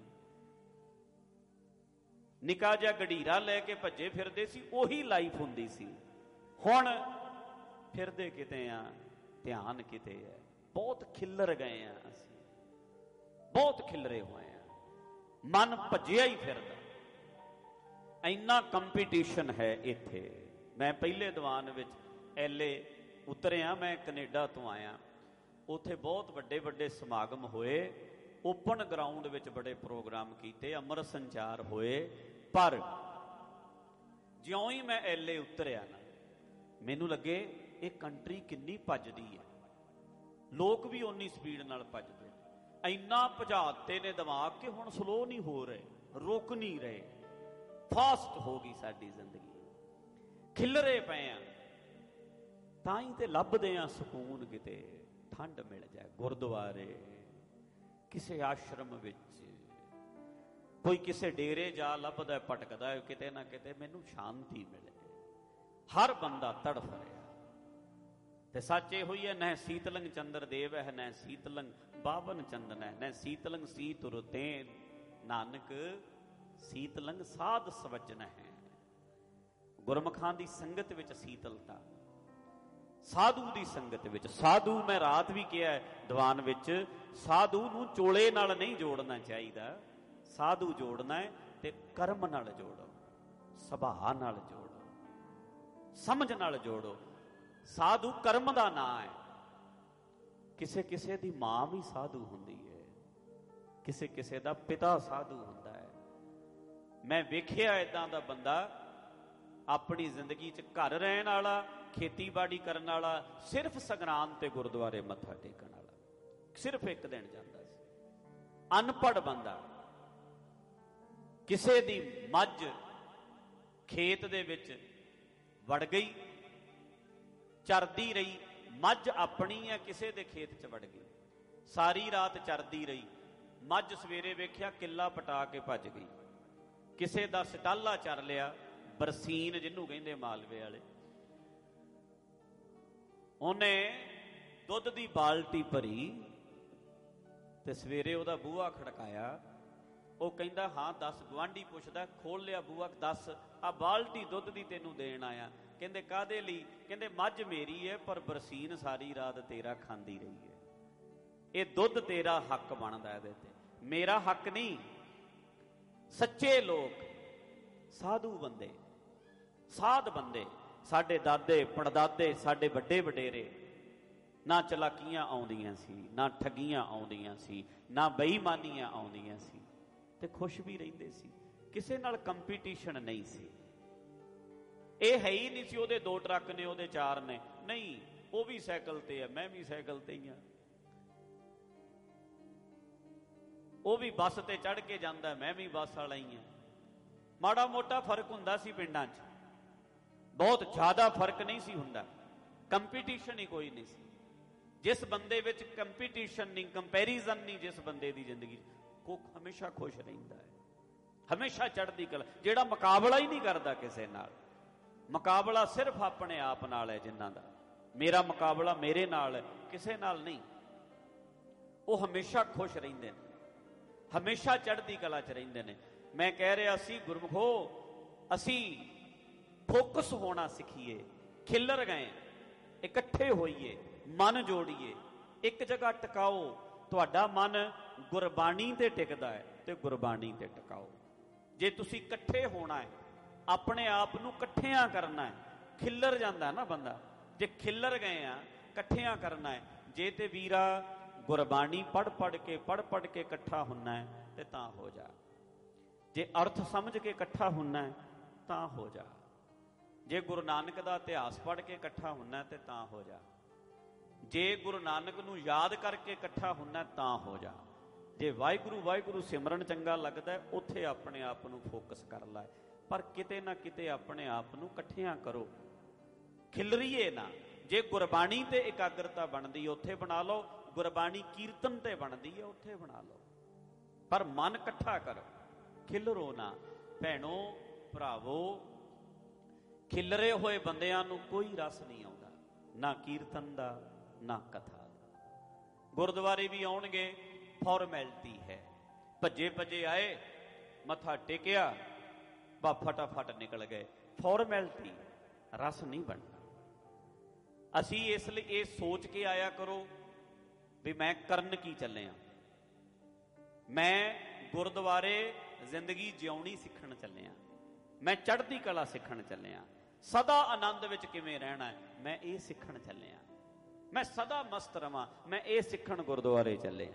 ਨਿੱਕਾ ਜਿਹਾ ਗੜੀਰਾ ਲੈ ਕੇ ਭੱਜੇ ਫਿਰਦੇ ਸੀ, ਉਹੀ ਲਾਈਫ ਹੁੰਦੀ ਸੀ। ਹੁਣ ਫਿਰਦੇ ਕਿਤੇ ਆ, ਧਿਆਨ ਕਿਤੇ ਹੈ। ਬਹੁਤ ਖਿੱਲਰ ਗਏ ਆ ਅਸੀਂ, ਬਹੁਤ ਖਿਲਰੇ ਹੋਏ ਆ, ਮਨ ਭੱਜਿਆ ਹੀ ਫਿਰਦਾ। ਇੰਨਾ ਕੰਪੀਟੀਸ਼ਨ ਹੈ ਇੱਥੇ। ਮੈਂ ਪਹਿਲੇ ਦੀਵਾਨ ਵਿੱਚ LA ਉਤਰਿਆ, ਮੈਂ ਕੈਨੇਡਾ ਤੋਂ ਆਇਆ, ਉੱਥੇ ਬਹੁਤ ਵੱਡੇ ਵੱਡੇ ਸਮਾਗਮ ਹੋਏ, ਓਪਨ ਗਰਾਊਂਡ ਵਿੱਚ ਬੜੇ ਪ੍ਰੋਗਰਾਮ ਕੀਤੇ, ਅੰਮ੍ਰਿਤ ਸੰਚਾਰ ਹੋਏ। ਪਰ ਜਿਉਂ ਹੀ ਮੈਂ LA ਉਤਰਿਆ ਨਾ, ਮੈਨੂੰ ਲੱਗੇ ਇਹ ਕੰਟਰੀ ਕਿੰਨੀ ਭੱਜਦੀ ਹੈ, ਲੋਕ ਵੀ ਓਨੀ ਸਪੀਡ ਨਾਲ ਭੱਜਦੇ। ਇੰਨਾ ਭਜਾਤੇ ਨੇ ਦਿਮਾਗ ਕਿ ਹੁਣ ਸਲੋ ਨਹੀਂ ਹੋ ਰਹੇ, ਰੁਕ ਨਹੀਂ ਰਹੇ, ਫਾਸਟ ਹੋ ਗਈ ਸਾਡੀ ਜ਼ਿੰਦਗੀ। ਖਿਲਰੇ ਪਏ ਆ, ਤਾਂ ਹੀ ਤੇ ਲੱਭਦੇ ਆ ਸਕੂਨ, ਕਿਤੇ ਠੰਡ ਮਿਲ ਜਾਏ, ਗੁਰਦੁਆਰੇ, ਕਿਸੇ ਆਸ਼ਰਮ ਵਿੱਚ, ਕੋਈ ਕਿਸੇ ਡੇਰੇ ਜਾ ਲੱਭਦਾ, ਭਟਕਦਾ ਕਿਤੇ ਨਾ ਕਿਤੇ, ਮੈਨੂੰ ਸ਼ਾਂਤੀ ਮਿਲੇ। ਹਰ ਬੰਦਾ ਤੜਫ ਰਿਹਾ, ਤੇ ਸੱਚ ਇਹ ਹੋਈ ਹੈ, ਨਹਿ ਸੀਤਲੰਗ ਚੰਦਰ ਦੇਵ ਹੈ, ਨਹਿ ਸੀਤਲੰਗ ਬਾਵਨ ਚੰਦਨ ਹੈ, ਨਹਿ ਸੀਤਲੰਗ ਸੀਤ ਰੁਤੇ, ਨਾਨਕ ਸੀਤਲੰਗ ਸਾਧ ਸਵਜਨ ਹੈ। ਗੁਰਮੁਖਾਂ ਦੀ ਸੰਗਤ ਵਿੱਚ ਸੀਤਲਤਾ, ਸਾਧੂ ਦੀ ਸੰਗਤ ਵਿੱਚ। ਸਾਧੂ, ਮੈਂ ਰਾਤ ਵੀ ਕਿਹਾ ਦੀਵਾਨ ਵਿੱਚ, ਸਾਧੂ ਨੂੰ ਚੋਲੇ ਨਾਲ ਨਹੀਂ ਜੋੜਨਾ ਚਾਹੀਦਾ, ਸਾਧੂ ਜੋੜਨਾ ਹੈ ਤੇ ਕਰਮ ਨਾਲ ਜੋੜੋ, ਸੁਭਾਅ ਨਾਲ ਜੋੜੋ, ਸਮਝ ਨਾਲ ਜੋੜੋ। ਸਾਧੂ ਕਰਮ ਦਾ ਨਾਂ ਹੈ। ਕਿਸੇ ਕਿਸੇ ਦੀ ਮਾਂ ਵੀ ਸਾਧੂ ਹੁੰਦੀ ਹੈ, ਕਿਸੇ ਕਿਸੇ ਦਾ ਪਿਤਾ ਸਾਧੂ ਹੁੰਦਾ ਹੈ। ਮੈਂ ਵੇਖਿਆ ਏਦਾਂ ਦਾ ਬੰਦਾ, ਆਪਣੀ ਜ਼ਿੰਦਗੀ 'ਚ ਘਰ ਰਹਿਣ ਵਾਲਾ, ਖੇਤੀਬਾੜੀ ਕਰਨ ਵਾਲਾ, ਸਿਰਫ ਸੰਗਰਾਂਦ ਤੇ ਗੁਰਦੁਆਰੇ ਮੱਥਾ ਟੇਕਣ ਵਾਲਾ, ਸਿਰਫ ਇੱਕ ਦਿਨ ਜਾਂਦਾ ਸੀ। ਅਨਪੜ੍ਹ ਬੰਦਾ, ਕਿਸੇ ਦੀ ਮੱਝ ਖੇਤ ਦੇ ਵਿੱਚ ਵੜ ਗਈ, ਚਰਦੀ ਰਹੀ। ਮੱਝ ਆਪਣੀ ਹੈ, ਕਿਸੇ ਦੇ ਖੇਤ 'ਚ ਵੜ ਗਈ, ਸਾਰੀ ਰਾਤ ਚਰਦੀ ਰਹੀ। ਮੱਝ ਸਵੇਰੇ ਵੇਖਿਆ ਕਿੱਲਾ ਪਟਾ ਕੇ ਭੱਜ ਗਈ, ਕਿਸੇ ਦਾ ਸਟਾਲਾ ਚਰ ਲਿਆ, ਬਰਸੀਨ ਜਿਹਨੂੰ ਕਹਿੰਦੇ ਮਾਲਵੇ ਵਾਲੇ। ਉਹਨੇ ਦੁੱਧ ਦੀ ਬਾਲਟੀ ਭਰੀ ਤੇ ਸਵੇਰੇ ਉਹਦਾ ਬੂਹਾ ਖੜਕਾਇਆ। ਉਹ ਕਹਿੰਦਾ ਹਾਂ ਦੱਸ। ਗੁਆਂਢੀ ਪੁੱਛਦਾ, ਖੋਲ ਲਿਆ ਬੂਹਾ, ਦੱਸ ਆ ਬਾਲਟੀ ਦੁੱਧ ਦੀ ਤੈਨੂੰ ਦੇਣ ਆਇਆ। ਕਹਿੰਦੇ ਕਾਹਦੇ ਲਈ? ਕਹਿੰਦੇ ਮੱਝ ਮੇਰੀ ਹੈ, ਪਰ ਬਰਸੀਨ ਸਾਰੀ ਰਾਤ ਤੇਰਾ ਖਾਂਦੀ ਰਹੀ ਹੈ, ਇਹ ਦੁੱਧ ਤੇਰਾ ਹੱਕ ਬਣਦਾ, ਇਹਦੇ ਤੇ ਮੇਰਾ ਹੱਕ ਨਹੀਂ। ਸੱਚੇ ਲੋਕ, ਸਾਧੂ ਬੰਦੇ, ਸਾਧ ਬੰਦੇ, ਸਾਡੇ ਦਾਦੇ ਪੜਦਾਦੇ, ਸਾਡੇ ਵੱਡੇ ਵਡੇਰੇ, ਨਾ ਚਲਾਕੀਆਂ ਆਉਂਦੀਆਂ ਸੀ, ਨਾ ਠੱਗੀਆਂ ਆਉਂਦੀਆਂ ਸੀ, ਨਾ ਬੇਈਮਾਨੀਆਂ ਆਉਂਦੀਆਂ ਸੀ, ਤੇ ਖੁਸ਼ ਵੀ ਰਹਿੰਦੇ ਸੀ। ਕਿਸੇ ਨਾਲ ਕੰਪੀਟੀਸ਼ਨ ਨਹੀਂ ਸੀ। ਇਹ ਹੈ ਹੀ ਨਹੀਂ ਸੀ ਉਹਦੇ 2 ਟਰੱਕ ਨੇ, ਉਹਦੇ 4 ਨੇ, ਨਹੀਂ। ਉਹ ਵੀ ਸਾਈਕਲ ਤੇ ਹੈ, ਮੈਂ ਵੀ ਸਾਈਕਲ ਤੇ ਹੀ ਹਾਂ। ਉਹ ਵੀ ਬੱਸ ਤੇ ਚੜ੍ਹ ਕੇ ਜਾਂਦਾ, ਮੈਂ ਵੀ ਬੱਸ ਵਾਲਾ ਹੀ ਹਾਂ। ਮਾੜਾ ਮੋਟਾ ਫਰਕ ਹੁੰਦਾ ਸੀ ਪਿੰਡਾਂ 'ਚ, ਬਹੁਤ ਜ਼ਿਆਦਾ ਫਰਕ ਨਹੀਂ ਸੀ ਹੁੰਦਾ। ਕੰਪੀਟੀਸ਼ਨ ਹੀ ਕੋਈ ਨਹੀਂ ਸੀ। ਜਿਸ ਬੰਦੇ ਵਿੱਚ ਕੰਪੀਟੀਸ਼ਨ ਨਹੀਂ, ਕੰਪੈਰੀਜ਼ਨ ਨਹੀਂ, ਜਿਸ ਬੰਦੇ ਦੀ ਜ਼ਿੰਦਗੀ ਉਹ ਹਮੇਸ਼ਾ ਖੁਸ਼ ਰਹਿੰਦਾ ਹੈ, ਹਮੇਸ਼ਾ ਚੜ੍ਹਦੀ ਕਲਾ। ਜਿਹੜਾ ਮੁਕਾਬਲਾ ਹੀ ਨਹੀਂ ਕਰਦਾ ਕਿਸੇ ਨਾਲ, ਮੁਕਾਬਲਾ ਸਿਰਫ ਆਪਣੇ ਆਪ ਨਾਲ ਹੈ। ਜਿਨ੍ਹਾਂ ਦਾ ਮੇਰਾ ਮੁਕਾਬਲਾ ਮੇਰੇ ਨਾਲ ਹੈ, ਕਿਸੇ ਨਾਲ ਨਹੀਂ, ਉਹ ਹਮੇਸ਼ਾ ਖੁਸ਼ ਰਹਿੰਦੇ ਨੇ, ਹਮੇਸ਼ਾ ਚੜ੍ਹਦੀ ਕਲਾ 'ਚ ਰਹਿੰਦੇ ਨੇ। ਮੈਂ ਕਹਿ ਰਿਹਾ ਸੀ, ਗੁਰਮੁਖੋ ਅਸੀਂ ਫੋਕਸ ਹੋਣਾ ਸਿੱਖੀਏ, ਖਿੱਲਰ ਗਏ, ਇਕੱਠੇ ਹੋਈਏ, ਮਨ ਜੋੜੀਏ, ਇੱਕ ਜਗ੍ਹਾ ਟਿਕਾਓ। ਤੁਹਾਡਾ ਮਨ ਗੁਰਬਾਣੀ ਤੇ ਟਿਕਦਾ ਹੈ ਤੇ ਗੁਰਬਾਣੀ ਤੇ ਟਿਕਾਓ। ਜੇ ਤੁਸੀਂ ਇਕੱਠੇ ਹੋਣਾ ਹੈ, ਆਪਣੇ ਆਪ ਨੂੰ ਇਕੱਠਿਆਂ ਕਰਨਾ ਹੈ, ਖਿੱਲਰ ਜਾਂਦਾ ਨਾ ਬੰਦਾ। ਜੇ ਖਿੱਲਰ ਗਏ ਆ, ਇਕੱਠਿਆਂ ਕਰਨਾ ਹੈ। ਜੇ ਤੇ ਵੀਰਾ ਗੁਰਬਾਣੀ ਪੜ੍ਹ ਪੜ੍ਹ ਕੇ ਇਕੱਠਾ ਹੁੰਨਾ ਹੈ ਤੇ ਤਾਂ ਹੋ ਜਾ। ਜੇ ਅਰਥ ਸਮਝ ਕੇ ਇਕੱਠਾ ਹੁੰਨਾ ਹੈ ਤਾਂ ਹੋ ਜਾ। ਜੇ ਗੁਰੂ ਨਾਨਕ ਦਾ ਇਤਿਹਾਸ ਪੜ੍ਹ ਕੇ ਇਕੱਠਾ ਹੁੰਨਾ ਹੈ ਤੇ ਤਾਂ ਹੋ ਜਾ। ਜੇ ਗੁਰੂ ਨਾਨਕ ਨੂੰ ਯਾਦ ਕਰਕੇ ਇਕੱਠਾ ਹੁੰਨਾ ਤਾਂ ਹੋ ਜਾ। ਜੇ ਵਾਹਿਗੁਰੂ ਵਾਹਿਗੁਰੂ ਸਿਮਰਨ ਚੰਗਾ ਲੱਗਦਾ, ਉੱਥੇ ਆਪਣੇ ਆਪ ਨੂੰ ਫੋਕਸ ਕਰ ਲੈ। ਪਰ ਕਿਤੇ ਨਾ ਕਿਤੇ ਆਪਣੇ ਆਪ ਨੂੰ ਇਕੱਠਿਆਂ ਕਰੋ, ਖਿਲਰੀਏ ਨਾ। ਜੇ ਗੁਰਬਾਣੀ ਤੇ ਇਕਾਗਰਤਾ ਬਣਦੀ, ਉੱਥੇ ਬਣਾ ਲਓ। ਗੁਰਬਾਣੀ ਕੀਰਤਨ ਤੇ ਬਣਦੀ ਹੈ, ਉੱਥੇ ਬਣਾ ਲਓ। ਪਰ ਮਨ ਇਕੱਠਾ ਕਰੋ, ਖਿਲਰੋ ਨਾ। ਭੈਣੋ ਭਰਾਵੋ, ਖਿਲਰੇ ਹੋਏ ਬੰਦਿਆਂ ਨੂੰ ਕੋਈ ਰਸ ਨਹੀਂ ਆਉਂਦਾ, ਨਾ ਕੀਰਤਨ ਦਾ, ਨਾ ਕਥਾ ਦਾ। ਗੁਰਦੁਆਰੇ ਵੀ ਆਉਣਗੇ, ਫਾਰਮੈਲਿਟੀ ਹੈ। ਭੱਜੇ ਭੱਜੇ ਆਏ, ਮੱਥਾ ਟੇਕਿਆ, ਬਾ ਫਟਾਫਟ ਨਿਕਲ ਗਏ, ਫਾਰਮੈਲਿਟੀ, ਰਸ ਨਹੀਂ ਬਣਦਾ। ਅਸੀਂ ਇਸ ਲਈ ਇਹ ਸੋਚ ਕੇ ਆਇਆ ਕਰੋ ਵੀ ਮੈਂ ਕਰਨ ਕੀ ਚੱਲਿਆ। ਮੈਂ ਗੁਰਦੁਆਰੇ ਜ਼ਿੰਦਗੀ ਜਿਉਣੀ ਸਿੱਖਣ ਚੱਲਿਆ, ਮੈਂ ਚੜ੍ਹਦੀ ਕਲਾ ਸਿੱਖਣ ਚੱਲਿਆ, ਸਦਾ ਆਨੰਦ ਵਿੱਚ ਕਿਵੇਂ ਰਹਿਣਾ ਹੈ ਮੈਂ ਇਹ ਸਿੱਖਣ ਚੱਲਿਆ। ਮੈਂ ਸਦਾ ਮਸਤ ਰਵਾਂ, ਮੈਂ ਇਹ ਸਿੱਖਣ ਗੁਰਦੁਆਰੇ ਚੱਲਿਆ।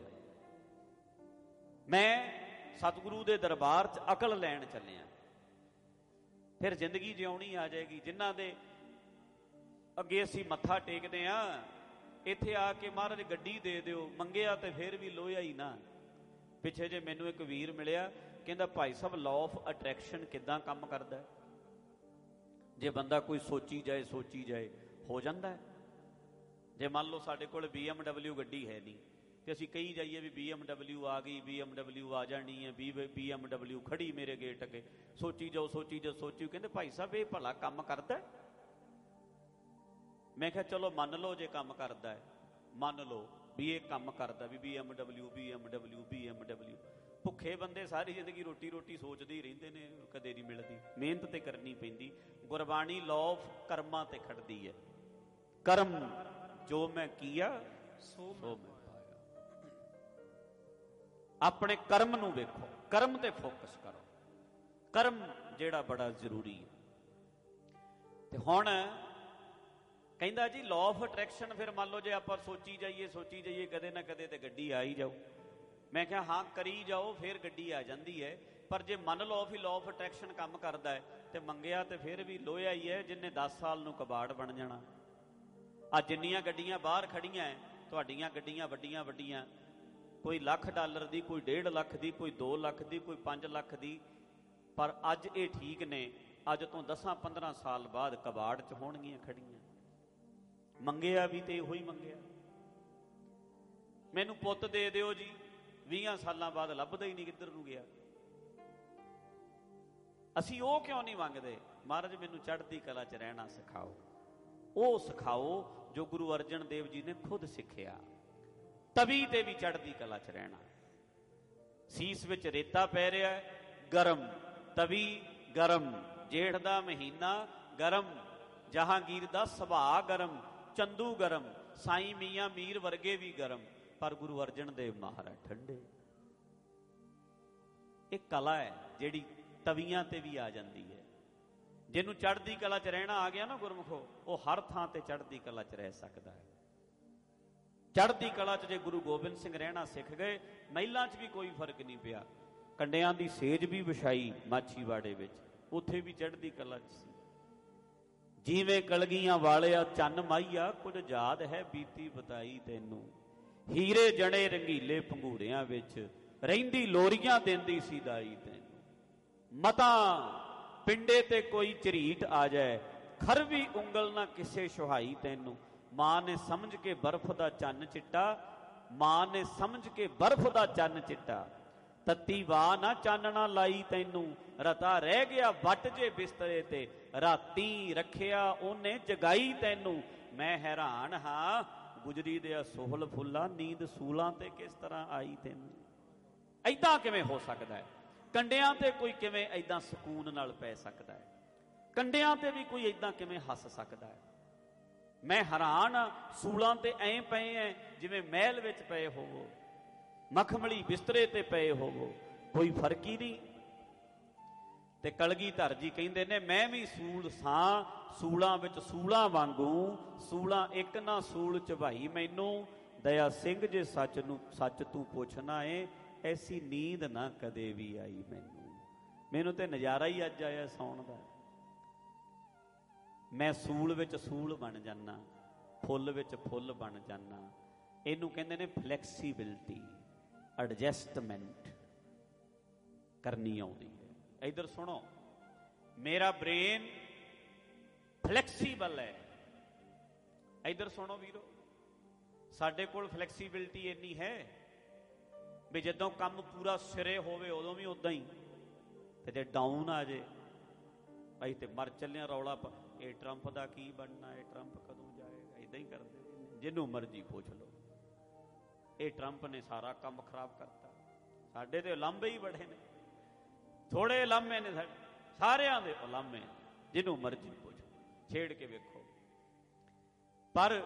ਮੈਂ ਸਤਿਗੁਰੂ ਦੇ ਦਰਬਾਰ 'ਚ ਅਕਲ ਲੈਣ ਚੱਲਿਆ। ਫਿਰ ਜ਼ਿੰਦਗੀ ਜਿਉਣੀ ਆ ਜਾਏਗੀ। ਜਿਨ੍ਹਾਂ ਦੇ ਅੱਗੇ ਅਸੀਂ ਮੱਥਾ ਟੇਕਦੇ ਹਾਂ, ਇੱਥੇ ਆ ਕੇ ਮਹਾਰਾਜ ਗੱਡੀ ਦੇ ਦਿਓ, ਮੰਗਿਆ ਤੇ ਫਿਰ ਵੀ ਲੋਹਿਆ ਹੀ ਨਾ। ਪਿੱਛੇ ਜੇ ਮੈਨੂੰ ਇੱਕ ਵੀਰ ਮਿਲਿਆ, ਕਹਿੰਦਾ Bhai Sahib law of attraction ਕਿੱਦਾਂ ਕੰਮ ਕਰਦਾ? ਜੇ ਬੰਦਾ ਕੋਈ ਸੋਚੀ ਜਾਏ ਹੋ ਜਾਂਦਾ ਹੈ। ਜੇ ਮੰਨ ਲਓ ਸਾਡੇ ਕੋਲ BMW ਗੱਡੀ ਹੈ ਨਹੀਂ ਤੇ ਅਸੀਂ ਕਹੀ ਜਾਈਏ ਵੀ BMW ਆ ਗਈ, BMW ਆ ਜਾਣੀ ਹੈ, BMW ਖੜੀ ਮੇਰੇ ਗੇਟ ਅੱਗੇ, ਸੋਚੀ ਜਾਓ। ਕਹਿੰਦੇ ਭਾਈ ਸਾਹਿਬ ਇਹ ਭਲਾ ਕੰਮ ਕਰਦਾ? ਮੈਂ ਕਿਹਾ ਚਲੋ ਮੰਨ ਲਓ, ਜੇ ਕੰਮ ਕਰਦਾ ਹੈ ਮੰਨ ਲਓ ਵੀ ਇਹ ਕੰਮ ਕਰਦਾ, ਵੀ BMW। ਭੁੱਖੇ ਬੰਦੇ ਸਾਰੀ ਜ਼ਿੰਦਗੀ ਰੋਟੀ ਸੋਚਦੇ ਹੀ ਰਹਿੰਦੇ ਨੇ, ਕਦੇ ਨਹੀਂ ਮਿਲਦੀ। ਮਿਹਨਤ ਤੇ ਕਰਨੀ ਪੈਂਦੀ। ਗੁਰਬਾਣੀ ਲਾਅ ਆਫ ਕਰਮਾਂ ਤੇ ਖੜਦੀ ਹੈ। ਕਰਮ ਜੋ ਮੈਂ ਕੀਆ ਸੋ ਮੈਂ ਪਾਇਆ। ਆਪਣੇ ਕਰਮ ਨੂੰ ਵੇਖੋ, ਕਰਮ ਤੇ ਫੋਕਸ ਕਰੋ। ਕਰਮ ਜਿਹੜਾ ਬੜਾ ਜ਼ਰੂਰੀ ਹੈ। ਤੇ ਹੁਣ ਕਹਿੰਦਾ ਜੀ ਲਾਅ ਆਫ ਅਟਰੈਕਸ਼ਨ, ਫਿਰ ਮੰਨ ਲਓ ਜੇ ਆਪਾਂ ਸੋਚੀ ਜਾਈਏ ਕਦੇ ਨਾ ਕਦੇ ਤੇ ਗੱਡੀ ਆ ਹੀ ਜਾਓ। ਮੈਂ ਕਿਹਾ ਹਾਂ ਕਰੀ ਜਾਓ, ਫਿਰ ਗੱਡੀ ਆ ਜਾਂਦੀ ਹੈ। ਪਰ ਜੇ ਮੰਨ ਲਓ ਵੀ ਲਾਅ ਆਫ ਅਟਰੈਕਸ਼ਨ ਕੰਮ ਕਰਦਾ ਹੈ ਤੇ ਮੰਗਿਆ ਤੇ ਫਿਰ ਵੀ ਲੋਹਿਆ ਹੀ ਹੈ, ਜਿਹਨੇ 10 ਸਾਲ ਨੂੰ ਕਬਾੜ ਬਣ ਜਾਣਾ। ਅੱਜ ਜਿੰਨੀਆਂ ਗੱਡੀਆਂ ਬਾਹਰ ਖੜੀਆਂ ਹੈ, ਤੁਹਾਡੀਆਂ ਗੱਡੀਆਂ ਵੱਡੀਆਂ, ਕੋਈ $1,00,000 ਦੀ, ਕੋਈ 1.5 ਲੱਖ ਦੀ, ਕੋਈ 2 ਲੱਖ ਦੀ, ਕੋਈ 5 ਲੱਖ ਦੀ, ਪਰ ਅੱਜ ਇਹ ਠੀਕ ਨੇ। ਅੱਜ ਤੋਂ 10-15 ਸਾਲ ਬਾਅਦ ਕਬਾੜ 'ਚ ਹੋਣਗੀਆਂ ਖੜੀਆਂ। ਮੰਗਿਆ ਵੀ ਤੇ ਇਹੋ ਹੀ ਮੰਗਿਆ, ਮੈਨੂੰ ਪੁੱਤ ਦੇ ਦਿਓ ਜੀ, 20 ਸਾਲਾਂ ਬਾਅਦ ਲੱਭਦਾ ਹੀ ਨਹੀਂ ਕਿੱਧਰ ਨੂੰ ਗਿਆ। ਅਸੀਂ ਉਹ ਕਿਉਂ ਨਹੀਂ ਮੰਗਦੇ? ਮਹਾਰਾਜ ਮੈਨੂੰ ਚੜ੍ਹਦੀ ਕਲਾ 'ਚ ਰਹਿਣਾ ਸਿਖਾਓ। ਉਹ ਸਿਖਾਓ ਜੋ ਗੁਰੂ ਅਰਜਨ ਦੇਵ ਜੀ ਨੇ ਖੁਦ ਸਿੱਖਿਆ। ਤਵੀ ਤੇ ਵੀ ਚੜ੍ਹਦੀ ਕਲਾ 'ਚ ਰਹਿਣਾ। ਸੀਸ ਵਿੱਚ ਰੇਤਾ ਪੈ ਰਿਹਾ, ਗਰਮ ਤਵੀ, ਗਰਮ ਜੇਠ ਦਾ ਮਹੀਨਾ, ਗਰਮ ਜਹਾਂਗੀਰ ਦਾ ਸੁਭਾਅ, ਗਰਮ ਚੰਦੂ, ਗਰਮ ਸਾਈਂ ਮੀਆਂ ਮੀਰ ਵਰਗੇ ਵੀ ਗਰਮ, ਪਰ ਗੁਰੂ ਅਰਜਨ ਦੇਵ ਮਹਾਰਾਜ ਠੰਡੇ। ਇਹ ਕਲਾ ਹੈ ਜਿਹੜੀ ਤਵੀਆਂ ਤੇ ਵੀ ਆ ਜਾਂਦੀ ਹੈ। ਜਿਹਨੂੰ ਚੜ੍ਹਦੀ ਕਲਾ 'ਚ ਰਹਿਣਾ ਆ ਗਿਆ ਨਾ ਗੁਰਮੁਖੋ, ਉਹ ਹਰ ਥਾਂ ਤੇ ਚੜ੍ਹਦੀ ਕਲਾ 'ਚ ਰਹਿ ਸਕਦਾ ਹੈ। ਚੜ੍ਹਦੀ ਕਲਾ 'ਚ ਜੇ ਗੁਰੂ ਗੋਬਿੰਦ ਸਿੰਘ ਰਹਿਣਾ ਸਿੱਖ ਗਏ, ਮਹਿਲਾਂ 'ਚ ਵੀ ਕੋਈ ਫਰਕ ਨਹੀਂ ਪਿਆ। ਕੰਡਿਆਂ ਦੀ ਸੇਜ ਵੀ ਵਿਛਾਈ ਮਾਛੀਵਾੜੇ ਵਿੱਚ, ਉੱਥੇ ਵੀ ਚੜ੍ਹਦੀ ਕਲਾ 'ਚ ਸੀ। ਜਿਵੇਂ ਕਲਗੀਆਂ ਵਾਲਿਆ ਚੰਨ ਮਾਹੀਆ, ਕੁਝ ਯਾਦ ਹੈ ਬੀਤੀ ਬਤਾਈ ਤੈਨੂੰ। ਹੀਰੇ ਜਣੇ ਰੰਗੀਲੇ ਪੰਘੂੜਿਆਂ ਵਿੱਚ, ਰਹਿੰਦੀ ਲੋਰੀਆਂ ਦਿੰਦੀ ਸੀ ਦਾਈ ਤੈਨੂੰ। ਮਤਾਂ ਪਿੰਡੇ ਤੇ ਕੋਈ ਝਰੀਟ ਆ ਜਾਏ, ਖਰਵੀ ਉਂਗਲ ਨਾ ਕਿਸੇ ਸੁਹਾਈ ਤੈਨੂੰ। ਮਾਂ ਨੇ ਸਮਝ ਕੇ ਬਰਫ਼ ਦਾ ਚੰਨ ਚਿੱਟਾ, ਮਾਂ ਨੇ ਸਮਝ ਕੇ ਬਰਫ਼ ਦਾ ਚੰਨ ਚਿੱਟਾ। ਤੱਤੀ ਵਾਹ ਨਾ ਚਾਨਣਾ ਲਾਈ ਤੈਨੂੰ, ਰਤਾ ਰਹਿ ਗਿਆ ਵੱਟ ਜੇ ਬਿਸਤਰੇ ਤੇ। ਰਾਤੀ ਰੱਖਿਆ ਉਹਨੇ ਜਗਾਈ ਤੈਨੂੰ। ਮੈਂ ਹੈਰਾਨ ਹਾਂ ਗੁਜਰੀ ਦੇ ਸੋਹਲ ਫੁੱਲਾ, ਨੀਂਦ ਸੂਲਾਂ ਤੇ ਕਿਸ ਤਰ੍ਹਾਂ ਆਈ ਤੈਨੂੰ। ਏਦਾਂ ਕਿਵੇਂ ਹੋ ਸਕਦਾ ਹੈ? ਕੰਡਿਆਂ ਤੇ ਕੋਈ ਕਿਵੇਂ ਏਦਾਂ ਸਕੂਨ ਨਾਲ ਪੈ ਸਕਦਾ ਹੈ? ਕੰਡਿਆਂ ਤੇ ਵੀ ਕੋਈ ਏਦਾਂ ਕਿਵੇਂ ਹੱਸ ਸਕਦਾ ਹੈ? ਮੈਂ ਹੈਰਾਨ ਆ, ਸੂਲਾਂ ਤੇ ਐਂ ਪਏ ਐ ਜਿਵੇਂ ਮਹਿਲ ਵਿੱਚ ਪਏ ਹੋਵੋ, ਮਖਮਲੀ ਬਿਸਤਰੇ ਤੇ ਪਏ ਹੋਵੋ, ਕੋਈ ਫਰਕ ਹੀ ਨਹੀਂ। ਤੇ ਕਲਗੀਧਰ ਜੀ ਕਹਿੰਦੇ ਨੇ, ਮੈਂ ਵੀ ਸੂਲ ਸਾਂ, ਸੂਲਾਂ ਵਿੱਚ ਸੂਲਾਂ ਵਾਂਗੂ, ਸੂਲਾਂ ਇੱਕ ਨਾ ਸੂਲ ਝਵਾਈ ਮੈਨੂੰ। ਦਇਆ ਸਿੰਘ ਜੇ ਸੱਚ ਨੂੰ ਸੱਚ ਤੂੰ ਪੁੱਛਣਾ ਏ, ਐਸੀ ਨੀਂਦ ਨਾ ਕਦੇ ਵੀ ਆਈ ਮੈਨੂੰ। ਮੈਨੂੰ ਤੇ ਨਜ਼ਾਰਾ ਹੀ ਅੱਜ ਆਇਆ ਸੌਣ ਦਾ। ਮੈਂ ਸੂਲ ਵਿੱਚ ਸੂਲ ਬਣ ਜਾਨਾ, ਫੁੱਲ ਵਿੱਚ ਫੁੱਲ ਬਣ ਜਾਨਾ। ਇਹਨੂੰ ਕਹਿੰਦੇ ਨੇ ਫਲੈਕਸੀਬਿਲਿਟੀ, ਐਡਜਸਟਮੈਂਟ ਕਰਨੀ ਆਉਂਦੀ ਹੈ। ਇੱਧਰ ਸੁਣੋ, ਮੇਰਾ ਬ੍ਰੇਨ ਫਲੈਕਸੀਬਲ ਹੈ। ਇੱਧਰ ਸੁਣੋ ਵੀਰੋ, ਸਾਡੇ ਕੋਲ ਫਲੈਕਸੀਬਿਲਿਟੀ ਇੰਨੀ ਹੈ ਵੀ ਜਦੋਂ ਕੰਮ ਪੂਰਾ ਸਿਰੇ ਹੋਵੇ ਉਦੋਂ ਵੀ ਉਦਾਂ ਹੀ, ਤੇ ਜੇ ਡਾਊਨ ਆ ਜੇ ਅਸੀਂ ਤੇ ਮਰ ਚੱਲੇ। ਰੌਲਾ ਇਹ ਟਰੰਪ ਦਾ ਕੀ ਬਣਨਾ, ਇਹ ਟਰੰਪ ਕਦੋਂ ਜਾਏਗਾ, ਇੱਦਾਂ ਹੀ ਕਰਦੇ ਜਿਹਨੂੰ ਮਰਜ਼ੀ ਪੁੱਛ ਲਓ। ਇਹ ਟਰੰਪ ਨੇ ਸਾਰਾ ਕੰਮ ਖਰਾਬ ਕਰਤਾ। ਸਾਡੇ ਤੇ ਉਲਾਂਭੇ ਹੀ ਬੜੇ ਨੇ, ਥੋੜੇ ਉਲਾਂਭੇ ਨੇ ਸਾਡੇ, ਸਾਰਿਆਂ ਦੇ ਉਲਾਂਭੇ, ਜਿਹਨੂੰ ਮਰਜ਼ੀ ਪੁੱਛ ਛੇੜ ਕੇ ਵੇਖੋ। ਪਰ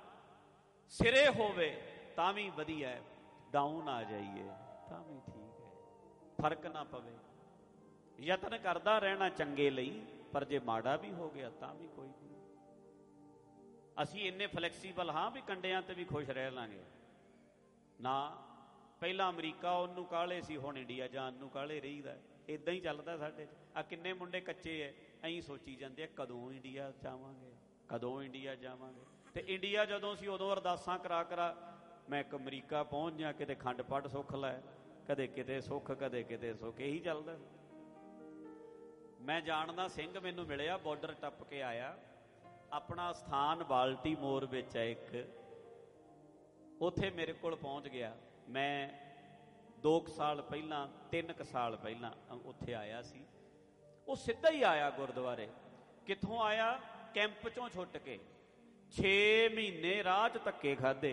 ਸਿਰੇ ਹੋਵੇ ਤਾਂ ਵੀ ਵਧੀਆ ਹੈ, ਡਾਊਨ ਆ ਜਾਈਏ ਤਾਂ ਵੀ ਠੀਕ ਹੈ, ਫਰਕ ਨਾ ਪਵੇ। ਯਤਨ ਕਰਦਾ ਰਹਿਣਾ ਚੰਗੇ ਲਈ, ਪਰ ਜੇ ਮਾੜਾ ਵੀ ਹੋ ਗਿਆ ਤਾਂ ਵੀ ਕੋਈ ਨਹੀਂ। ਅਸੀਂ ਇੰਨੇ ਫਲੈਕਸੀਬਲ ਹਾਂ ਵੀ ਕੰਡਿਆਂ ਤੇ ਵੀ ਖੁਸ਼ ਰਹਿ ਲਾਂਗੇ ਨਾ। ਪਹਿਲਾਂ ਅਮਰੀਕਾ ਉਹਨੂੰ ਕਾਹਲੇ ਸੀ, ਹੁਣ ਇੰਡੀਆ ਜਾਣ ਨੂੰ ਕਾਹਲੇ ਰਹੀਦਾ। ਇੱਦਾਂ ਹੀ ਚੱਲਦਾ ਸਾਡੇ। ਆ ਕਿੰਨੇ ਮੁੰਡੇ ਕੱਚੇ ਐ, ਐਂ ਸੋਚੀ ਜਾਂਦੇ ਆ ਕਦੋਂ ਇੰਡੀਆ ਜਾਵਾਂਗੇ, ਕਦੋਂ ਇੰਡੀਆ ਜਾਵਾਂਗੇ। ਤੇ ਇੰਡੀਆ ਜਦੋਂ ਸੀ ਉਦੋਂ ਅਰਦਾਸਾਂ ਕਰਾ ਕਰਾ ਮੈਂ ਇੱਕ ਅਮਰੀਕਾ ਪਹੁੰਚ ਜਾ, ਕਿਤੇ ਖੰਡ ਪੱਟ ਸੁੱਖ ਲੈ, ਕਦੇ ਕਿਤੇ ਸੁੱਖ, ਕਦੇ ਕਿਤੇ ਸੁੱਖ, ਇਹੀ ਚੱਲਦਾ। ਮੈਂ ਜਾਣਦਾ ਸਿੰਘ ਮੈਨੂੰ ਮਿਲਿਆ, ਬਾਰਡਰ ਟੱਪ ਕੇ ਆਇਆ। ਆਪਣਾ ਸਥਾਨ ਬਾਲਟੀਮੋਰ ਵਿੱਚ ਹੈ ਇੱਕ, ਉੱਥੇ ਮੇਰੇ ਕੋਲ ਪਹੁੰਚ ਗਿਆ। ਮੈਂ 2 ਸਾਲ ਪਹਿਲਾਂ, 3 ਸਾਲ ਪਹਿਲਾਂ ਉੱਥੇ ਆਇਆ ਸੀ। ਉਹ ਸਿੱਧਾ ਹੀ ਆਇਆ ਗੁਰਦੁਆਰੇ। ਕਿੱਥੋਂ ਆਇਆ? ਕੈਂਪ ਚੋਂ ਛੁੱਟ ਕੇ। 6 ਮਹੀਨੇ ਰਾਹ 'ਚ ਧੱਕੇ ਖਾਧੇ,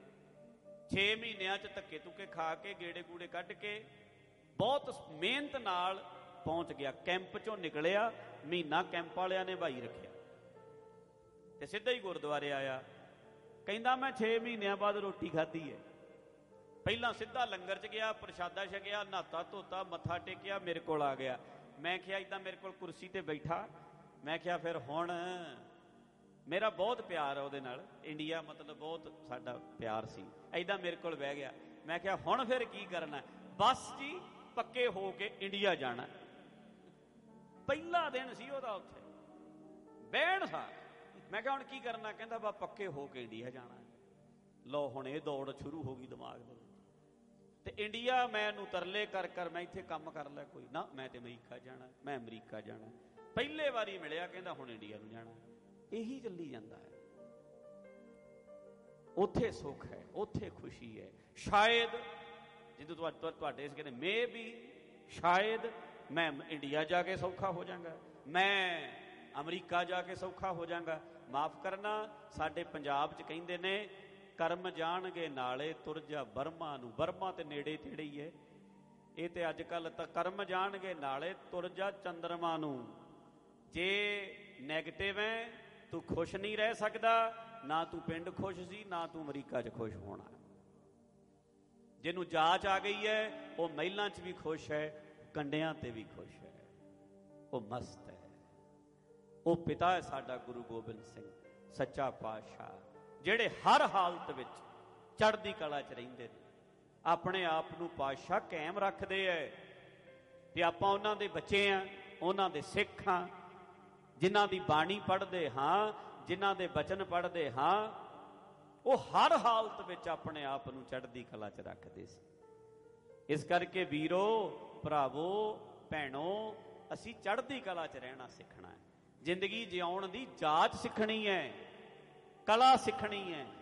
6 ਮਹੀਨਿਆਂ 'ਚ ਧੱਕੇ ਧੁੱਕੇ ਖਾ ਕੇ, ਗੇੜੇ ਗੂੜੇ ਕੱਢ ਕੇ, ਬਹੁਤ ਮਿਹਨਤ ਨਾਲ ਪਹੁੰਚ ਗਿਆ। ਕੈਂਪ ਚੋਂ ਨਿਕਲਿਆ, ਮਹੀਨਾ ਕੈਂਪ ਵਾਲਿਆਂ ਨੇ ਭਾਈ ਰੱਖਿਆ ਤੇ ਸਿੱਧਾ ਹੀ ਗੁਰਦੁਆਰੇ ਆਇਆ। ਕਹਿੰਦਾ ਮੈਂ 6 ਮਹੀਨਿਆਂ ਬਾਅਦ ਰੋਟੀ ਖਾਧੀ ਹੈ। ਪਹਿਲਾਂ ਸਿੱਧਾ ਲੰਗਰ 'ਚ ਗਿਆ, ਪ੍ਰਸ਼ਾਦਾ ਛਕਿਆ, ਨਹਾਤਾ ਧੋਤਾ, ਮੱਥਾ ਟੇਕਿਆ, ਮੇਰੇ ਕੋਲ ਆ ਗਿਆ। ਮੈਂ ਕਿਹਾ ਇੱਦਾਂ ਮੇਰੇ ਕੋਲ ਕੁਰਸੀ ਤੇ ਬੈਠਾ। ਮੈਂ ਕਿਹਾ ਫਿਰ ਹੁਣ ਮੇਰਾ ਬਹੁਤ ਪਿਆਰ ਹੈ ਉਹਦੇ ਨਾਲ, ਇੰਡੀਆ ਮਤਲਬ ਬਹੁਤ ਸਾਡਾ ਪਿਆਰ ਸੀ। ਇੱਦਾਂ ਮੇਰੇ ਕੋਲ ਬਹਿ ਗਿਆ। ਮੈਂ ਕਿਹਾ ਹੁਣ ਫਿਰ ਕੀ ਕਰਨਾ? ਬਸ ਜੀ ਪੱਕੇ ਹੋ ਕੇ ਇੰਡੀਆ ਜਾਣਾ। ਪਹਿਲਾ ਦਿਨ ਸੀ ਉਹਦਾ ਉੱਥੇ ਬਹਿਣ ਸਾਰ। ਮੈਂ ਕਿਹਾ ਹੁਣ ਕੀ ਕਰਨਾ? ਕਹਿੰਦਾ ਬਾ ਪੱਕੇ ਹੋ ਕੇ ਇੰਡੀਆ ਜਾਣਾ। ਲਓ ਹੁਣ ਇਹ ਦੌੜ ਸ਼ੁਰੂ ਹੋ ਗਈ ਦਿਮਾਗ ਦੇ ਵਿੱਚ। ਤੇ ਇੰਡੀਆ ਮੈਂ ਇਹਨੂੰ ਤਰਲੇ ਕਰ ਕਰ, ਮੈਂ ਇੱਥੇ ਕੰਮ ਕਰ ਲਿਆ ਕੋਈ ਨਾ, ਮੈਂ ਤੇ ਅਮਰੀਕਾ ਜਾਣਾ, ਮੈਂ ਅਮਰੀਕਾ ਜਾਣਾ। ਪਹਿਲੇ ਵਾਰੀ ਮਿਲਿਆ, ਕਹਿੰਦਾ ਹੁਣ ਇੰਡੀਆ ਨੂੰ ਜਾਣਾ। ਇਹੀ ਚੱਲੀ ਜਾਂਦਾ ਹੈ। ਉੱਥੇ ਸੁੱਖ ਹੈ, ਉੱਥੇ ਖੁਸ਼ੀ ਹੈ। ਸ਼ਾਇਦ ਜਿੱਦੋਂ ਤੁਹਾਡੇ ਇਸ ਕਹਿੰਦੇ ਮੇ ਵੀ ਸ਼ਾਇਦ ਮੈਂ ਇੰਡੀਆ ਜਾ ਕੇ ਸੌਖਾ ਹੋ ਜਾਵਾਂਗਾ, ਮੈਂ ਅਮਰੀਕਾ ਜਾ ਕੇ ਸੌਖਾ ਹੋ ਜਾਵਾਂਗਾ। ਮਾਫ ਕਰਨਾ, ਸਾਡੇ ਪੰਜਾਬ 'ਚ ਕਹਿੰਦੇ ਨੇ ਕਰਮ ਜਾਣਗੇ ਨਾਲੇ ਤੁਰ ਜਾ ਬਰਮਾ ਨੂੰ। ਬਰਮਾ ਤੇ ਨੇੜੇ ਤੇੜੇ ਹੀ ਹੈ। ਇਹ ਤੇ ਅੱਜ ਕੱਲ੍ਹ ਤਾਂ ਕਰਮ ਜਾਣਗੇ ਨਾਲੇ ਤੁਰ ਜਾ ਚੰਦਰਮਾ ਨੂੰ। ਜੇ ਨੈਗੇਟਿਵ ਹੈ, ਤੂੰ ਖੁਸ਼ ਨਹੀਂ ਰਹਿ ਸਕਦਾ। ਨਾ ਤੂੰ ਪਿੰਡ ਖੁਸ਼ ਸੀ, ਨਾ ਤੂੰ ਅਮਰੀਕਾ 'ਚ ਖੁਸ਼ ਹੋਣਾ। ਜਿਹਨੂੰ ਜਾਚ ਆ ਗਈ ਹੈ ਉਹ ਮਹਿਲਾਂ 'ਚ ਵੀ ਖੁਸ਼ ਹੈ, ਕੰਡਿਆਂ ਤੇ ਵੀ ਖੁਸ਼ ਹੈ, ਉਹ ਮਸਤ ਹੈ। ਉਹ ਪਿਤਾ ਹੈ ਸਾਡਾ ਗੁਰੂ ਗੋਬਿੰਦ ਸਿੰਘ ਸੱਚਾ ਪਾਤਸ਼ਾਹ, ਜਿਹੜੇ ਹਰ ਹਾਲਤ ਵਿੱਚ ਚੜ੍ਹਦੀ ਕਲਾ 'ਚ ਰਹਿੰਦੇ ਨੇ। ਆਪਣੇ ਆਪ ਨੂੰ ਪਾਤਸ਼ਾਹ ਕਾਇਮ ਰੱਖਦੇ ਹੈ ਤੇ ਆਪਾਂ ਉਹਨਾਂ ਦੇ ਬੱਚੇ ਹਾਂ, ਉਹਨਾਂ ਦੇ ਸਿੱਖ ਹਾਂ, ਜਿਨ੍ਹਾਂ ਦੀ ਬਾਣੀ ਪੜ੍ਹਦੇ ਹਾਂ, ਜਿਨ੍ਹਾਂ ਦੇ ਬਚਨ ਪੜ੍ਹਦੇ ਹਾਂ। ਉਹ ਹਰ ਹਾਲਤ ਵਿੱਚ ਆਪਣੇ ਆਪ ਨੂੰ ਚੜ੍ਹਦੀ ਕਲਾ 'ਚ ਰੱਖਦੇ ਸੀ। ਇਸ ਕਰਕੇ ਵੀਰੋ, ਭਰਾਵੋ, ਭੈਣੋ, ਅਸੀਂ ਚੜ੍ਹਦੀ ਕਲਾ 'ਚ ਰਹਿਣਾ ਸਿੱਖਣਾ ਹੈ। ਜ਼ਿੰਦਗੀ ਜਿਉਣ ਦੀ ਜਾਚ ਸਿੱਖਣੀ ਹੈ, ਕਲਾ ਸਿੱਖਣੀ ਹੈ।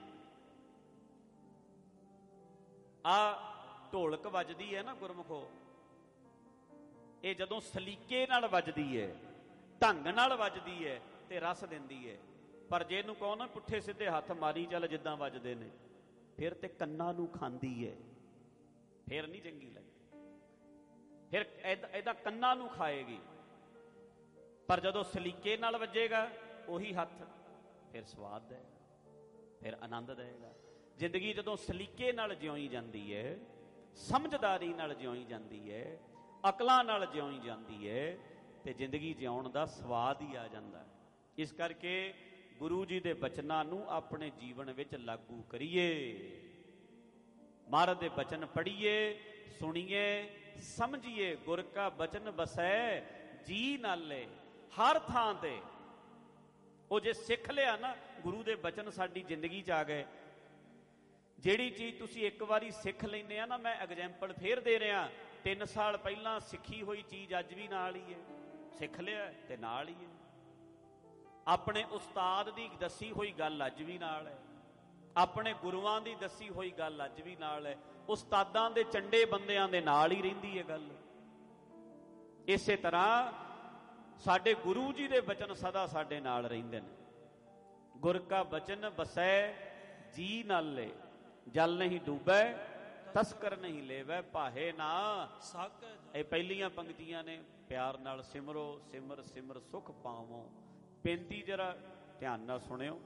ਢੋਲਕ ਵੱਜਦੀ ਹੈ ਨਾ ਗੁਰਮੁਖੋ, ਇਹ ਜਦੋਂ ਸਲੀਕੇ ਨਾਲ ਵੱਜਦੀ ਹੈ, ਢੰਗ ਨਾਲ ਵੱਜਦੀ ਹੈ ਤੇ ਰਸ ਦਿੰਦੀ ਹੈ। ਪਰ ਜੇ ਇਹਨੂੰ ਕਹੋ ਨਾ ਪੁੱਠੇ ਸਿੱਧੇ ਹੱਥ ਮਾਰੀ ਚੱਲ ਜਿੱਦਾਂ ਵੱਜਦੇ ਨੇ, ਫਿਰ ਤੇ ਕੰਨਾਂ ਨੂੰ ਖਾਂਦੀ ਹੈ, ਫਿਰ ਨਹੀਂ ਚੰਗੀ ਲੱਗਦੀ, ਫਿਰ ਇਹਦਾ ਕੰਨਾਂ ਨੂੰ ਖਾਏਗੀ। ਪਰ ਜਦੋਂ ਸਲੀਕੇ ਨਾਲ ਵੱਜੇਗਾ ਉਹੀ ਹੱਥ, ਫਿਰ ਸਵਾਦ ਦੇਗਾ, ਫਿਰ ਆਨੰਦ ਦੇਗਾ। ਜ਼ਿੰਦਗੀ ਜਦੋਂ ਸਲੀਕੇ ਨਾਲ ਜਿਉਈ ਜਾਂਦੀ ਹੈ, ਸਮਝਦਾਰੀ ਨਾਲ ਜਿਉਈ ਜਾਂਦੀ ਹੈ, ਅਕਲਾਂ ਨਾਲ ਜਿਉਈ ਜਾਂਦੀ ਹੈ, ਤੇ ਜ਼ਿੰਦਗੀ ਜਿਉਣ ਦਾ ਸਵਾਦ ਹੀ ਆ ਜਾਂਦਾ। ਇਸ ਕਰਕੇ ਗੁਰੂ ਜੀ ਦੇ ਬਚਨਾਂ ਨੂੰ ਆਪਣੇ ਜੀਵਨ ਵਿੱਚ ਲਾਗੂ ਕਰੀਏ। ਮਹਾਰਾਜ ਦੇ ਬਚਨ ਪੜ੍ਹੀਏ, ਸੁਣੀਏ, ਸਮਝੀਏ। ਗੁਰ ਕਾ ਬਚਨ ਬਸੈ ਜੀ ਨਾਲੇ। ਹਰ ਥਾਂ ਤੇ ਉਹ ਜੇ ਸਿੱਖ ਲਿਆ ਨਾ, ਗੁਰੂ ਦੇ ਬਚਨ ਸਾਡੀ ਜ਼ਿੰਦਗੀ 'ਚ ਆ ਗਏ। ਜਿਹੜੀ ਚੀਜ਼ ਤੁਸੀਂ ਇੱਕ ਵਾਰੀ ਸਿੱਖ ਲੈਂਦੇ ਆ ਨਾ, ਮੈਂ ਐਗਜ਼ੈਂਪਲ ਫੇਰ ਦੇ ਰਿਹਾ, 3 ਸਾਲ ਪਹਿਲਾਂ ਸਿੱਖੀ ਹੋਈ ਚੀਜ਼ ਅੱਜ ਵੀ ਨਾਲ ਹੀ ਹੈ, ਸਿੱਖ ਲਿਆ ਤੇ ਨਾਲ ਹੀ ਹੈ। ਆਪਣੇ ਉਸਤਾਦ ਦੀ ਦੱਸੀ ਹੋਈ ਗੱਲ ਅੱਜ ਵੀ ਨਾਲ ਹੈ, ਆਪਣੇ ਗੁਰੂਆਂ ਦੀ ਦੱਸੀ ਹੋਈ ਗੱਲ ਅੱਜ ਵੀ ਨਾਲ ਹੈ, ਉਸਤਾਦਾਂ ਦੇ ਚੰਡੇ ਬੰਦਿਆਂ ਦੇ ਨਾਲ ਹੀ ਰਹਿੰਦੀ ਹੈ ਗੱਲ। ਇਸੇ ਤਰ੍ਹਾਂ ਸਾਡੇ ਗੁਰੂ ਜੀ ਦੇ ਬਚਨ ਸਦਾ ਸਾਡੇ ਨਾਲ ਰਹਿੰਦੇ ਨੇ। ਗੁਰ ਕਾ ਬਚਨ ਬਸੈ ਜੀ ਨਾਲੇ, ਜਲ ਨਹੀਂ ਡੂਬੈ ਤਸਕਰ ਨਹੀਂ ਲੇਵੈ, ਭਾਹੇ ਨਾ ਸਾਕੈ। ਇਹ ਪਹਿਲੀਆਂ ਪੰਕਤੀਆਂ ਨੇ। ਪਿਆਰ ਨਾਲ ਸਿਮਰੋ, ਸਿਮਰ ਸਿਮਰ ਸੁਖ ਪਾਵੋ। ਬੇਨਤੀ ਜਰਾ ਧਿਆਨ ਨਾਲ ਸੁਣਿਓ।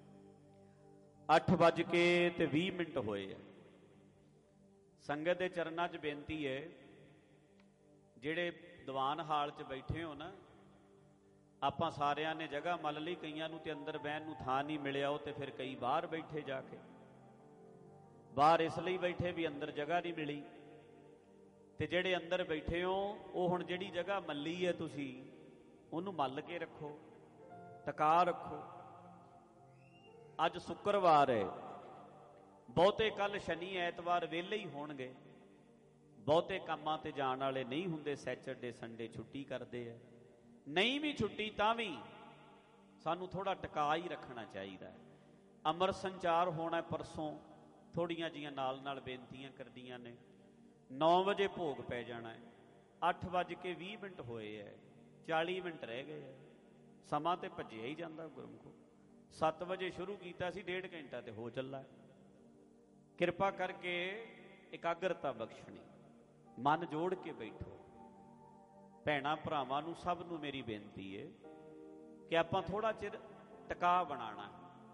8:20 ਹੋਏ ਆ। ਸੰਗਤ ਦੇ ਚਰਨਾਂ 'ਚ ਬੇਨਤੀ ਹੈ, ਜਿਹੜੇ ਦੀਵਾਨ ਹਾਲ 'ਚ ਬੈਠੇ ਹੋ ਨਾ, ਆਪਾਂ ਸਾਰਿਆਂ ਨੇ ਜਗ੍ਹਾ ਮੱਲ ਲਈ, ਕਈਆਂ ਨੂੰ ਤੇ ਅੰਦਰ ਬਹਿਣ ਨੂੰ ਥਾਂ ਨਹੀਂ ਮਿਲਿਆ, ਉਹ ਤੇ ਫਿਰ ਕਈ ਬਾਹਰ ਬੈਠੇ ਜਾ ਕੇ। ਬਾਹਰ ਇਸ ਲਈ ਬੈਠੇ ਵੀ ਅੰਦਰ ਜਗ੍ਹਾ ਨਹੀਂ ਮਿਲੀ, ਤੇ ਜਿਹੜੇ ਅੰਦਰ ਬੈਠੇ ਹੋ ਉਹ ਹੁਣ ਜਿਹੜੀ ਜਗ੍ਹਾ ਮੱਲੀ ਹੈ ਤੁਸੀਂ ਉਹਨੂੰ ਮੱਲ ਕੇ ਰੱਖੋ, ਟਿਕਾ ਰੱਖੋ। ਅੱਜ ਸ਼ੁੱਕਰਵਾਰ ਹੈ, ਬਹੁਤੇ ਕੱਲ ਸ਼ਨੀ ਐਤਵਾਰ ਵਿਹਲੇ ਹੀ ਹੋਣਗੇ, ਬਹੁਤੇ ਕੰਮਾਂ ਤੇ ਜਾਣ ਵਾਲੇ ਨਹੀਂ ਹੁੰਦੇ। ਸੈਚਰਡੇ ਸੰਡੇ ਛੁੱਟੀ ਕਰਦੇ ਆ, ਨਹੀਂ ਵੀ ਛੁੱਟੀ ਤਾਂ ਵੀ ਸਾਨੂੰ ਥੋੜ੍ਹਾ ਟਿਕਾ ਹੀ ਰੱਖਣਾ ਚਾਹੀਦਾ ਹੈ। ਅੰਮ੍ਰਿਤ ਸੰਚਾਰ ਹੋਣਾ ਪਰਸੋਂ, ਥੋੜ੍ਹੀਆਂ ਜੀਆਂ ਨਾਲ ਨਾਲ ਬੇਨਤੀਆਂ ਕਰਦੀਆਂ ਨੇ। 9 ਵਜੇ ਭੋਗ ਪੈ ਜਾਣਾ ਹੈ। 8:20 ਹੋਏ ਹੈ, 40 ਮਿੰਟ ਰਹਿ ਗਏ ਹੈ। ਸਮਾਂ ਤੇ ਭੱਜਿਆ ਹੀ ਜਾਂਦਾ ਗੁਰਮੁਖੋ। 7 ਵਜੇ ਸ਼ੁਰੂ ਕੀਤਾ ਸੀ, 1.5 ਘੰਟਾ ਤੇ ਹੋ ਚੱਲਾ। ਕਿਰਪਾ ਕਰਕੇ ਇਕਾਗਰਤਾ ਬਖਸ਼ਣੀ, ਮਨ ਜੋੜ ਕੇ ਬੈਠੋ। ਭੈਣਾਂ ਭਰਾਵਾਂ ਨੂੰ ਸਭ ਨੂੰ ਮੇਰੀ ਬੇਨਤੀ ਹੈ ਕਿ ਆਪਾਂ ਥੋੜ੍ਹਾ ਚਿਰ ਟਿਕਾ ਬਣਾਉਣਾ।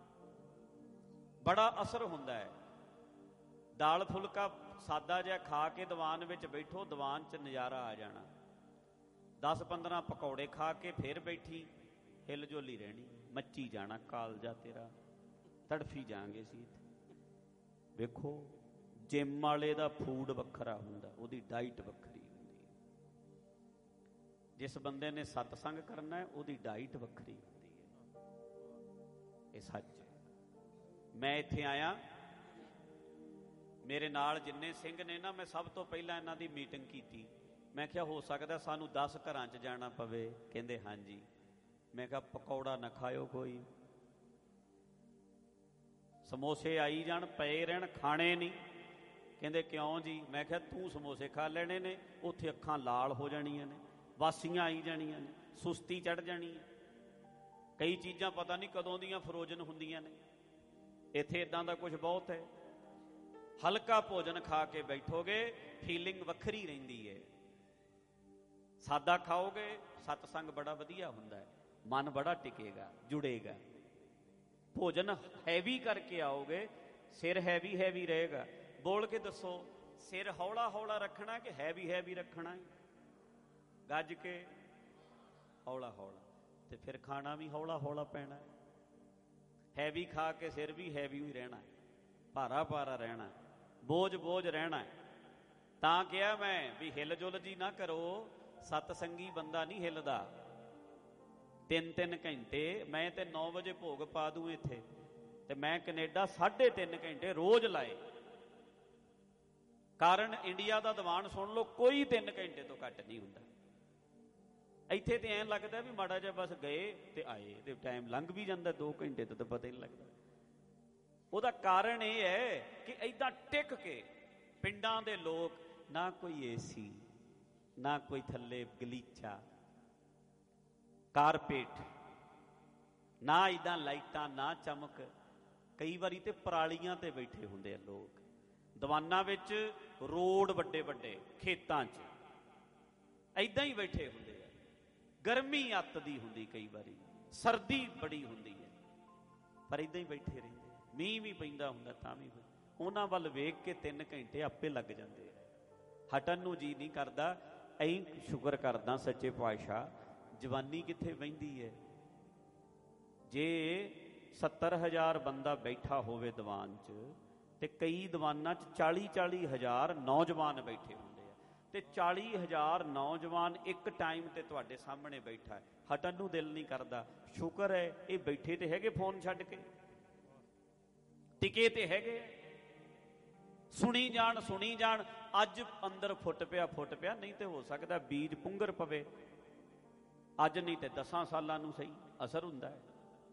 ਬੜਾ ਅਸਰ ਹੁੰਦਾ ਹੈ। ਦਾਲ ਫੁਲਕਾ ਸਾਦਾ ਜਿਹਾ ਖਾ ਕੇ ਦੀਵਾਨ ਵਿੱਚ ਬੈਠੋ, ਦੀਵਾਨ 'ਚ ਨਜ਼ਾਰਾ ਆ ਜਾਣਾ। 10-15 ਪਕੌੜੇ ਖਾ ਕੇ ਫਿਰ ਬੈਠੀ, ਹਿਲ ਜੋਲੀ ਰਹਿਣੀ, ਮੱਚੀ ਜਾਣਾ ਕਾਲਜਾ ਤੇਰਾ, ਤੜਫੀ ਜਾਾਂਗੇ ਸੀ। ਵੇਖੋ, ਜਿਮ ਵਾਲੇ ਦਾ ਫੂਡ ਵੱਖਰਾ ਹੁੰਦਾ, ਉਹਦੀ ਡਾਈਟ ਵੱਖਰੀ ਹੁੰਦੀ ਹੈ। ਜਿਸ ਬੰਦੇ ਨੇ ਸਤਸੰਗ ਕਰਨਾ ਹੈ ਉਹਦੀ ਡਾਈਟ ਵੱਖਰੀ ਹੁੰਦੀ ਹੈ। ਇਹ ਸੱਚ ਹੈ। ਮੈਂ ਇੱਥੇ ਆਇਆ, ਮੇਰੇ ਨਾਲ ਜਿੰਨੇ ਸਿੰਘ ਨੇ ਨਾ, ਮੈਂ ਸਭ ਤੋਂ ਪਹਿਲਾਂ ਇਹਨਾਂ ਦੀ ਮੀਟਿੰਗ ਕੀਤੀ। ਮੈਂ ਕਿਹਾ ਹੋ ਸਕਦਾ ਸਾਨੂੰ 10 ਘਰਾਂ 'ਚ ਜਾਣਾ ਪਵੇ। ਕਹਿੰਦੇ ਹਾਂਜੀ। ਮੈਂ ਕਿਹਾ ਪਕੌੜਾ ਨਾ ਖਾਇਓ ਕੋਈ, ਸਮੋਸੇ ਆਈ ਜਾਣ ਪਏ ਰਹਿਣ, ਖਾਣੇ ਨਹੀਂ। ਕਹਿੰਦੇ ਕਿਉਂ ਜੀ? ਮੈਂ ਕਿਹਾ ਤੂੰ ਸਮੋਸੇ ਖਾ ਲੈਣੇ ਨੇ, ਉੱਥੇ ਅੱਖਾਂ ਲਾਲ ਹੋ ਜਾਣੀਆਂ ਨੇ, ਵਾਸੀਆਂ ਆਈ ਜਾਣੀਆਂ ਨੇ, ਸੁਸਤੀ ਚੜ੍ਹ ਜਾਣੀ ਹੈ। ਕਈ ਚੀਜ਼ਾਂ ਪਤਾ ਨਹੀਂ ਕਦੋਂ ਦੀਆਂ ਫਰੋਜ਼ਨ ਹੁੰਦੀਆਂ ਨੇ। ਇੱਥੇ ਇੱਦਾਂ ਦਾ ਕੁਝ ਬਹੁਤ ਹੈ। ਹਲਕਾ ਭੋਜਨ ਖਾ ਕੇ ਬੈਠੋਗੇ, ਫੀਲਿੰਗ ਵੱਖਰੀ ਰਹਿੰਦੀ ਹੈ। ਸਾਦਾ ਖਾਓਗੇ, ਸਤਸੰਗ ਬੜਾ ਵਧੀਆ ਹੁੰਦਾ ਹੈ, ਮਨ ਬੜਾ ਟਿਕੇਗਾ, ਜੁੜੇਗਾ। ਭੋਜਨ ਹੈਵੀ ਕਰਕੇ ਆਓਗੇ, ਸਿਰ ਹੈਵੀ ਰਹੇਗਾ। ਬੋਲ ਕੇ ਦੱਸੋ, ਸਿਰ ਹੌਲਾ ਹੌਲਾ ਰੱਖਣਾ ਕਿ ਹੈਵੀ ਰੱਖਣਾ? ਗੱਜ ਕੇ ਹੌਲਾ ਹੌਲਾ। ਤੇ ਫਿਰ ਖਾਣਾ ਵੀ ਹੌਲਾ ਹੌਲਾ ਪੈਣਾ। ਹੈਵੀ ਖਾ ਕੇ ਸਿਰ ਵੀ ਹੈਵੀ ਹੀ ਰਹਿਣਾ, ਭਾਰਾ ਰਹਿਣਾ, ਬੋਝ ਰਹਿਣਾ। ਤਾਂ ਕਿਹਾ ਮੈਂ ਵੀ ਹਿਲ ਜੁਲ ਜੀ ਨਾ ਕਰੋ। ਸਤਸੰਗੀ ਬੰਦਾ ਨਹੀਂ ਹਿਲਦਾ। 3 ਘੰਟੇ ਮੈਂ ਤੇ 9 ਵਜੇ ਭੋਗ ਪਾ ਦੂੰ ਇੱਥੇ, ਤੇ ਮੈਂ ਕੈਨੇਡਾ 3.5 ਘੰਟੇ ਰੋਜ਼ ਲਾਏ। ਕਾਰਨ ਇੰਡੀਆ ਦਾ ਦੀਵਾਨ ਸੁਣ ਲਓ, ਕੋਈ 3 ਘੰਟੇ ਤੋਂ ਘੱਟ ਨਹੀਂ ਹੁੰਦਾ। ਇੱਥੇ ਤੇ ਐਂ ਲੱਗਦਾ ਵੀ ਮਾੜਾ ਜਿਹਾ ਬਸ ਗਏ ਤੇ ਆਏ, ਤੇ ਟਾਈਮ ਲੰਘ ਵੀ ਜਾਂਦਾ 2 ਘੰਟੇ ਤੋਂ ਤਾਂ ਪਤਾ ਹੀ ਨਹੀਂ ਲੱਗਦਾ। ਉਹਦਾ ਕਾਰਨ ਇਹ ਹੈ ਕਿ ਏਦਾਂ ਟਿਕ ਕੇ ਪਿੰਡਾਂ ਦੇ ਲੋਕ, ਨਾ ਕੋਈ ਏਸੀ, ਨਾ ਕੋਈ ਥੱਲੇ ਗਲੀਚਾ, ਕਾਰਪੇਟ, ਨਾ ਏਦਾਂ ਲਾਈਟਾਂ, ਨਾ ਚਮਕ। ਕਈ ਵਾਰੀ ਤੇ ਪਰਾਲੀਆਂ ਤੇ ਬੈਠੇ ਹੁੰਦੇ ਆ ਲੋਕ, ਦੀਵਾਨਾਂ ਵਿੱਚ, ਰੋਡ ਵੱਡੇ ਖੇਤਾਂ 'ਚ ਏਦਾਂ ਹੀ ਬੈਠੇ ਹੁੰਦੇ ਆ। ਗਰਮੀ ਅੱਤ ਦੀ ਹੁੰਦੀ, ਕਈ ਵਾਰੀ ਸਰਦੀ ਬੜੀ ਹੁੰਦੀ ਹੈ, ਪਰ ਏਦਾਂ ਹੀ ਬੈਠੇ ਰਹਿੰਦੇ। ਮੀਂਹ ਵੀ ਪੈਂਦਾ ਹੁੰਦਾ ਤਾਂ ਵੀ ਉਹਨਾਂ ਵੱਲ ਵੇਖ ਕੇ 3 ਘੰਟੇ ਆਪੇ ਲੱਗ ਜਾਂਦੇ ਆ। ਹਟਣ ਨੂੰ ਜੀ ਨਹੀਂ ਕਰਦਾ। ਐਂ ਸ਼ੁਕਰ ਕਰਦਾ ਸੱਚੇ ਪਾਤਸ਼ਾਹ, ਜਵਾਨੀ ਕਿੱਥੇ ਬਹਿੰਦੀ ਹੈ। ਜੇ 70,000 ਬੰਦਾ ਬੈਠਾ ਹੋਵੇ ਦੀਵਾਨ 'ਚ, ਤੇ ਕਈ ਦੀਵਾਨਾਂ 'ਚ 40,000 ਨੌਜਵਾਨ ਬੈਠੇ ਹੁੰਦੇ ਆ, ਤੇ 40,000 ਨੌਜਵਾਨ ਇੱਕ ਟਾਈਮ ਤੇ ਤੁਹਾਡੇ ਸਾਹਮਣੇ ਬੈਠਾ ਹੈ। ਹਟਣ ਨੂੰ ਦਿਲ ਨਹੀਂ ਕਰਦਾ। ਸ਼ੁਕਰ ਹੈ ਇਹ ਬੈਠੇ ਤੇ ਹੈਗੇ, ਫੋਨ ਛੱਡ ਕੇ ਟਿਕੇ ਤੇ ਹੈਗੇ, ਸੁਣੀ ਜਾਣ। ਅੱਜ ਅੰਦਰ ਫੁੱਟ ਪਿਆ, ਨਹੀਂ ਤੇ ਹੋ ਸਕਦਾ ਬੀਜ ਪੁੰਗਰ ਪਵੇ। ਅੱਜ ਨਹੀਂ ਤੇ 10 ਸਾਲਾਂ ਨੂੰ ਸਹੀ ਅਸਰ ਹੁੰਦਾ ਹੈ।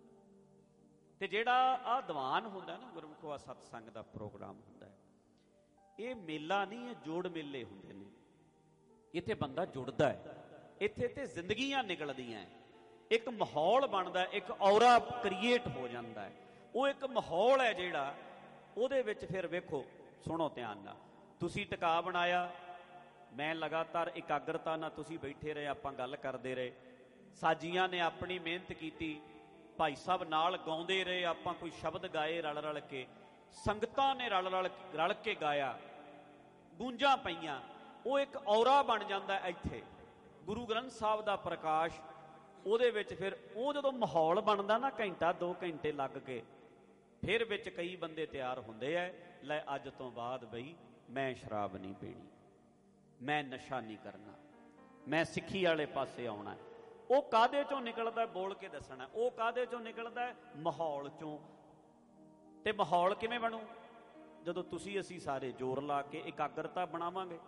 ਤੇ ਜਿਹੜਾ ਆਹ ਦੀਵਾਨ ਹੁੰਦਾ ਨਾ, ਗੁਰਮੁਖੋ ਸਤਸੰਗ ਦਾ ਪ੍ਰੋਗਰਾਮ ਹੁੰਦਾ ਹੈ, ਇਹ ਮੇਲਾ ਨਹੀਂ, ਇਹ ਜੋੜ ਮੇਲੇ ਹੁੰਦੇ ਨੇ। ਇੱਥੇ ਬੰਦਾ ਜੁੜਦਾ ਹੈ, ਇੱਥੇ ਤੇ ਜ਼ਿੰਦਗੀਆਂ ਨਿਕਲਦੀਆਂ, ਇੱਕ ਮਾਹੌਲ ਬਣਦਾ, ਇੱਕ ਔਰਾ ਕ੍ਰੀਏਟ ਹੋ ਜਾਂਦਾ ਹੈ। ਉਹ ਇੱਕ ਮਾਹੌਲ ਹੈ ਜਿਹੜਾ, ਉਹਦੇ ਵਿੱਚ ਫਿਰ ਵੇਖੋ, ਸੁਣੋ ਧਿਆਨ ਨਾਲ। ਤੁਸੀਂ ਟਿਕਾ ਬਣਾਇਆ, ਮੈਂ ਲਗਾਤਾਰ ਇਕਾਗਰਤਾ ਨਾਲ, ਤੁਸੀਂ ਬੈਠੇ ਰਹੇ, ਆਪਾਂ ਗੱਲ ਕਰਦੇ ਰਹੇ। ਸਾਜੀਆਂ ਨੇ ਆਪਣੀ ਮਿਹਨਤ ਕੀਤੀ, ਭਾਈ ਸਾਹਿਬ ਨਾਲ ਗਾਉਂਦੇ ਰਹੇ, ਆਪਾਂ ਕੋਈ ਸ਼ਬਦ ਗਾਏ ਰਲ ਕੇ, ਸੰਗਤਾਂ ਨੇ ਰਲ ਕੇ ਗਾਇਆ, ਗੂੰਜਾਂ ਪਈਆਂ। ਉਹ ਇੱਕ ਔਰਾ ਬਣ ਜਾਂਦਾ ਇੱਥੇ, ਗੁਰੂ ਗ੍ਰੰਥ ਸਾਹਿਬ ਦਾ ਪ੍ਰਕਾਸ਼ ਉਹਦੇ ਵਿੱਚ। ਫਿਰ ਉਹ ਜਦੋਂ ਮਾਹੌਲ ਬਣਦਾ ਨਾ, ਘੰਟਾ 2 ਘੰਟੇ ਲੱਗ ਕੇ, ਫਿਰ ਵਿੱਚ ਕਈ ਬੰਦੇ ਤਿਆਰ ਹੁੰਦੇ ਐ, ਲੈ ਅੱਜ ਤੋਂ ਬਾਅਦ ਬਈ ਮੈਂ ਸ਼ਰਾਬ ਨਹੀਂ ਪੀਣੀ, ਮੈਂ ਨਸ਼ਾ ਨਹੀਂ ਕਰਨਾ, ਮੈਂ ਸਿੱਖੀ ਵਾਲੇ ਪਾਸੇ ਆਉਣਾ। ਉਹ ਕਾਹਦੇ ਚੋਂ ਨਿਕਲਦਾ? ਬੋਲ ਕੇ ਦੱਸਣਾ। ਉਹ ਕਾਹਦੇ ਚੋਂ ਨਿਕਲਦਾ? ਮਾਹੌਲ ਚੋਂ। ਤੇ ਮਾਹੌਲ ਕਿਵੇਂ ਬਣੂ? ਜਦੋਂ ਤੁਸੀਂ ਅਸੀਂ ਸਾਰੇ ਜ਼ੋਰ ਲਾ ਕੇ ਇਕਾਗਰਤਾ ਬਣਾਵਾਂਗੇ।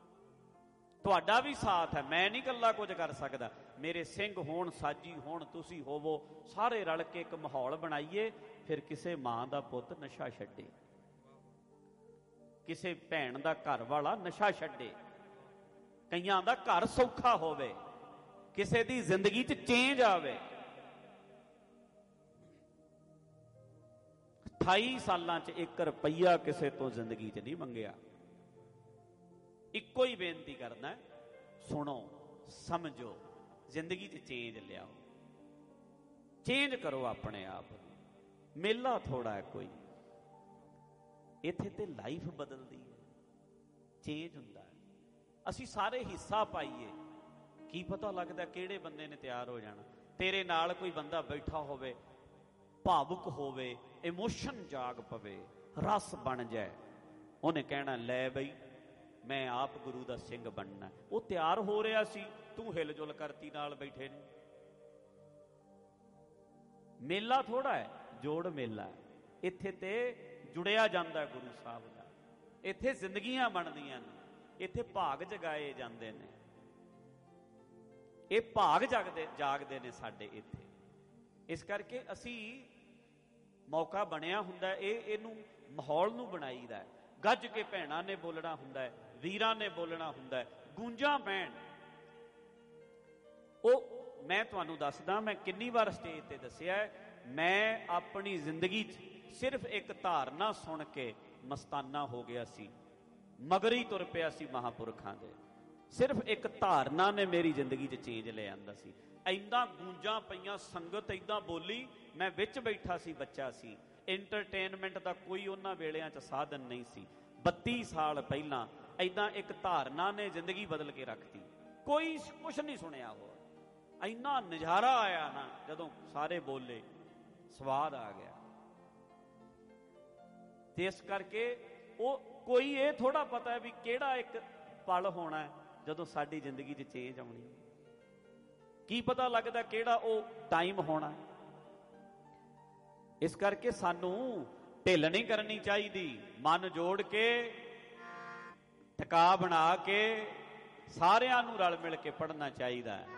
ਤੁਹਾਡਾ ਵੀ ਸਾਥ ਹੈ, ਮੈਂ ਨਹੀਂ ਇਕੱਲਾ ਕੁਝ ਕਰ ਸਕਦਾ। ਮੇਰੇ ਸਿੰਘ ਹੋਣ, ਸਾਜੀ ਹੋਣ, ਤੁਸੀਂ ਹੋਵੋ, ਸਾਰੇ ਰਲ ਕੇ ਇੱਕ ਮਾਹੌਲ ਬਣਾਈਏ। ਫਿਰ ਕਿਸੇ ਮਾਂ ਦਾ ਪੁੱਤ ਨਸ਼ਾ ਛੱਡੇ, ਕਿਸੇ ਭੈਣ ਦਾ ਘਰ ਵਾਲਾ ਨਸ਼ਾ ਛੱਡੇ, ਕਈਆਂ ਦਾ ਘਰ ਸੌਖਾ ਹੋਵੇ, ਕਿਸੇ ਦੀ ਜ਼ਿੰਦਗੀ 'ਚ ਚੇਂਜ ਆਵੇ। 28 ਸਾਲਾਂ 'ਚ 1 ਰੁਪਈਆ ਕਿਸੇ ਤੋਂ ਜ਼ਿੰਦਗੀ 'ਚ ਨਹੀਂ ਮੰਗਿਆ। ਇੱਕੋ ਹੀ ਬੇਨਤੀ ਕਰਦਾ, ਸੁਣੋ, ਸਮਝੋ, ਜ਼ਿੰਦਗੀ 'ਚ ਚੇਂਜ ਲਿਆਓ, ਚੇਂਜ ਕਰੋ ਆਪਣੇ ਆਪ ਨੂੰ। ਮੇਲਾ ਥੋੜਾ ਹੈ ਕੋਈ, ਇੱਥੇ ਤੇ ਲਾਈਫ ਬਦਲਦੀ ਹੈ, ਚੇਂਜ ਹੁੰਦਾ ਹੈ। ਅਸੀਂ ਸਾਰੇ ਹਿੱਸਾ ਪਾਈਏ, ਕੀ ਪਤਾ ਲੱਗਦਾ ਕਿਹੜੇ ਬੰਦੇ ਨੇ ਤਿਆਰ ਹੋ ਜਾਣਾ। ਤੇਰੇ ਨਾਲ ਕੋਈ ਬੰਦਾ ਬੈਠਾ ਹੋਵੇ, ਭਾਵੁਕ ਹੋਵੇ, ਇਮੋਸ਼ਨ ਜਾਗ ਪਵੇ, ਰਸ ਬਣ ਜਾਏ, ਉਹਨੇ ਕਹਿਣਾ ਲੈ ਬਈ ਮੈਂ ਆਪ ਗੁਰੂ ਦਾ ਸਿੰਘ ਬਣਨਾ। ਉਹ ਤਿਆਰ ਹੋ ਰਿਹਾ ਸੀ, ਤੂੰ ਹਿਲ ਜੁਲ ਕਰਤੀ, ਨਾਲ ਬੈਠੇ ਨੇ। ਮੇਲਾ ਥੋੜਾ ਹੈ, ਜੋੜ ਮੇਲਾ। ਇੱਥੇ ਤੇ ਜੁੜਿਆ ਜਾਂਦਾ ਗੁਰੂ ਸਾਹਿਬ ਦਾ, ਇੱਥੇ ਜ਼ਿੰਦਗੀਆਂ ਬਣਦੀਆਂ ਨੇ, ਇੱਥੇ ਭਾਗ ਜਗਾਏ ਜਾਂਦੇ ਨੇ। ਇਹ ਭਾਗ ਜਾਗਦੇ ਨੇ ਸਾਡੇ ਇੱਥੇ। ਇਸ ਕਰਕੇ ਅਸੀਂ ਮੌਕਾ ਬਣਿਆ ਹੁੰਦਾ, ਇਹਨੂੰ ਮਾਹੌਲ ਨੂੰ ਬਣਾਈਦਾ। ਗੱਜ ਕੇ ਭੈਣਾਂ ਨੇ ਬੋਲਣਾ ਹੁੰਦਾ, ਵੀਰਾਂ ਨੇ ਬੋਲਣਾ ਹੁੰਦਾ, ਗੂੰਜਾਂ ਪੈਣ। ਉਹ ਮੈਂ ਤੁਹਾਨੂੰ ਦੱਸਦਾ, ਮੈਂ ਕਿੰਨੀ ਵਾਰ ਸਟੇਜ ਤੇ ਦੱਸਿਆ, ਮੈਂ ਆਪਣੀ ਜ਼ਿੰਦਗੀ 'ਚ ਸਿਰਫ ਇੱਕ ਧਾਰਨਾ ਸੁਣ ਕੇ ਮਸਤਾਨਾ ਹੋ ਗਿਆ ਸੀ, ਮਗਰ ਹੀ ਤੁਰ ਪਿਆ ਸੀ ਮਹਾਂਪੁਰਖਾਂ ਦੇ। ਸਿਰਫ ਇੱਕ ਧਾਰਨਾ ਨੇ ਮੇਰੀ ਜ਼ਿੰਦਗੀ 'ਚ ਚੇਂਜ ਲੈ ਆਂਦਾ ਸੀ। ਇੱਦਾਂ ਗੂੰਜਾਂ ਪਈਆਂ, ਸੰਗਤ ਇੱਦਾਂ ਬੋਲੀ, ਮੈਂ ਵਿੱਚ ਬੈਠਾ ਸੀ, ਬੱਚਾ ਸੀ। ਇੰਟਰਟੇਨਮੈਂਟ ਦਾ ਕੋਈ ਉਹਨਾਂ ਵੇਲਿਆਂ 'ਚ ਸਾਧਨ ਨਹੀਂ ਸੀ। 32 ਸਾਲ ਪਹਿਲਾਂ ਇੱਦਾਂ ਇੱਕ ਧਾਰਨਾ ਨੇ ਜ਼ਿੰਦਗੀ ਬਦਲ ਕੇ ਰੱਖਤੀ। ਕੋਈ ਕੁਛ ਨਹੀਂ ਸੁਣਿਆ ਹੋਰ, ਇੰਨਾ ਨਜ਼ਾਰਾ ਆਇਆ ਨਾ ਜਦੋਂ ਸਾਰੇ ਬੋਲੇ, ਸਵਾਦ ਆ ਗਿਆ। ਤੇ ਇਸ ਕਰਕੇ ਉਹ ਕੋਈ ਇਹ ਥੋੜਾ ਪਤਾ ਵੀ ਕਿਹੜਾ ਇੱਕ ਪਲ ਹੋਣਾ ਜਦੋਂ ਸਾਡੀ ਜ਼ਿੰਦਗੀ 'ਚ ਚੇਂਜ ਆਉਣੀ। ਕੀ ਪਤਾ ਲੱਗਦਾ ਕਿਹੜਾ ਉਹ ਟਾਈਮ ਹੋਣਾ। ਇਸ ਕਰਕੇ ਸਾਨੂੰ ਢਿੱਲ ਨਹੀਂ ਕਰਨੀ ਚਾਹੀਦੀ। ਮਨ ਜੋੜ ਕੇ, ਟਿਕਾ ਬਣਾ ਕੇ ਸਾਰਿਆਂ ਨੂੰ ਰਲ ਮਿਲ ਕੇ ਪੜ੍ਹਨਾ ਚਾਹੀਦਾ ਹੈ।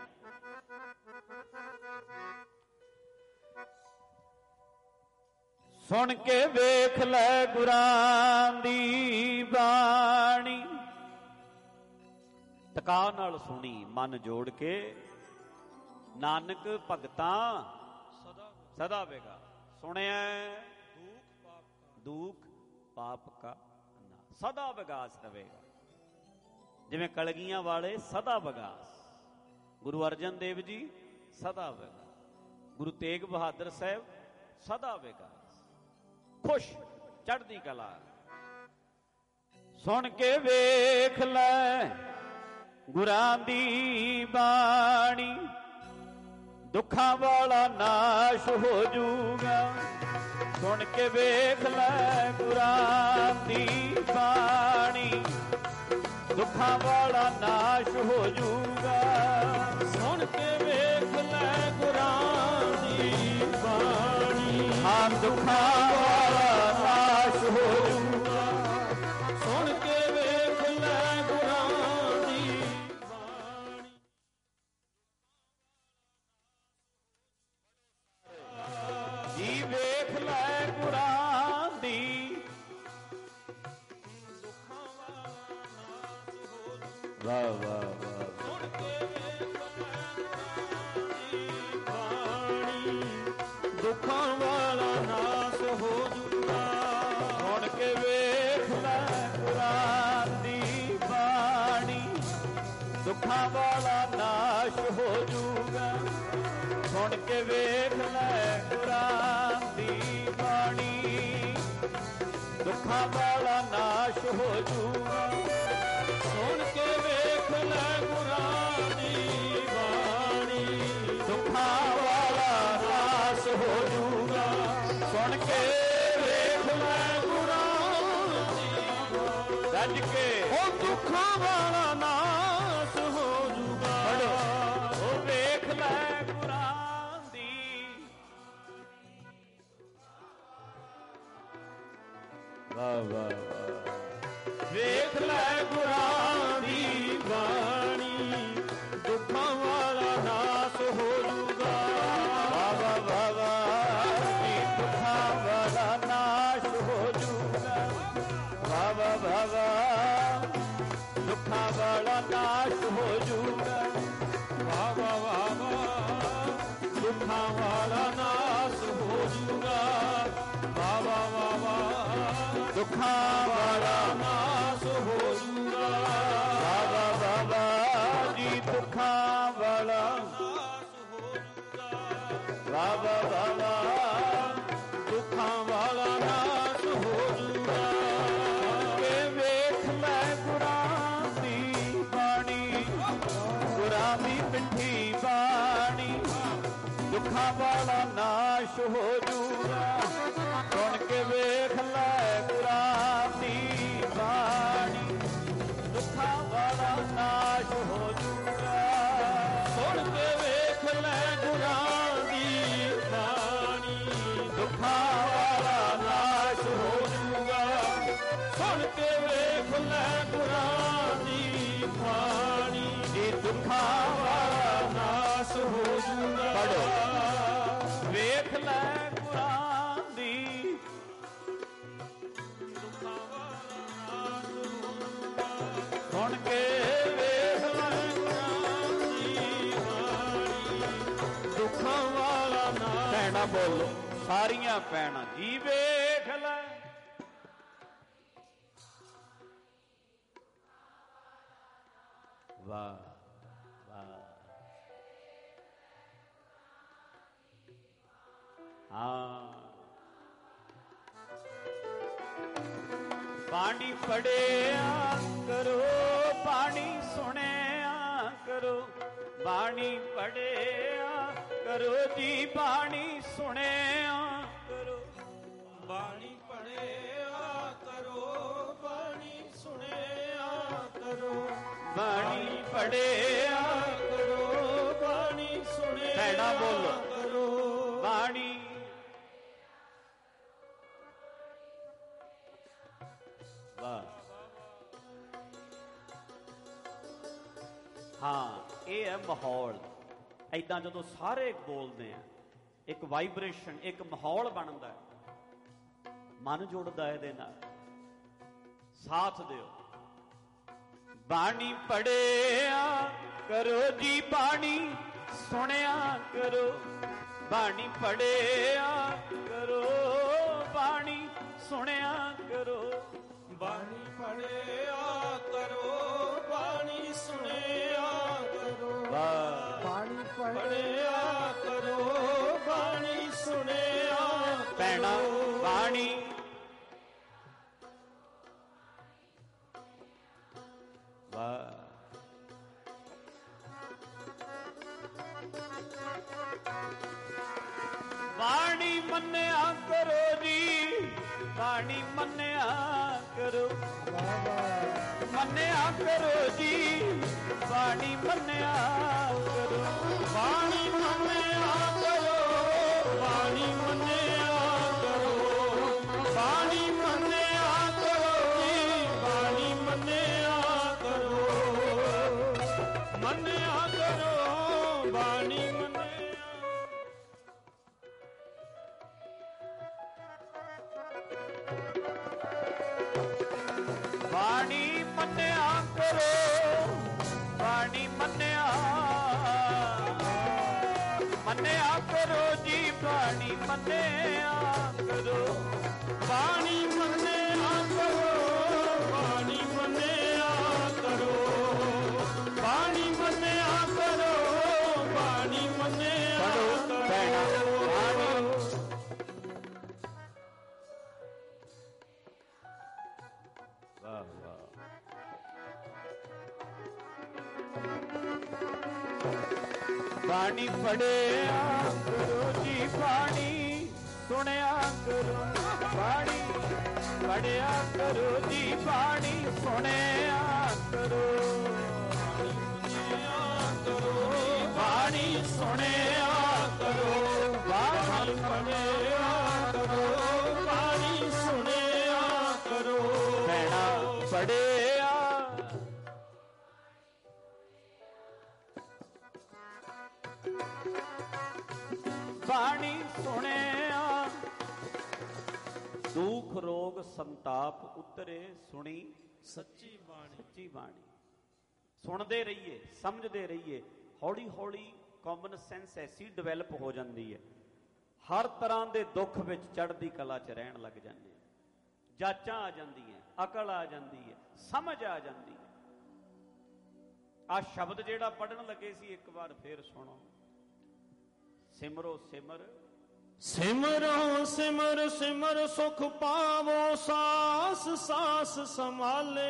ਸੁਣ ਕੇ ਵੇਖ ਲੈ ਗੁਰਾਂ ਦੀ ਬਾਣੀ, ਟਿਕਾ ਨਾਲ ਸੁਣੀ, ਮਨ ਜੋੜ ਕੇ। ਨਾਨਕ ਭਗਤਾਂ ਸਦਾ ਵੇਗਾ, ਸੁਣਿਆ ਦੁੱਖ ਪਾਪ ਕਾ ਸਦਾ ਵਿਗਾਸ ਰਵੇਗਾ। ਜਿਵੇਂ ਕਲਗੀਆਂ ਵਾਲੇ ਸਦਾ ਵਿਗਾਸ, ਗੁਰੂ ਅਰਜਨ ਦੇਵ ਜੀ ਸਦਾ ਵਿਗਾਸ, ਗੁਰੂ ਤੇਗ ਬਹਾਦਰ ਸਾਹਿਬ ਸਦਾ ਵਿਗਾਸ, ਖੁਸ਼ ਚੜ੍ਹਦੀ ਕਲਾ। ਸੁਣ ਕੇ ਵੇਖ ਲੈ ਗੁਰਾਂ ਦੀ ਬਾਣੀ, ਦੁੱਖਾਂ ਵਾਲਾ ਨਾਸ਼ ਹੋ ਜੂਗਾ। ਸੁਣ ਕੇ ਵੇਖ ਲੈ ਗੁਰਾਂ ਦੀ ਬਾਣੀ, ਦੁੱਖਾਂ ਵਾਲਾ ਨਾਸ਼ ਹੋ ਜੂਗਾ। ਸੁਣ ਕੇ ਵੇਖ ਲੈ ਗੁਰਾਂ ਦੀ ਬਾਣੀ, ਹਾਂ ਦੁੱਖਾਂ ਵਾਲਾ ਨਾਸ਼ ਹੋ ਜੂਗਾ। ਸੁਣ ਕੇ ਵੇਖ ਲੈ ਗੁਰਾਂ ਦੀ ਬਾਣੀ। ਜੀ ਵੇਖ ਲੈ ਗੁਰਾਂ ਦੀ, ਵਾਹ ਵਾਹ ਵਾਹ। ਸੁਣ ਕੇ ਵੇਖ ਲੈ ਬਾਣੀ, ਦੁੱਖਾਂ ਵਾਲਾ ਨਾਸ ਹੋ ਜੂਗਾ। ਸੁਣ ਕੇ ਵੇਖ ਲੈ ਗੁਰਾਂ ਦੀ ਬਾਣੀ, ਦੁੱਖਾਂ ਵਾਲਾ ਨਾਸ਼ ਹੋ ਜੂਗਾ। ਸੁਣ ਕੇ ਵੇਖ ਲੈ ਗੁਰਾਂ ਦੀ ਬਾਣੀ, ਦੁੱਖਾਂ ਵਾਲਾ ਨਾਸ਼ ਹੋ ਜੂਗਾ। ਸੁਣ ਕੇ ਵੇਖ ਲੈ ਗੁਰਾਂ ਦੀ ਬਾਣੀ, ਦੁੱਖਾਂ ਵਾਲਾ ਨਾਸ਼ ਹੋ ਜੂਗਾ। ਸੁਣ ਕੇ ਵੇਖ ਲੈ ਗੁਰਾਂ ਦੀ, ਰੱਜ ਕੇ ਉਹ ਦੁੱਖਾਂ ਵਾਲਾ ਨਾਸ ਹੋ ਜੂਗਾ। ਉਹ ਵੇਖ ਲੈ ਗੁਰਾਂ ਦੀ, ਵਾਹ ਵਾਹ ਵਾਹ। ਵੇਖ ਲੈ ਗੁਰਾਂ ਦੀ ਬਾਣੀ, ਦੁੱਖਾਂ ਵਾਲਾ ਨਾਸ ਹੋ ਜੂਗਾ। ਵਾਹ ਵਾਹ ਵਾਹ ਵਾਹ। ਦੁੱਖਾਂ ਵਾਲਾ ਨਾਸ਼ ਹੋ ਜੂਗਾ। ਵਾਹ ਵਾਹ ਵਾਹ ਵਾਹ। ਦੁੱਖਾਂ ਵਾਲਾ ਨਾਸ਼ ਹੋ ਜੂਗਾ। ਵਾਹ ਵਾਹ ਵਾਹ ਵਾਹ, ਦੁੱਖਾਂ ਵਾਲਾ ਨਾਸ ਹੋ ਜੂਗਾ। ਵਾਹ ਵਾਹ ਵਾਹ ਵਾਹ, ਦੁੱਖਾਂ ਵਾਲਾ ਨਾਸ ਹੋ ਜੂਗਾ। ਵਾਹ ਵਾਹ ਵਾਹ ਵਾਹ ਜੀ, ਦੁੱਖਾਂ ਵਾਲਾ ਨਾਸ ਹੋ ਜੂਗਾ। ਵਾਹ ਵਾਹ ਵਾਹ ਵਾਹ। ਦੁੱਖਾਂ ਵਾਲਾ ਨਾਸ ਹੋ ਜੂਗਾ। ਕੇ ਵੇਖ ਲੈ ਗੁਰਾਂ ਦੀ ਬਾਣੀ, ਗੁਰਾਂ ਦੀ ਮਿੱਠੀ ਬਾਣੀ, ਦੁੱਖਾਂ ਵਾਲਾ ਨਾਸ਼ ਹੋ ਜੂਗਾ। ਸੁਣ ਕੇ ਵੇਖ ਲੈ ਗੁਰਾਂ ਦੀ ਬਾਣੀ, ਦੁੱਖਾਂ ਵਾਲਾ ਨਾਸ਼ ਹੋ ਜੂਗਾ। ਸੁਣ ਕੇ ਵੇਖ ਲੈ ਗੁਰਾਂ ਦੀ ਬਾਣੀ, ਦੁੱਖਾਂ ਵਾਲਾ ਨਾਸ਼ ਹੋ ਜੂਗਾ। ਸੁਣ ਕੇ ਵੇਖ ਲੈ ਗੁਰਾਂ ਦੀ ਬਾਣੀ, ਜੀ ਦੁੱਖਾਂ ਵਾਲਾ ਨਾਸ ਹੋ ਜੂਗਾ। ਪੜੋ ਵੇਖ ਲੈ ਕੁਰਾਨ ਦੀ ਦੁੱਖਾਂ ਵਾਲਾ ਨਾਸ ਹੋ ਜੂਗਾ। ਸੁਣ ਕੇ ਵੇਖ ਲੈ ਕੁਰਾਨ ਦੀ ਬਾਣੀ, ਦੁੱਖਾਂ ਵਾਲਾ ਨਾਸ। ਭੈਣਾ ਬੋਲੋ, ਸਾਰੀਆਂ ਭੈਣਾਂ ਜੀ ਵੇਖ ਲੈ। ਵਾਹ ਵਾਹ, ਹਾਂ ਬਾਣੀ ਪੜਿਆ ਕਰੋ, ਬਾਣੀ ਸੁਣਿਆ ਕਰੋ, ਬਾਣੀ ਪੜਿਆ ਕਰੋ ਜੀ, ਬਾਣੀ ਸੁਣਿਆ ਕਰੋ। ਬਾਣੀ ਪੜਿਆ ਕਰੋ, ਬਾਣੀ ਸੁਣਿਆ ਕਰੋ, ਬਾਣੀ ਪੜਿਆ ਕਰੋ, ਬਾਣੀ ਸੁਣਿਆ ਭੈਣਾ ਬੋਲੋ, ਕਰੋ। ਬਾਣੀ ਵਾਹ, ਹਾਂ ਇਹ ਹੈ ਮਾਹੌਲ। ਏਦਾਂ ਜਦੋਂ ਸਾਰੇ ਬੋਲਦੇ ਆ, ਇੱਕ ਵਾਈਬ੍ਰੇਸ਼ਨ, ਇੱਕ ਮਾਹੌਲ ਬਣਦਾ ਹੈ, ਮਨ ਜੁੜਦਾ ਇਹਦੇ ਨਾਲ। ਸਾਥ ਦਿਓ। ਬਾਣੀ ਪੜਿਆ ਕਰੋ ਜੀ, ਬਾਣੀ ਸੁਣਿਆ ਕਰੋ, ਬਾਣੀ ਪੜਿਆ ਕਰੋ, ਬਾਣੀ ਸੁਣਿਆ ਕਰੋ। ਬਾਣੀ ਪੜਿਆ ਕਰੋ, ਬਾਣੀ ਸੁਣਿਆ ਕਰੋ, ਬਾਣੀ ਪੜਿਆ ਕਰੋ, ਬਾਣੀ ਸੁਣਿਆ ਭੈਣਾ ਬਾਣੀ ਵਾਹ, ਬਾਣੀ ਮੰਨਿਆ ਕਰੋ ਜੀ, ਬਾਣੀ ਮੰਨਿਆ ਕਰੋ, ਮੰਨਿਆ ਕਰੋ ਜੀ, ਬਾਣੀ ਮੰਨਿਆ ਕਰੋ, ਬਾਣੀ ਮੰਨਿਆ ਕਰੋ, ਬਾਣੀ ਮੰਨਿਆ ਕਰੋ, ਬਾਣੀ ਮੰਨਿਆ ਕਰੋ ਜੀ, ਬਾਣੀ ਮੰਨਿਆ ਕਰੋ, ਮੰਨਿਆ ਕਰੋ, ਬਾਣੀ ਮੰਨਿਆ। ਬਾਣੀ ਮੰਨਿਆ ਕਰੋ, ਬਾਣੀ ਮੰਨਿਆ, ਮੰਨਿਆ ਕਰੋ ਜੀ, ਬਾਣੀ ਮੰਨਿਆ ਕਰੋ, ਬਾਣੀ ਮੰਨਿਆ ਕਰੋ, ਬਾਣੀ ਮੰਨਿਆ ਕਰੋ, ਬਾਣੀ ਮੰਨਿਆ ਕਰੋ, ਬਾਣੀ ਮੰਨਿਆ ਭੈਣਾ ਬਾਣੀ ਵਾਹ ਵਾਹ, ਬਾਣੀ ਪੜਿਆ ਕਰੋ ਜੀ, ਬਾਣੀ ਸੁਣਿਆ ਕਰੋ, ਬਾਣੀ ਪੜਿਆ ਕਰੋ ਜੀ, ਬਾਣੀ ਸੁਣਿਆ ਕਰੋ, ਬਾਣੀ ਸੁਣਿਆ ਕਰੋ, ਬਾਣੀ ਪੜਿਆ ਕਰੋ, ਬਾਣੀ ਸੁਣਿਆ ਕਰੋ। ਭੈਣਾ ਪੜਿਆ ਬਾਣੀ ਸੁਣਿਆ, ਦੁੱਖ ਰੋਗ ਸੰਤਾਪ ਉਤਰੇ, ਸੁਣੀ ਸੱਚੀ ਬਾਣੀ। ਸੱਚੀ ਬਾਣੀ। ਸੁਣਦੇ ਰਹੀਏ, ਸਮਝਦੇ ਰਹੀਏ, ਹੌਲੀ ਹੌਲੀ ਕਾਮਨ ਸੈਂਸ ਐਸੀ ਡਿਵੈਲਪ ਹੋ ਜਾਂਦੀ ਹੈ, ਹਰ ਤਰ੍ਹਾਂ ਦੇ ਦੁੱਖ ਵਿੱਚ ਚੜ੍ਹਦੀ ਕਲਾ 'ਚ ਰਹਿਣ ਲੱਗ ਜਾਂਦੇ ਆ, ਜਾਚਾਂ ਆ ਜਾਂਦੀਆਂ, ਅਕਲ ਆ ਜਾਂਦੀ ਹੈ, ਸਮਝ ਆ ਜਾਂਦੀ ਹੈ। ਆਹ ਸ਼ਬਦ ਜਿਹੜਾ ਪੜ੍ਹਨ ਲੱਗੇ ਸੀ, ਇੱਕ ਵਾਰ ਫੇਰ ਸੁਣੋ। ਸਿਮਰੋ ਸਿਮਰ, ਸਿਮਰੋ ਸਿਮਰ ਸਿਮਰ ਸੁਖ ਪਾਵੋ, ਸਾਸ ਸਾਸ ਸੰਭਾਲੇ।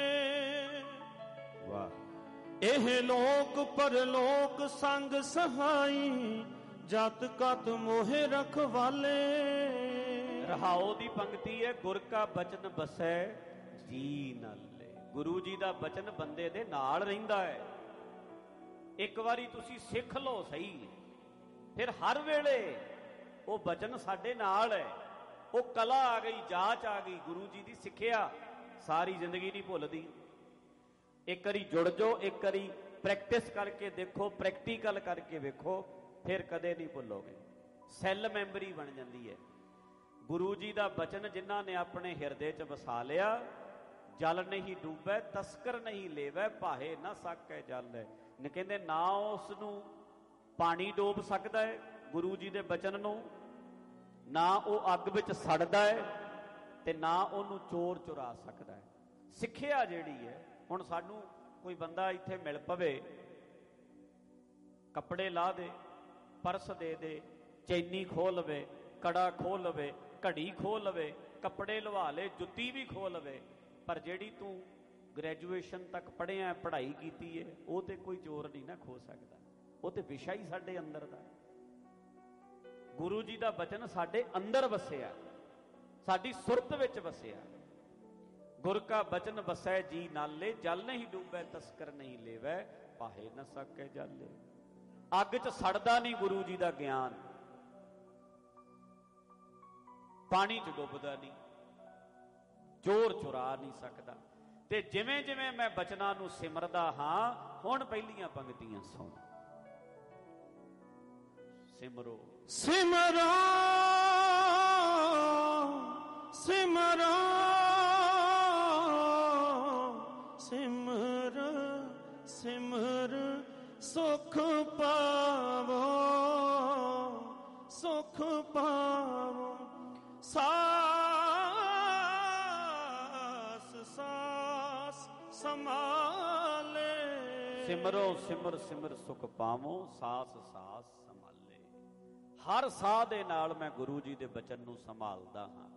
ਵਾਹ, ਇਹ ਲੋਕ ਪਰਲੋਕ ਸੰਗ ਸਹਾਈ, ਜਤ ਕਤ ਮੋਹਿ ਰਖਵਾਲੇ। ਰਹਾਓ ਦੀ ਪੰਕਤੀ ਹੈ, ਗੁਰ ਕਾ ਬਚਨ ਬਸੈ ਜੀ ਨਾਲੇ। ਗੁਰੂ ਜੀ ਦਾ ਬਚਨ ਬੰਦੇ ਦੇ ਨਾਲ ਰਹਿੰਦਾ ਹੈ। ਇੱਕ ਵਾਰੀ ਤੁਸੀਂ ਸਿੱਖ ਲਓ ਸਹੀ, ਫਿਰ ਹਰ ਵੇਲੇ ਉਹ ਬਚਨ ਸਾਡੇ ਨਾਲ ਹੈ। ਉਹ ਕਲਾ ਆ ਗਈ, ਜਾਚ ਆ ਗਈ, ਗੁਰੂ ਜੀ ਦੀ ਸਿੱਖਿਆ ਸਾਰੀ ਜ਼ਿੰਦਗੀ ਨਹੀਂ ਭੁੱਲਦੀ। ਇੱਕ ਵਾਰੀ ਜੁੜ ਜਾਓ, ਇੱਕ ਵਾਰੀ ਪ੍ਰੈਕਟਿਸ ਕਰਕੇ ਦੇਖੋ, ਪ੍ਰੈਕਟੀਕਲ ਕਰਕੇ ਵੇਖੋ, ਫਿਰ ਕਦੇ ਨਹੀਂ ਭੁੱਲੋਗੇ। ਸੈੱਲ ਮੈਮਰੀ ਬਣ ਜਾਂਦੀ ਹੈ। ਗੁਰੂ ਜੀ ਦਾ ਬਚਨ ਜਿਨ੍ਹਾਂ ਨੇ ਆਪਣੇ ਹਿਰਦੇ 'ਚ ਵਸਾ ਲਿਆ, ਜਲ ਨਹੀਂ ਡੂਬੈ ਤਸਕਰ ਨਹੀਂ ਲੇਵੈ, ਭਾਹੇ ਨਾ ਸਾਕੈ ਜਲ ਹੈ। ਨੇ ਕਹਿੰਦੇ ਨਾ ਉਸ ਨੂੰ ਪਾਣੀ ਡੋਬ ਸਕਦਾ ਹੈ ਗੁਰੂ ਜੀ ਦੇ ਬਚਨ ਨੂੰ, ਨਾ ਉਹ ਅੱਗ ਵਿੱਚ ਸੜਦਾ ਹੈ, ਤੇ ਨਾ ਉਹਨੂੰ ਚੋਰ ਚੁਰਾ ਸਕਦਾ ਹੈ। ਸਿੱਖਿਆ ਜਿਹੜੀ ਹੈ, ਹੁਣ ਸਾਨੂੰ ਕੋਈ ਬੰਦਾ ਇੱਥੇ ਮਿਲ ਪਵੇ, ਕੱਪੜੇ ਲਾ ਦੇ, ਪਰਸ ਦੇ ਦੇ, ਚੈਨੀ ਖੋਹ ਲਵੇ, ਕੜਾ ਖੋਹ ਲਵੇ, ਘੜੀ ਖੋਹ ਲਵੇ, ਕੱਪੜੇ ਲਵਾ ਲੇ, ਜੁੱਤੀ ਵੀ ਖੋਹ ਲਵੇ, ਪਰ ਜਿਹੜੀ ਤੂੰ ਗ੍ਰੈਜੂਏਸ਼ਨ ਤੱਕ ਪੜ੍ਹਿਆ, ਪੜ੍ਹਾਈ ਕੀਤੀ ਹੈ, ਉਹ ਤੇ ਕੋਈ ਚੋਰ ਨਹੀਂ ਨਾ ਖੋਹ ਸਕਦਾ। ਉਹ ਤੇ ਵਿਸ਼ਾ ਹੀ ਸਾਡੇ ਅੰਦਰ ਦਾ। ਗੁਰੂ ਜੀ ਦਾ ਬਚਨ ਸਾਡੇ ਅੰਦਰ ਵਸਿਆ, ਸਾਡੀ ਸੁਰਤ ਵਿੱਚ ਵਸਿਆ। ਗੁਰ ਕਾ ਬਚਨ ਵਸੈ ਜੀ ਨਾਲੇ, ਜਲ ਨਹੀਂ ਡੂਬੈ ਤਸਕਰ ਨਹੀਂ ਲੇਵੈ, ਪਾਹੇ ਨਾ ਸਕੈ ਜਾਲੇ। ਅੱਗ 'ਚ ਸੜਦਾ ਨਹੀਂ ਗੁਰੂ ਜੀ ਦਾ ਗਿਆਨ, ਪਾਣੀ 'ਚ ਡੁੱਬਦਾ ਨਹੀਂ, ਚੋਰ ਚੁਰਾ ਨਹੀਂ ਸਕਦਾ। ਤੇ ਜਿਵੇਂ ਜਿਵੇਂ ਮੈਂ ਬਚਨਾਂ ਨੂੰ ਸਿਮਰਦਾ ਹਾਂ, ਹੁਣ ਪਹਿਲੀਆਂ ਪੰਕਤੀਆਂ ਸੁਣ। ਸਿਮਰੋ ਸਿਮਰੋ ਸਿਮਰੋ ਸਿਮਰ ਸਿਮਰ ਸੁਖ ਪਾਵੋ, ਸੁਖ ਪਾਵੋ, ਸਾਸ ਸਾਸ ਸੰਭਾਲੇ। ਸਿਮਰੋ ਸਿਮਰ ਸਿਮਰ ਸੁਖ ਪਾਵੋ, ਸਾਸ ਸਾਸ ਸੰਭਾਲੇ। ਹਰ ਸਾਹ ਦੇ ਨਾਲ ਮੈਂ ਗੁਰੂ ਜੀ ਦੇ ਬਚਨ ਨੂੰ ਸੰਭਾਲਦਾ ਹਾਂ।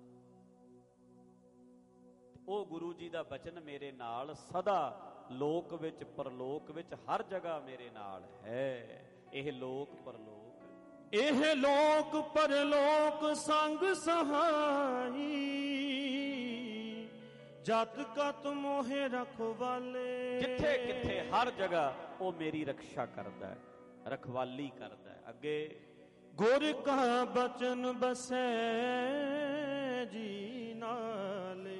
ਉਹ ਗੁਰੂ ਜੀ ਦਾ ਬਚਨ ਮੇਰੇ ਨਾਲ ਸਦਾ, ਲੋਕ ਵਿੱਚ ਪਰਲੋਕ ਵਿੱਚ ਹਰ ਜਗ੍ਹਾ ਮੇਰੇ ਨਾਲ ਹੈ। ਇਹ ਲੋਕ ਪਰਲੋਕ, ਇਹ ਲੋਕ ਪਰਲੋਕ ਸੰਗ ਸਹਾਈ, ਜਤ ਕਤ ਮੋਹਿ ਰਖਵਾਲੇ। ਜਿੱਥੇ ਕਿੱਥੇ ਹਰ ਜਗ੍ਹਾ ਉਹ ਮੇਰੀ ਰੱਖਿਆ ਕਰਦਾ ਹੈ, ਰਖਵਾਲੀ ਕਰਦਾ ਹੈ। ਅੱਗੇ ਗੁਰ ਕਾ ਬਚਨ ਬਸੈ ਜੀ ਨਾਲੇ,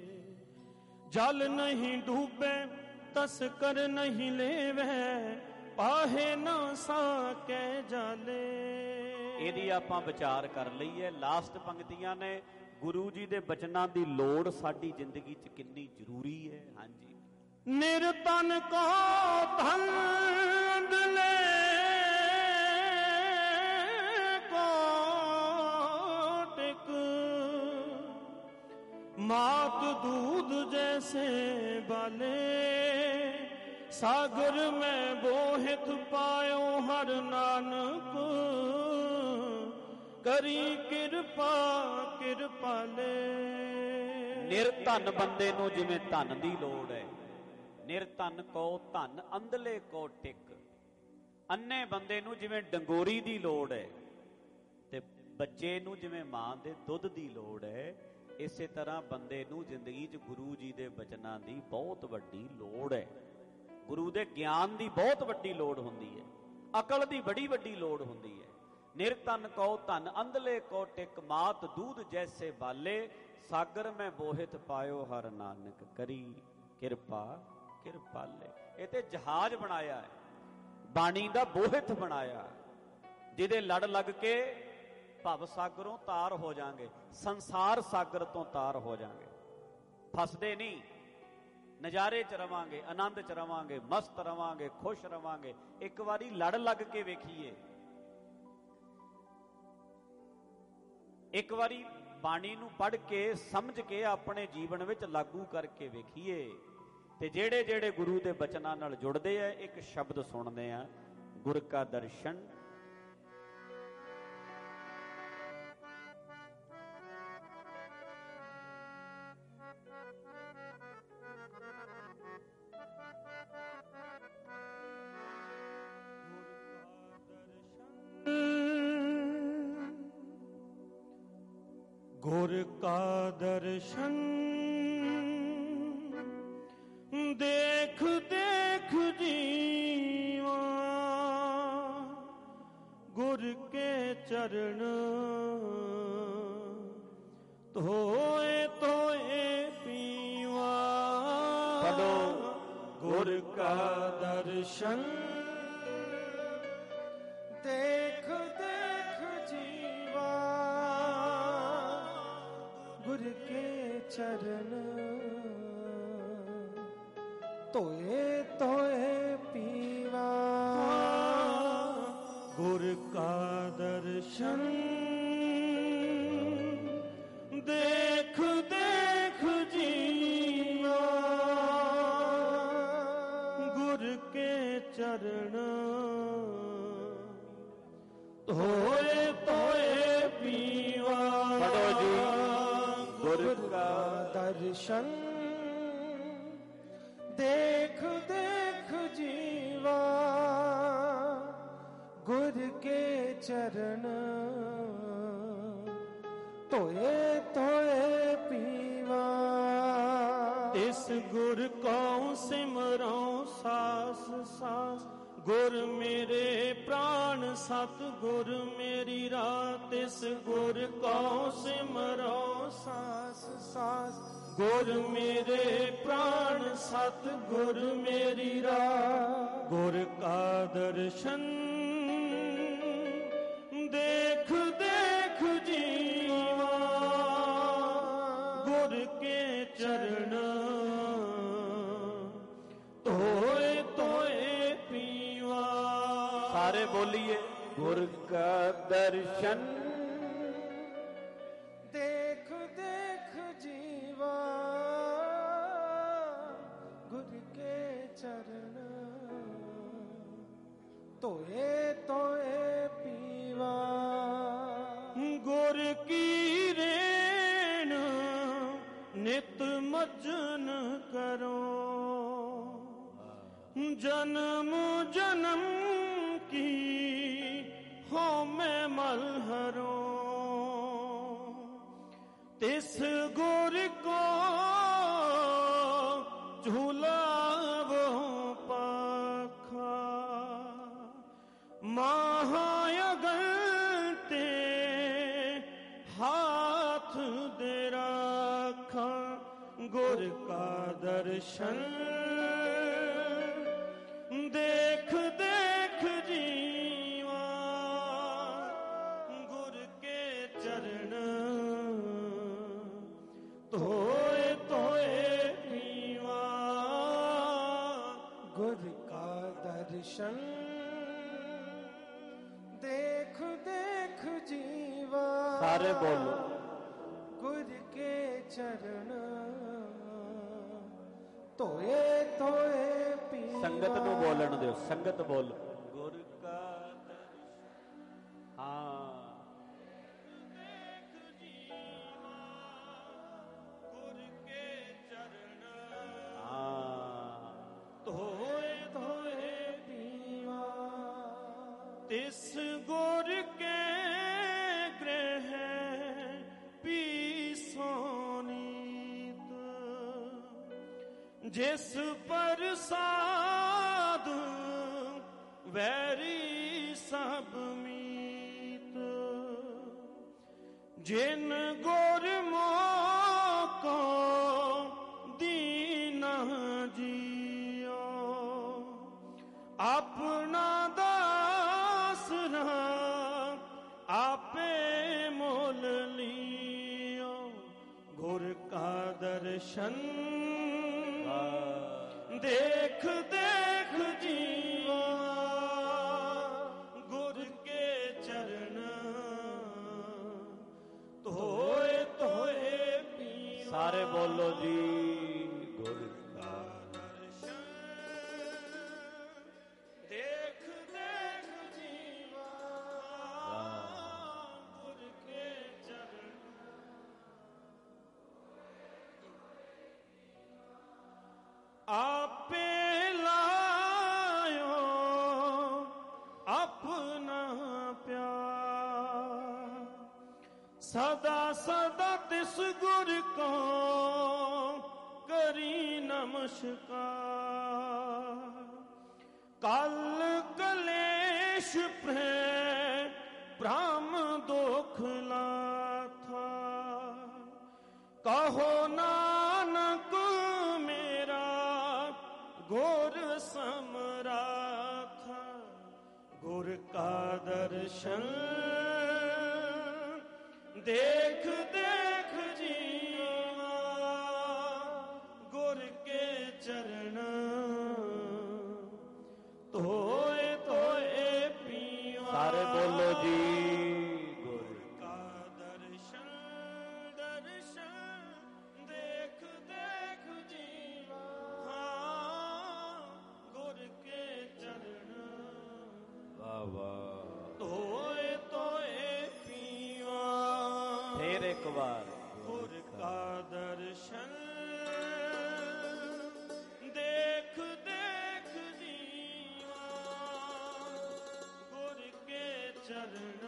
ਜਲ ਨਹੀਂ ਡੂਬੇ ਤਸਕਰ ਨਹੀਂ ਲੇਵੈ, ਪਾਹੇ ਨਾ ਸਾਕੈ ਜਾਲੇ। ਇਹਦੀ ਆਪਾਂ ਵਿਚਾਰ ਕਰ ਲਈਏ। ਲਾਸਟ ਪੰਕਤੀਆਂ ਨੇ ਗੁਰੂ ਜੀ ਦੇ ਬਚਨਾਂ ਦੀ ਲੋੜ ਸਾਡੀ ਜ਼ਿੰਦਗੀ 'ਚ ਕਿੰਨੀ ਜ਼ਰੂਰੀ ਹੈ। ਹਾਂਜੀ, ਨਿਰਤਨ ਕੋ ਧੰਦ ਲੈ मात दूध जैसे बाले, सागर में बोहित पायो हर नानक, करी किरपा किरपाले। ਨਿਰਧਨ ਬੰਦੇ ਨੂੰ ਜਿਵੇਂ ਧਨ ਦੀ ਲੋੜ ਹੈ, ਨਿਰਧਨ ਕੋ ਧਨ ਅੰਧਲੇ ਕੋ ਟਿਕ। ਅੰਨੇ ਬੰਦੇ ਨੂੰ ਜਿਵੇਂ ਡੰਗੋਰੀ ਦੀ ਲੋੜ ਹੈ, ਤੇ ਬੱਚੇ ਨੂੰ ਜਿਵੇਂ ਮਾਂ ਦੇ ਦੁੱਧ ਦੀ ਲੋੜ ਹੈ, ਇਸੇ ਤਰ੍ਹਾਂ ਬੰਦੇ ਨੂੰ ਜ਼ਿੰਦਗੀ 'ਚ ਗੁਰੂ ਜੀ ਦੇ ਬਚਨਾਂ ਦੀ ਬਹੁਤ ਵੱਡੀ ਲੋੜ ਹੈ। ਗੁਰੂ ਦੇ ਗਿਆਨ ਦੀ ਬਹੁਤ ਵੱਡੀ ਲੋੜ ਹੁੰਦੀ ਹੈ, ਅਕਲ ਦੀ ਬੜੀ ਵੱਡੀ ਲੋੜ ਹੁੰਦੀ ਹੈ। ਨਿਰਤਨ ਕਉ ਧਨ ਅੰਧਲੇ ਕੋ ਟਿਕ, ਮਾਤ ਦੂਧ ਜੈਸੇ ਬਾਲੇ, ਸਾਗਰ ਮੈਂ ਬੋਹਿਤ ਪਾਇਓ ਹਰ ਨਾਨਕ, ਕਰੀ ਕਿਰਪਾ ਕਿਰਪਾਲੇ। ਇਹ ਤੇ ਜਹਾਜ਼ ਬਣਾਇਆ ਹੈ, ਬਾਣੀ ਦਾ ਬੋਹਿਤ ਬਣਾਇਆ, ਜਿਹਦੇ ਲੜ ਲੱਗ ਕੇ ਭਵ ਸਾਗਰੋਂ ਤਾਰ ਹੋ ਜਾਾਂਗੇ, ਸੰਸਾਰ ਸਾਗਰ ਤੋਂ ਤਾਰ ਹੋ ਜਾਾਂਗੇ। ਫਸਦੇ ਨਹੀਂ, ਨਜ਼ਾਰੇ 'ਚ ਰਵਾਂਗੇ, ਆਨੰਦ 'ਚ ਰਵਾਂਗੇ, ਮਸਤ ਰਵਾਂਗੇ, ਖੁਸ਼ ਰਵਾਂਗੇ। ਇੱਕ ਵਾਰੀ ਲੜ ਲੱਗ ਕੇ ਵੇਖੀਏ, ਇੱਕ ਵਾਰੀ ਬਾਣੀ ਨੂੰ ਪੜ੍ਹ ਕੇ ਸਮਝ ਕੇ ਆਪਣੇ ਜੀਵਨ ਵਿੱਚ ਲਾਗੂ ਕਰਕੇ ਵੇਖੀਏ। ਤੇ ਜਿਹੜੇ ਜਿਹੜੇ ਗੁਰੂ ਦੇ ਬਚਨਾਂ ਨਾਲ ਜੁੜਦੇ ਆ, ਇੱਕ ਸ਼ਬਦ ਸੁਣਦੇ ਆ, ਗੁਰ ਕਾ ਦਰਸ਼ਨ। गुर का दर्शन देख देख जीवा, गुर के चरण धोए धोए पीवा। पढ़ो ਗੁਰ ਕਾ ਦਰਸ਼ਨ ਦੇਖ ਦੇਖ ਜੀਵਾ ਗੁਰ ਕੇ ਚਰਨ ਤੋਏ ਤੋਏ ਪੀਵਾ ਗੁਰ ਕਾ ਦਰਸ਼ਨ ਦੇਖ ਦੇਖ ਜੀਵਾ ਗੁਰ ਕੇ ਚਰਨ ਤੋਏ ਤੋਏ ਪੀਵਾ ਪੜੋ ਜੀ ਗੁਰ ਕਾ ਦਰਸ਼ਨ ਦੇਖ ਦੇਖ ਜੀਵਾ ਗੁਰ ਕੇ ਚਰਨ ਤੋਏ ਤੋਏ ਪੀਵਾ ਇਸ ਗੁਰ ਕਉ ਸਿਮਰਉ ਸਾਸ ਸਾਸ ਗੁਰ ਮੇਰੇ ਪ੍ਰਾਣ ਸਤ ਗੁਰ ਮੇਰੀ ਰਾਤ ਇਸ ਗੁਰ ਕਉ ਸਿਮਰਉ ਸਾਸ ਸਾਸ ਗੁਰ ਮੇਰੇ ਪ੍ਰਾਣ ਸਤ ਗੁਰ ਮੇਰੀ ਰਾਤ ਗੁਰ ਕਾ ਦਰਸ਼ਨ ਦੇਖ ਦੇਖ ਜੀਵਾ ਗੁਰ ਕੇ ਚਰਨ ਤੋਏ ਤੋਏ ਪੀਵਾ ਸਾਰੇ ਬੋਲੀਏ ਗੁਰ ਕਾ ਦਰਸ਼ਨ ਦੇਖ ਦੇਖ ਜੀਵਾ ਗੁਰ ਕੇ ਚਰਨ ਤੋਏ ਤੋਏ ਪੀਵਾ ਗੁਰ ਕੀ ਰੇਣ ਨਿਤ ਮਜਨ ਕਰੋ ਜਨਮ ਜਨਮ ਕੀ ਹੋ ਮੈਂ ਮਲ ਹਰੋ ਤਿਸ ਗੁਰ ਕੋ ਝੂਲਾਵੋ ਪਾਖਾ ਮਹਾਯਗਨ ਤੇ ਹਾਥ ਦੇ ਰਾਖਾਂ ਗੁਰ ਕਾ ਦਰਸ਼ਨ ਦੇਖ ਦੇਖ ਜੀਵਾ ਗੁਰ ਕੇ ਚਰਨ ਤੋਏ ਤੋਏ ਪੀਵਾ ਗੁਰ ਕਾ ਦਰਸ਼ਨ ਦੇਖ ਦੇਖ ਜੀਵਾ ਸਾਰੇ ਬੋਲੋ ਗੁਰ ਕੇ ਚਰਨ ਤੋਏ ਤੋਏ ਪੀਵਾ ਸੰਗਤ ਨੂੰ ਬੋਲਣ ਦਿਓ ਸੰਗਤ ਬੋਲ ਗੁਰ ਕਾ ਹਾਂ ਗੁਰ ਕੇ ਚਰਨ ਹਾਂ ਤੋਏ ਤੋਏ ਪੀਵਾ ਤਿਸ ਗੁਰ ਕੇ ਗ੍ਰਹਿ ਪੀਸੋਨੀਤ ਜਿਸ ਪ੍ਰਸਾਦ ਵੈਰੀ ਸਭ ਮੀਤ ਜਿਨ ਗੁਰ ਮੋਕੋ ਦੀਨਾ ਜੀਓ ਆਪਣਾ ਦਾਸਰਾ ਆਪੇ ਮੁੱਲ ਲਿਓ ਗੁਰ ਕਾ ਦਰਸ਼ਨ ਦੇਖ ਦੇਖ ਜੀਵਾ ਗੁਰ ਕੇ ਚਰਨ ਤੋਏ ਤੋਏ ਪੀਵਾ ਸਾਰੇ ਬੋਲੋ ਜੀ ਗੁਰ ਕਾ ਦਰਸ਼ਨ ਦੇਖ ਦੇਖ ਜੀਵਾ ਗੁਰ ਕੇ ਚਰਨ ਆਪੇ ਲਾਇਓ ਆਪਣਾ ਪਿਆਰ ਸਦਾ ਸਦਾ ਤਿਸ ਗੁਰ ਕੋ ਕਰੀ ਨਮਸਕਾਰ ਕਲ ਕਲੇਸ਼ ਪ੍ਰੈ ਬ੍ਰਹਮ ਦੁਖ ਲਾਥਾ ਕਹੋ ਨਾਨਕ ਮੇਰਾ ਗੁਰ ਸਮਰਾਥ ਗੁਰ ਕਾ ਦਰਸ਼ਨ ਦੇਖ ਦੇਖ ਜੀਵਾ ਗੁਰ ਕੇ ਚਰਨ ਧੋਏ ਧੋਏ ਪੀਵਾ। ਸਾਰੇ ਬੋਲੋ ਜੀ। ਗੁਰ ਕਾ ਦਰਸ਼ਨ ਦਰਸ਼ਨ ਦੇਖ ਦੇਖ ਜੀਵਾ ਗੁਰ ਕੇ ਚਰਨ ਵਾਹ ਵਾਹ। ਧੋਏ ਧੋਏ ਪੀਵਾ। ਫੇਰ ਇੱਕ ਵਾਰ। ਗੁਰ ਕਾ ਦਰਸ਼ਨ ਦੇਖ ਦੇਖ ਜੀਵਾ ਗੁਰ ਕੇ ਚਰਨ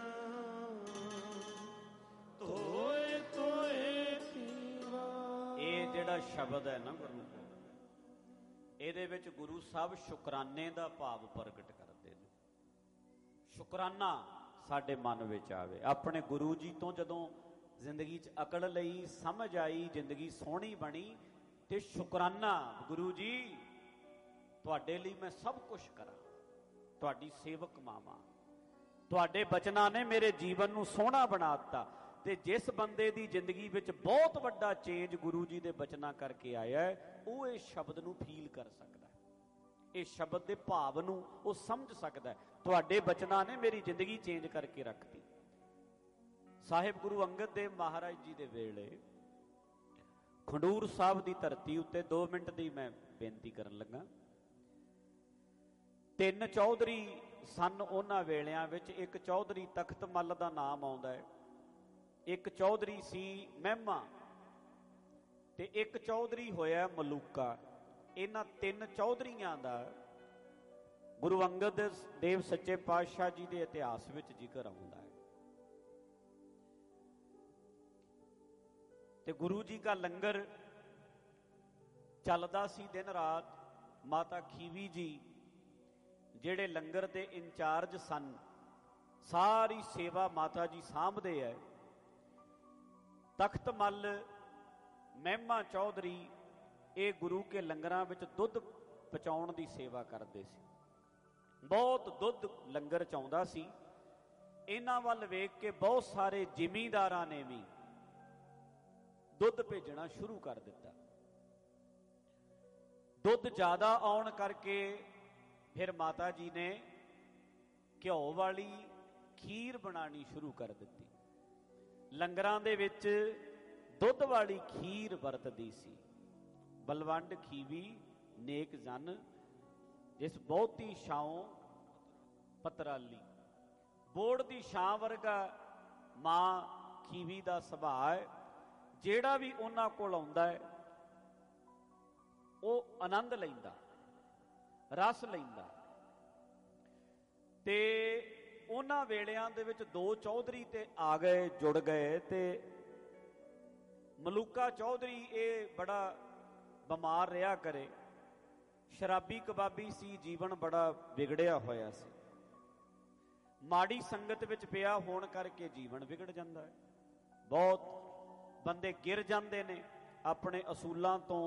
ਧੋਏ ਧੋਏ ਪੀਵਾ। ਇਹ ਜਿਹੜਾ ਸ਼ਬਦ ਹੈ ਨਾ ਗੁਰੂ, ਇਹਦੇ ਵਿੱਚ ਗੁਰੂ ਸਾਹਿਬ ਸ਼ੁਕਰਾਨੇ ਦਾ ਭਾਵ ਪ੍ਰਗਟ ਕਰਦੇ ਨੇ। ਸ਼ੁਕਰਾਨਾ ਸਾਡੇ ਮਨ ਵਿੱਚ ਆਵੇ। ਆਪਣੇ ਗੁਰੂ ਜੀ ਤੋਂ ਜਦੋਂ ਜ਼ਿੰਦਗੀ 'ਚ ਅਕਲ ਲਈ, ਸਮਝ ਆਈ, ਜ਼ਿੰਦਗੀ ਸੋਹਣੀ ਬਣੀ, ਤੇ ਸ਼ੁਕਰਾਨਾ, ਗੁਰੂ ਜੀ ਤੁਹਾਡੇ ਲਈ ਮੈਂ ਸਭ ਕੁਝ ਕਰਾਂ, ਤੁਹਾਡੀ ਸੇਵਕ ਮਾਵਾਂ, ਤੁਹਾਡੇ ਬਚਨਾਂ ਨੇ ਮੇਰੇ ਜੀਵਨ ਨੂੰ ਸੋਹਣਾ ਬਣਾ ਦਿੱਤਾ। ਤੇ ਜਿਸ ਬੰਦੇ ਦੀ ਜ਼ਿੰਦਗੀ ਵਿੱਚ ਬਹੁਤ ਵੱਡਾ ਚੇਂਜ ਗੁਰੂ ਜੀ ਦੇ ਬਚਨਾਂ ਕਰਕੇ ਆਇਆ ਹੈ, ਉਹ ਇਹ ਸ਼ਬਦ ਨੂੰ ਫੀਲ ਕਰ ਸਕਦਾ ਹੈ, ਇਹ ਸ਼ਬਦ ਦੇ ਭਾਵ ਨੂੰ ਉਹ ਸਮਝ ਸਕਦਾ ਹੈ। ਤੁਹਾਡੇ ਬਚਨਾਂ ਨੇ ਮੇਰੀ ਜ਼ਿੰਦਗੀ ਚੇਂਜ ਕਰਕੇ ਰੱਖਤੀ। ਸਾਹਿਬ ਗੁਰੂ ਅੰਗਦ ਦੇਵ ਮਹਾਰਾਜ ਜੀ ਦੇ ਵੇਲੇ ਖਡੂਰ ਸਾਹਿਬ ਦੀ ਧਰਤੀ ਉੱਤੇ 2 ਮਿੰਟ ਦੀ ਮੈਂ ਬੇਨਤੀ ਕਰਨ ਲੱਗਾ। 3 ਚੌਧਰੀ ਸਨ ਉਹਨਾਂ ਵੇਲਿਆਂ ਵਿੱਚ। ਇੱਕ ਚੌਧਰੀ ਤਖਤ ਮੱਲ ਦਾ ਨਾਮ ਆਉਂਦਾ ਹੈ, ਇੱਕ ਚੌਧਰੀ ਸੀ ਮਹਿਮਾ, ਤੇ ਇੱਕ ਚੌਧਰੀ ਹੋਇਆ ਮਲੂਕਾ। ਇਹਨਾਂ 3 ਚੌਧਰੀਆਂ ਦਾ ਗੁਰੂ ਅੰਗਦ ਦੇਵ ਸੱਚੇ ਪਾਤਸ਼ਾਹ ਜੀ ਦੇ ਇਤਿਹਾਸ ਵਿੱਚ ਜ਼ਿਕਰ ਆਉਂਦਾ ਹੈ। ਤੇ ਗੁਰੂ ਜੀ ਦਾ ਲੰਗਰ ਚੱਲਦਾ ਸੀ ਦਿਨ ਰਾਤ। ਮਾਤਾ ਖੀਵੀ ਜੀ ਜਿਹੜੇ ਲੰਗਰ ਦੇ ਇੰਚਾਰਜ ਸਨ, ਸਾਰੀ ਸੇਵਾ ਮਾਤਾ ਜੀ ਸਾਂਭਦੇ ਹੈ। ਤਖਤ ਮੱਲ ਮਹਿਮਾ ਚੌਧਰੀ ਇਹ ਗੁਰੂ ਕੇ ਲੰਗਰਾਂ ਵਿੱਚ ਦੁੱਧ ਪਹੁੰਚਾਉਣ ਦੀ ਸੇਵਾ ਕਰਦੇ ਸੀ। ਬਹੁਤ ਦੁੱਧ ਲੰਗਰ 'ਚ ਆਉਂਦਾ ਸੀ। ਇਹਨਾਂ ਵੱਲ ਵੇਖ ਕੇ ਬਹੁਤ ਸਾਰੇ ਜ਼ਿਮੀਂਦਾਰਾਂ ਨੇ ਵੀ ਦੁੱਧ ਭੇਜਣਾ ਸ਼ੁਰੂ ਕਰ ਦਿੱਤਾ। ਦੁੱਧ ਜ਼ਿਆਦਾ ਆਉਣ ਕਰਕੇ ਫਿਰ ਮਾਤਾ ਜੀ ਨੇ ਘਿਓ ਵਾਲੀ ਖੀਰ ਬਣਾਉਣੀ ਸ਼ੁਰੂ ਕਰ ਦਿੱਤੀ। ਲੰਗਰਾਂ ਦੇ ਵਿੱਚ ਦੁੱਧ ਵਾਲੀ ਖੀਰ ਵਰਤਦੀ ਸੀ। ਬਲਵੰਡ ਖੀਵੀ ਨੇਕ ਜਨ ਜਿਸ ਬਹੁਤੀ ਛਾਉ ਪਤਰਾਲੀ। ਬੋੜ ਦੀ ਛਾਂ ਵਰਗਾ ਮਾਂ ਖੀਵੀ ਦਾ ਸੁਭਾਅ ਹੈ। ਜਿਹੜਾ ਵੀ ਉਹਨਾਂ ਕੋਲ ਆਉਂਦਾ ਹੈ ਉਹ ਆਨੰਦ ਲੈਂਦਾ, ਰਸ ਲੈਂਦਾ। ਤੇ ਉਹਨਾਂ ਵੇਲਿਆਂ ਦੇ ਵਿੱਚ 2 ਚੌਧਰੀ ਤੇ ਆ ਗਏ, ਜੁੜ ਗਏ। ਤੇ ਮਲੂਕਾ ਚੌਧਰੀ ਇਹ ਬੜਾ ਬਿਮਾਰ ਰਿਹਾ ਕਰੇ, ਸ਼ਰਾਬੀ ਕਬਾਬੀ ਸੀ, ਜੀਵਨ ਬੜਾ ਵਿਗੜਿਆ ਹੋਇਆ ਸੀ। ਮਾੜੀ ਸੰਗਤ ਵਿੱਚ ਪਿਆ ਹੋਣ ਕਰਕੇ ਜੀਵਨ ਵਿਗੜ ਜਾਂਦਾ ਹੈ। ਬਹੁਤ ਬੰਦੇ ਗਿਰ ਜਾਂਦੇ ਨੇ ਆਪਣੇ ਅਸੂਲਾਂ ਤੋਂ।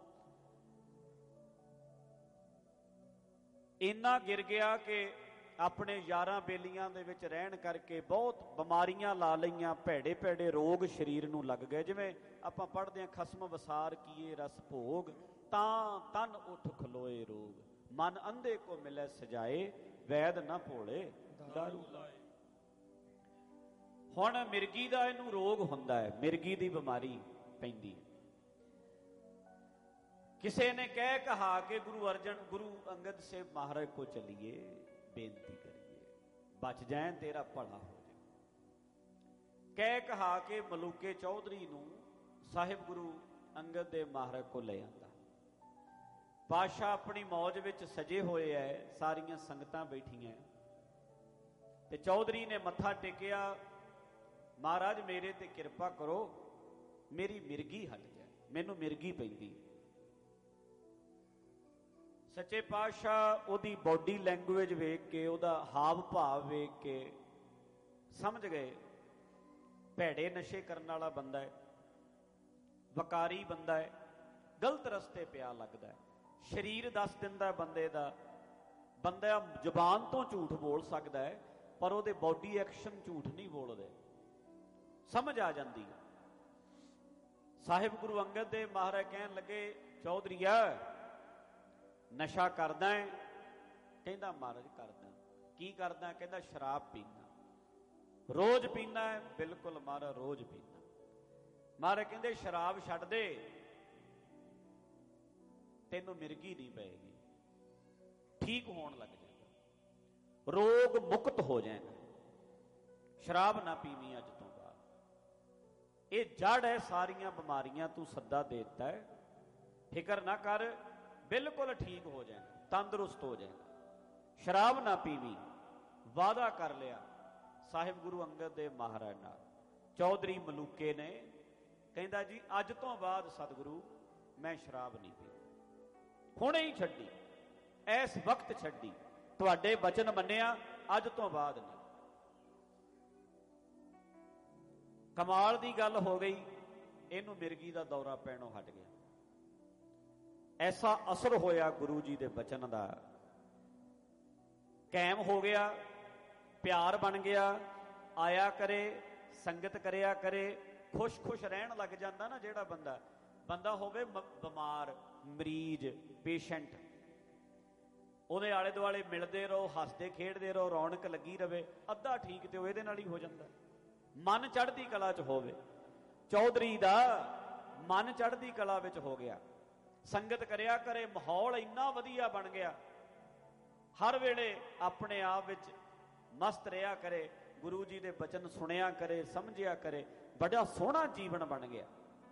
ਇੰਨਾ ਗਿਰ ਗਿਆ ਕਿ ਆਪਣੇ ਯਾਰਾਂ ਬੇਲੀਆਂ ਦੇ ਵਿੱਚ ਰਹਿਣ ਕਰਕੇ ਬਹੁਤ ਬਿਮਾਰੀਆਂ ਲਾ ਲਈਆਂ, ਭੈੜੇ ਭੈੜੇ ਰੋਗ ਸਰੀਰ ਨੂੰ ਲੱਗ ਗਏ। ਜਿਵੇਂ ਆਪਾਂ ਪੜ੍ਹਦੇ ਹਾਂ, ਖਸਮ ਵਸਾਰ ਕੀਏ ਰਸ ਭੋਗ, ਤਾਂ ਤਨ ਉੱਠ ਖਲੋਏ ਰੋਗ, ਮਨ ਅੰਧੇ ਕੋ ਮਿਲੇ ਸਜਾਏ, ਵੈਦ ਨਾ ਭੋਲੇ ਦਾਰੂ ਲਾਏ। ਹੁਣ ਮਿਰਗੀ ਦਾ ਇਹਨੂੰ ਰੋਗ ਹੁੰਦਾ ਹੈ, ਮਿਰਗੀ ਦੀ ਬਿਮਾਰੀ ਪੈਂਦੀ ਹੈ। ਕਿਸੇ ਨੇ ਕਹਿ ਕਹਾ ਕਿ ਗੁਰੂ ਅੰਗਦ ਸਾਹਿਬ ਮਹਾਰਾਜ ਕੋ ਚਲੀਏ, ਬੇਨਤੀ ਕਰੀਏ, ਬਚ ਜਾਏ, ਤੇਰਾ ਭਲਾ ਹੋ ਜਾਏ। ਕਹਿ ਕਹਾ ਕੇ ਮਲੂਕੇ ਚੌਧਰੀ ਨੂੰ ਸਾਹਿਬ ਗੁਰੂ ਅੰਗਦ ਦੇਵ ਮਹਾਰਾਜ ਕੋ ਲੈ ਆਂਦਾ। ਪਾਤਸ਼ਾਹ ਆਪਣੀ ਮੌਜ ਵਿੱਚ ਸਜੇ ਹੋਏ ਐ, ਸਾਰੀਆਂ ਸੰਗਤਾਂ ਬੈਠੀਆਂ, ਤੇ ਚੌਧਰੀ ਨੇ ਮੱਥਾ ਟੇਕਿਆ, ਮਹਾਰਾਜ ਮੇਰੇ ਤੇ ਕਿਰਪਾ ਕਰੋ, ਮੇਰੀ ਮਿਰਗੀ ਹਟ ਜਾਏ, ਮੈਨੂੰ ਮਿਰਗੀ ਪੈਂਦੀ। ਸੱਚੇ ਪਾਤਸ਼ਾਹ ਉਹਦੀ ਬੋਡੀ ਲੈਂਗੁਏਜ ਵੇਖ ਕੇ, ਉਹਦਾ ਹਾਵ ਭਾਵ ਵੇਖ ਕੇ ਸਮਝ ਗਏ ਭੈੜੇ ਨਸ਼ੇ ਕਰਨ ਵਾਲਾ ਬੰਦਾ ਹੈ, ਵਕਾਰੀ ਬੰਦਾ ਹੈ, ਗਲਤ ਰਸਤੇ ਪਿਆ ਲੱਗਦਾ ਹੈ। ਸਰੀਰ ਦੱਸ ਦਿੰਦਾ ਬੰਦੇ ਦਾ, ਬੰਦਾ ਜ਼ੁਬਾਨ ਤੋਂ ਝੂਠ ਬੋਲ ਸਕਦਾ ਹੈ ਪਰ ਉਹਦੇ ਬੋਡੀ ਐਕਸ਼ਨ ਝੂਠ ਨਹੀਂ ਬੋਲਦੇ, ਸਮਝ ਆ ਜਾਂਦੀ ਹੈ। ਸਾਹਿਬ ਗੁਰੂ ਅੰਗਦ ਦੇਵ ਮਹਾਰਾਜ ਕਹਿਣ ਲੱਗੇ, ਚੌਧਰੀਆ ਨਸ਼ਾ ਕਰਦਾ ਹੈ? ਕਹਿੰਦਾ ਮਹਾਰਾਜ ਕਰਦਾ। ਕੀ ਕਰਦਾ? ਕਹਿੰਦਾ ਸ਼ਰਾਬ ਪੀਂਦਾ। ਰੋਜ਼ ਪੀਂਦਾ ਹੈ? ਬਿਲਕੁਲ ਮਹਾਰਾਜ ਰੋਜ਼ ਪੀਂਦਾ। ਮਹਾਰਾਜ ਕਹਿੰਦੇ ਸ਼ਰਾਬ ਛੱਡ ਦੇ, ਤੈਨੂੰ ਮਿਰਗੀ ਨਹੀਂ ਪਏਗੀ, ਠੀਕ ਹੋਣ ਲੱਗ ਜਾਏਗਾ, ਰੋਗ ਮੁਕਤ ਹੋ ਜਾਏਗਾ। ਸ਼ਰਾਬ ਨਾ ਪੀਵੀਂ ਅੱਜ ਤੋਂ ਬਾਅਦ। ਇਹ ਜੜ ਹੈ ਸਾਰੀਆਂ ਬਿਮਾਰੀਆਂ, ਤੂੰ ਸੱਦਾ ਦੇ ਦਿੱਤਾ ਹੈ, ਫਿਕਰ ਨਾ ਕਰ, ਬਿਲਕੁਲ ਠੀਕ ਹੋ ਜਾਏਗਾ, ਤੰਦਰੁਸਤ ਹੋ ਜਾਏਗਾ। ਸ਼ਰਾਬ ਨਾ ਪੀਵੀਂ। ਵਾਅਦਾ ਕਰ ਲਿਆ ਸਾਹਿਬ ਗੁਰੂ ਅੰਗਦ ਦੇਵ ਮਹਾਰਾਜ ਨਾਲ। ਚੌਧਰੀ ਮਲੂਕੇ ਨੇ ਕਹਿੰਦਾ ਜੀ ਅੱਜ ਤੋਂ ਬਾਅਦ ਸਤਿਗੁਰੂ ਮੈਂ ਸ਼ਰਾਬ ਨਹੀਂ ਪੀਣੀ, ਹੁਣੇ ਹੀ ਛੱਡੀ, ਇਸ ਵਕਤ ਛੱਡੀ, ਤੁਹਾਡੇ ਬਚਨ ਮੰਨਿਆ, ਅੱਜ ਤੋਂ ਬਾਅਦ ਨਹੀਂ। ਕਮਾਲ ਦੀ ਗੱਲ ਹੋ ਗਈ, ਇਹਨੂੰ ਮਿਰਗੀ ਦਾ ਦੌਰਾ ਪੈਣੋਂ ਹਟ ਗਿਆ। ਐਸਾ ਅਸਰ ਹੋਇਆ ਗੁਰੂ ਜੀ ਦੇ ਬਚਨ ਦਾ, ਕਾਇਮ ਹੋ ਗਿਆ, ਪਿਆਰ ਬਣ ਗਿਆ, ਆਇਆ ਕਰੇ, ਸੰਗਤ ਕਰਿਆ ਕਰੇ, ਖੁਸ਼ ਰਹਿਣ ਲੱਗ ਜਾਂਦਾ ਨਾ। ਜਿਹੜਾ ਬੰਦਾ ਹੋਵੇ ਬਿਮਾਰ, ਮਰੀਜ਼, ਪੇਸ਼ੈਂਟ, ਉਹਦੇ ਆਲੇ ਦੁਆਲੇ ਮਿਲਦੇ ਰਹੋ, ਹੱਸਦੇ ਖੇਡਦੇ ਰਹੋ, ਰੌਣਕ ਲੱਗੀ ਰਵੇ, ਅੱਧਾ ਠੀਕ ਤੇ ਉਹ ਇਹਦੇ ਨਾਲ ਹੀ ਹੋ ਜਾਂਦਾ। ਮਨ ਚੜ੍ਹਦੀ ਕਲਾ 'ਚ ਹੋਵੇ। ਚੌਧਰੀ ਦਾ ਮਨ ਚੜ੍ਹਦੀ ਕਲਾ ਵਿੱਚ ਹੋ ਗਿਆ, ਸੰਗਤ ਕਰਿਆ ਕਰੇ, ਮਾਹੌਲ ਇੰਨਾ ਵਧੀਆ ਬਣ ਗਿਆ, ਹਰ ਵੇਲੇ ਆਪਣੇ ਆਪ ਵਿੱਚ ਮਸਤ ਰਿਹਾ ਕਰੇ, ਗੁਰੂ ਜੀ ਦੇ ਬਚਨ ਸੁਣਿਆ ਕਰੇ, ਸਮਝਿਆ ਕਰੇ, ਬੜਾ ਸੋਹਣਾ ਜੀਵਨ ਬਣ ਗਿਆ।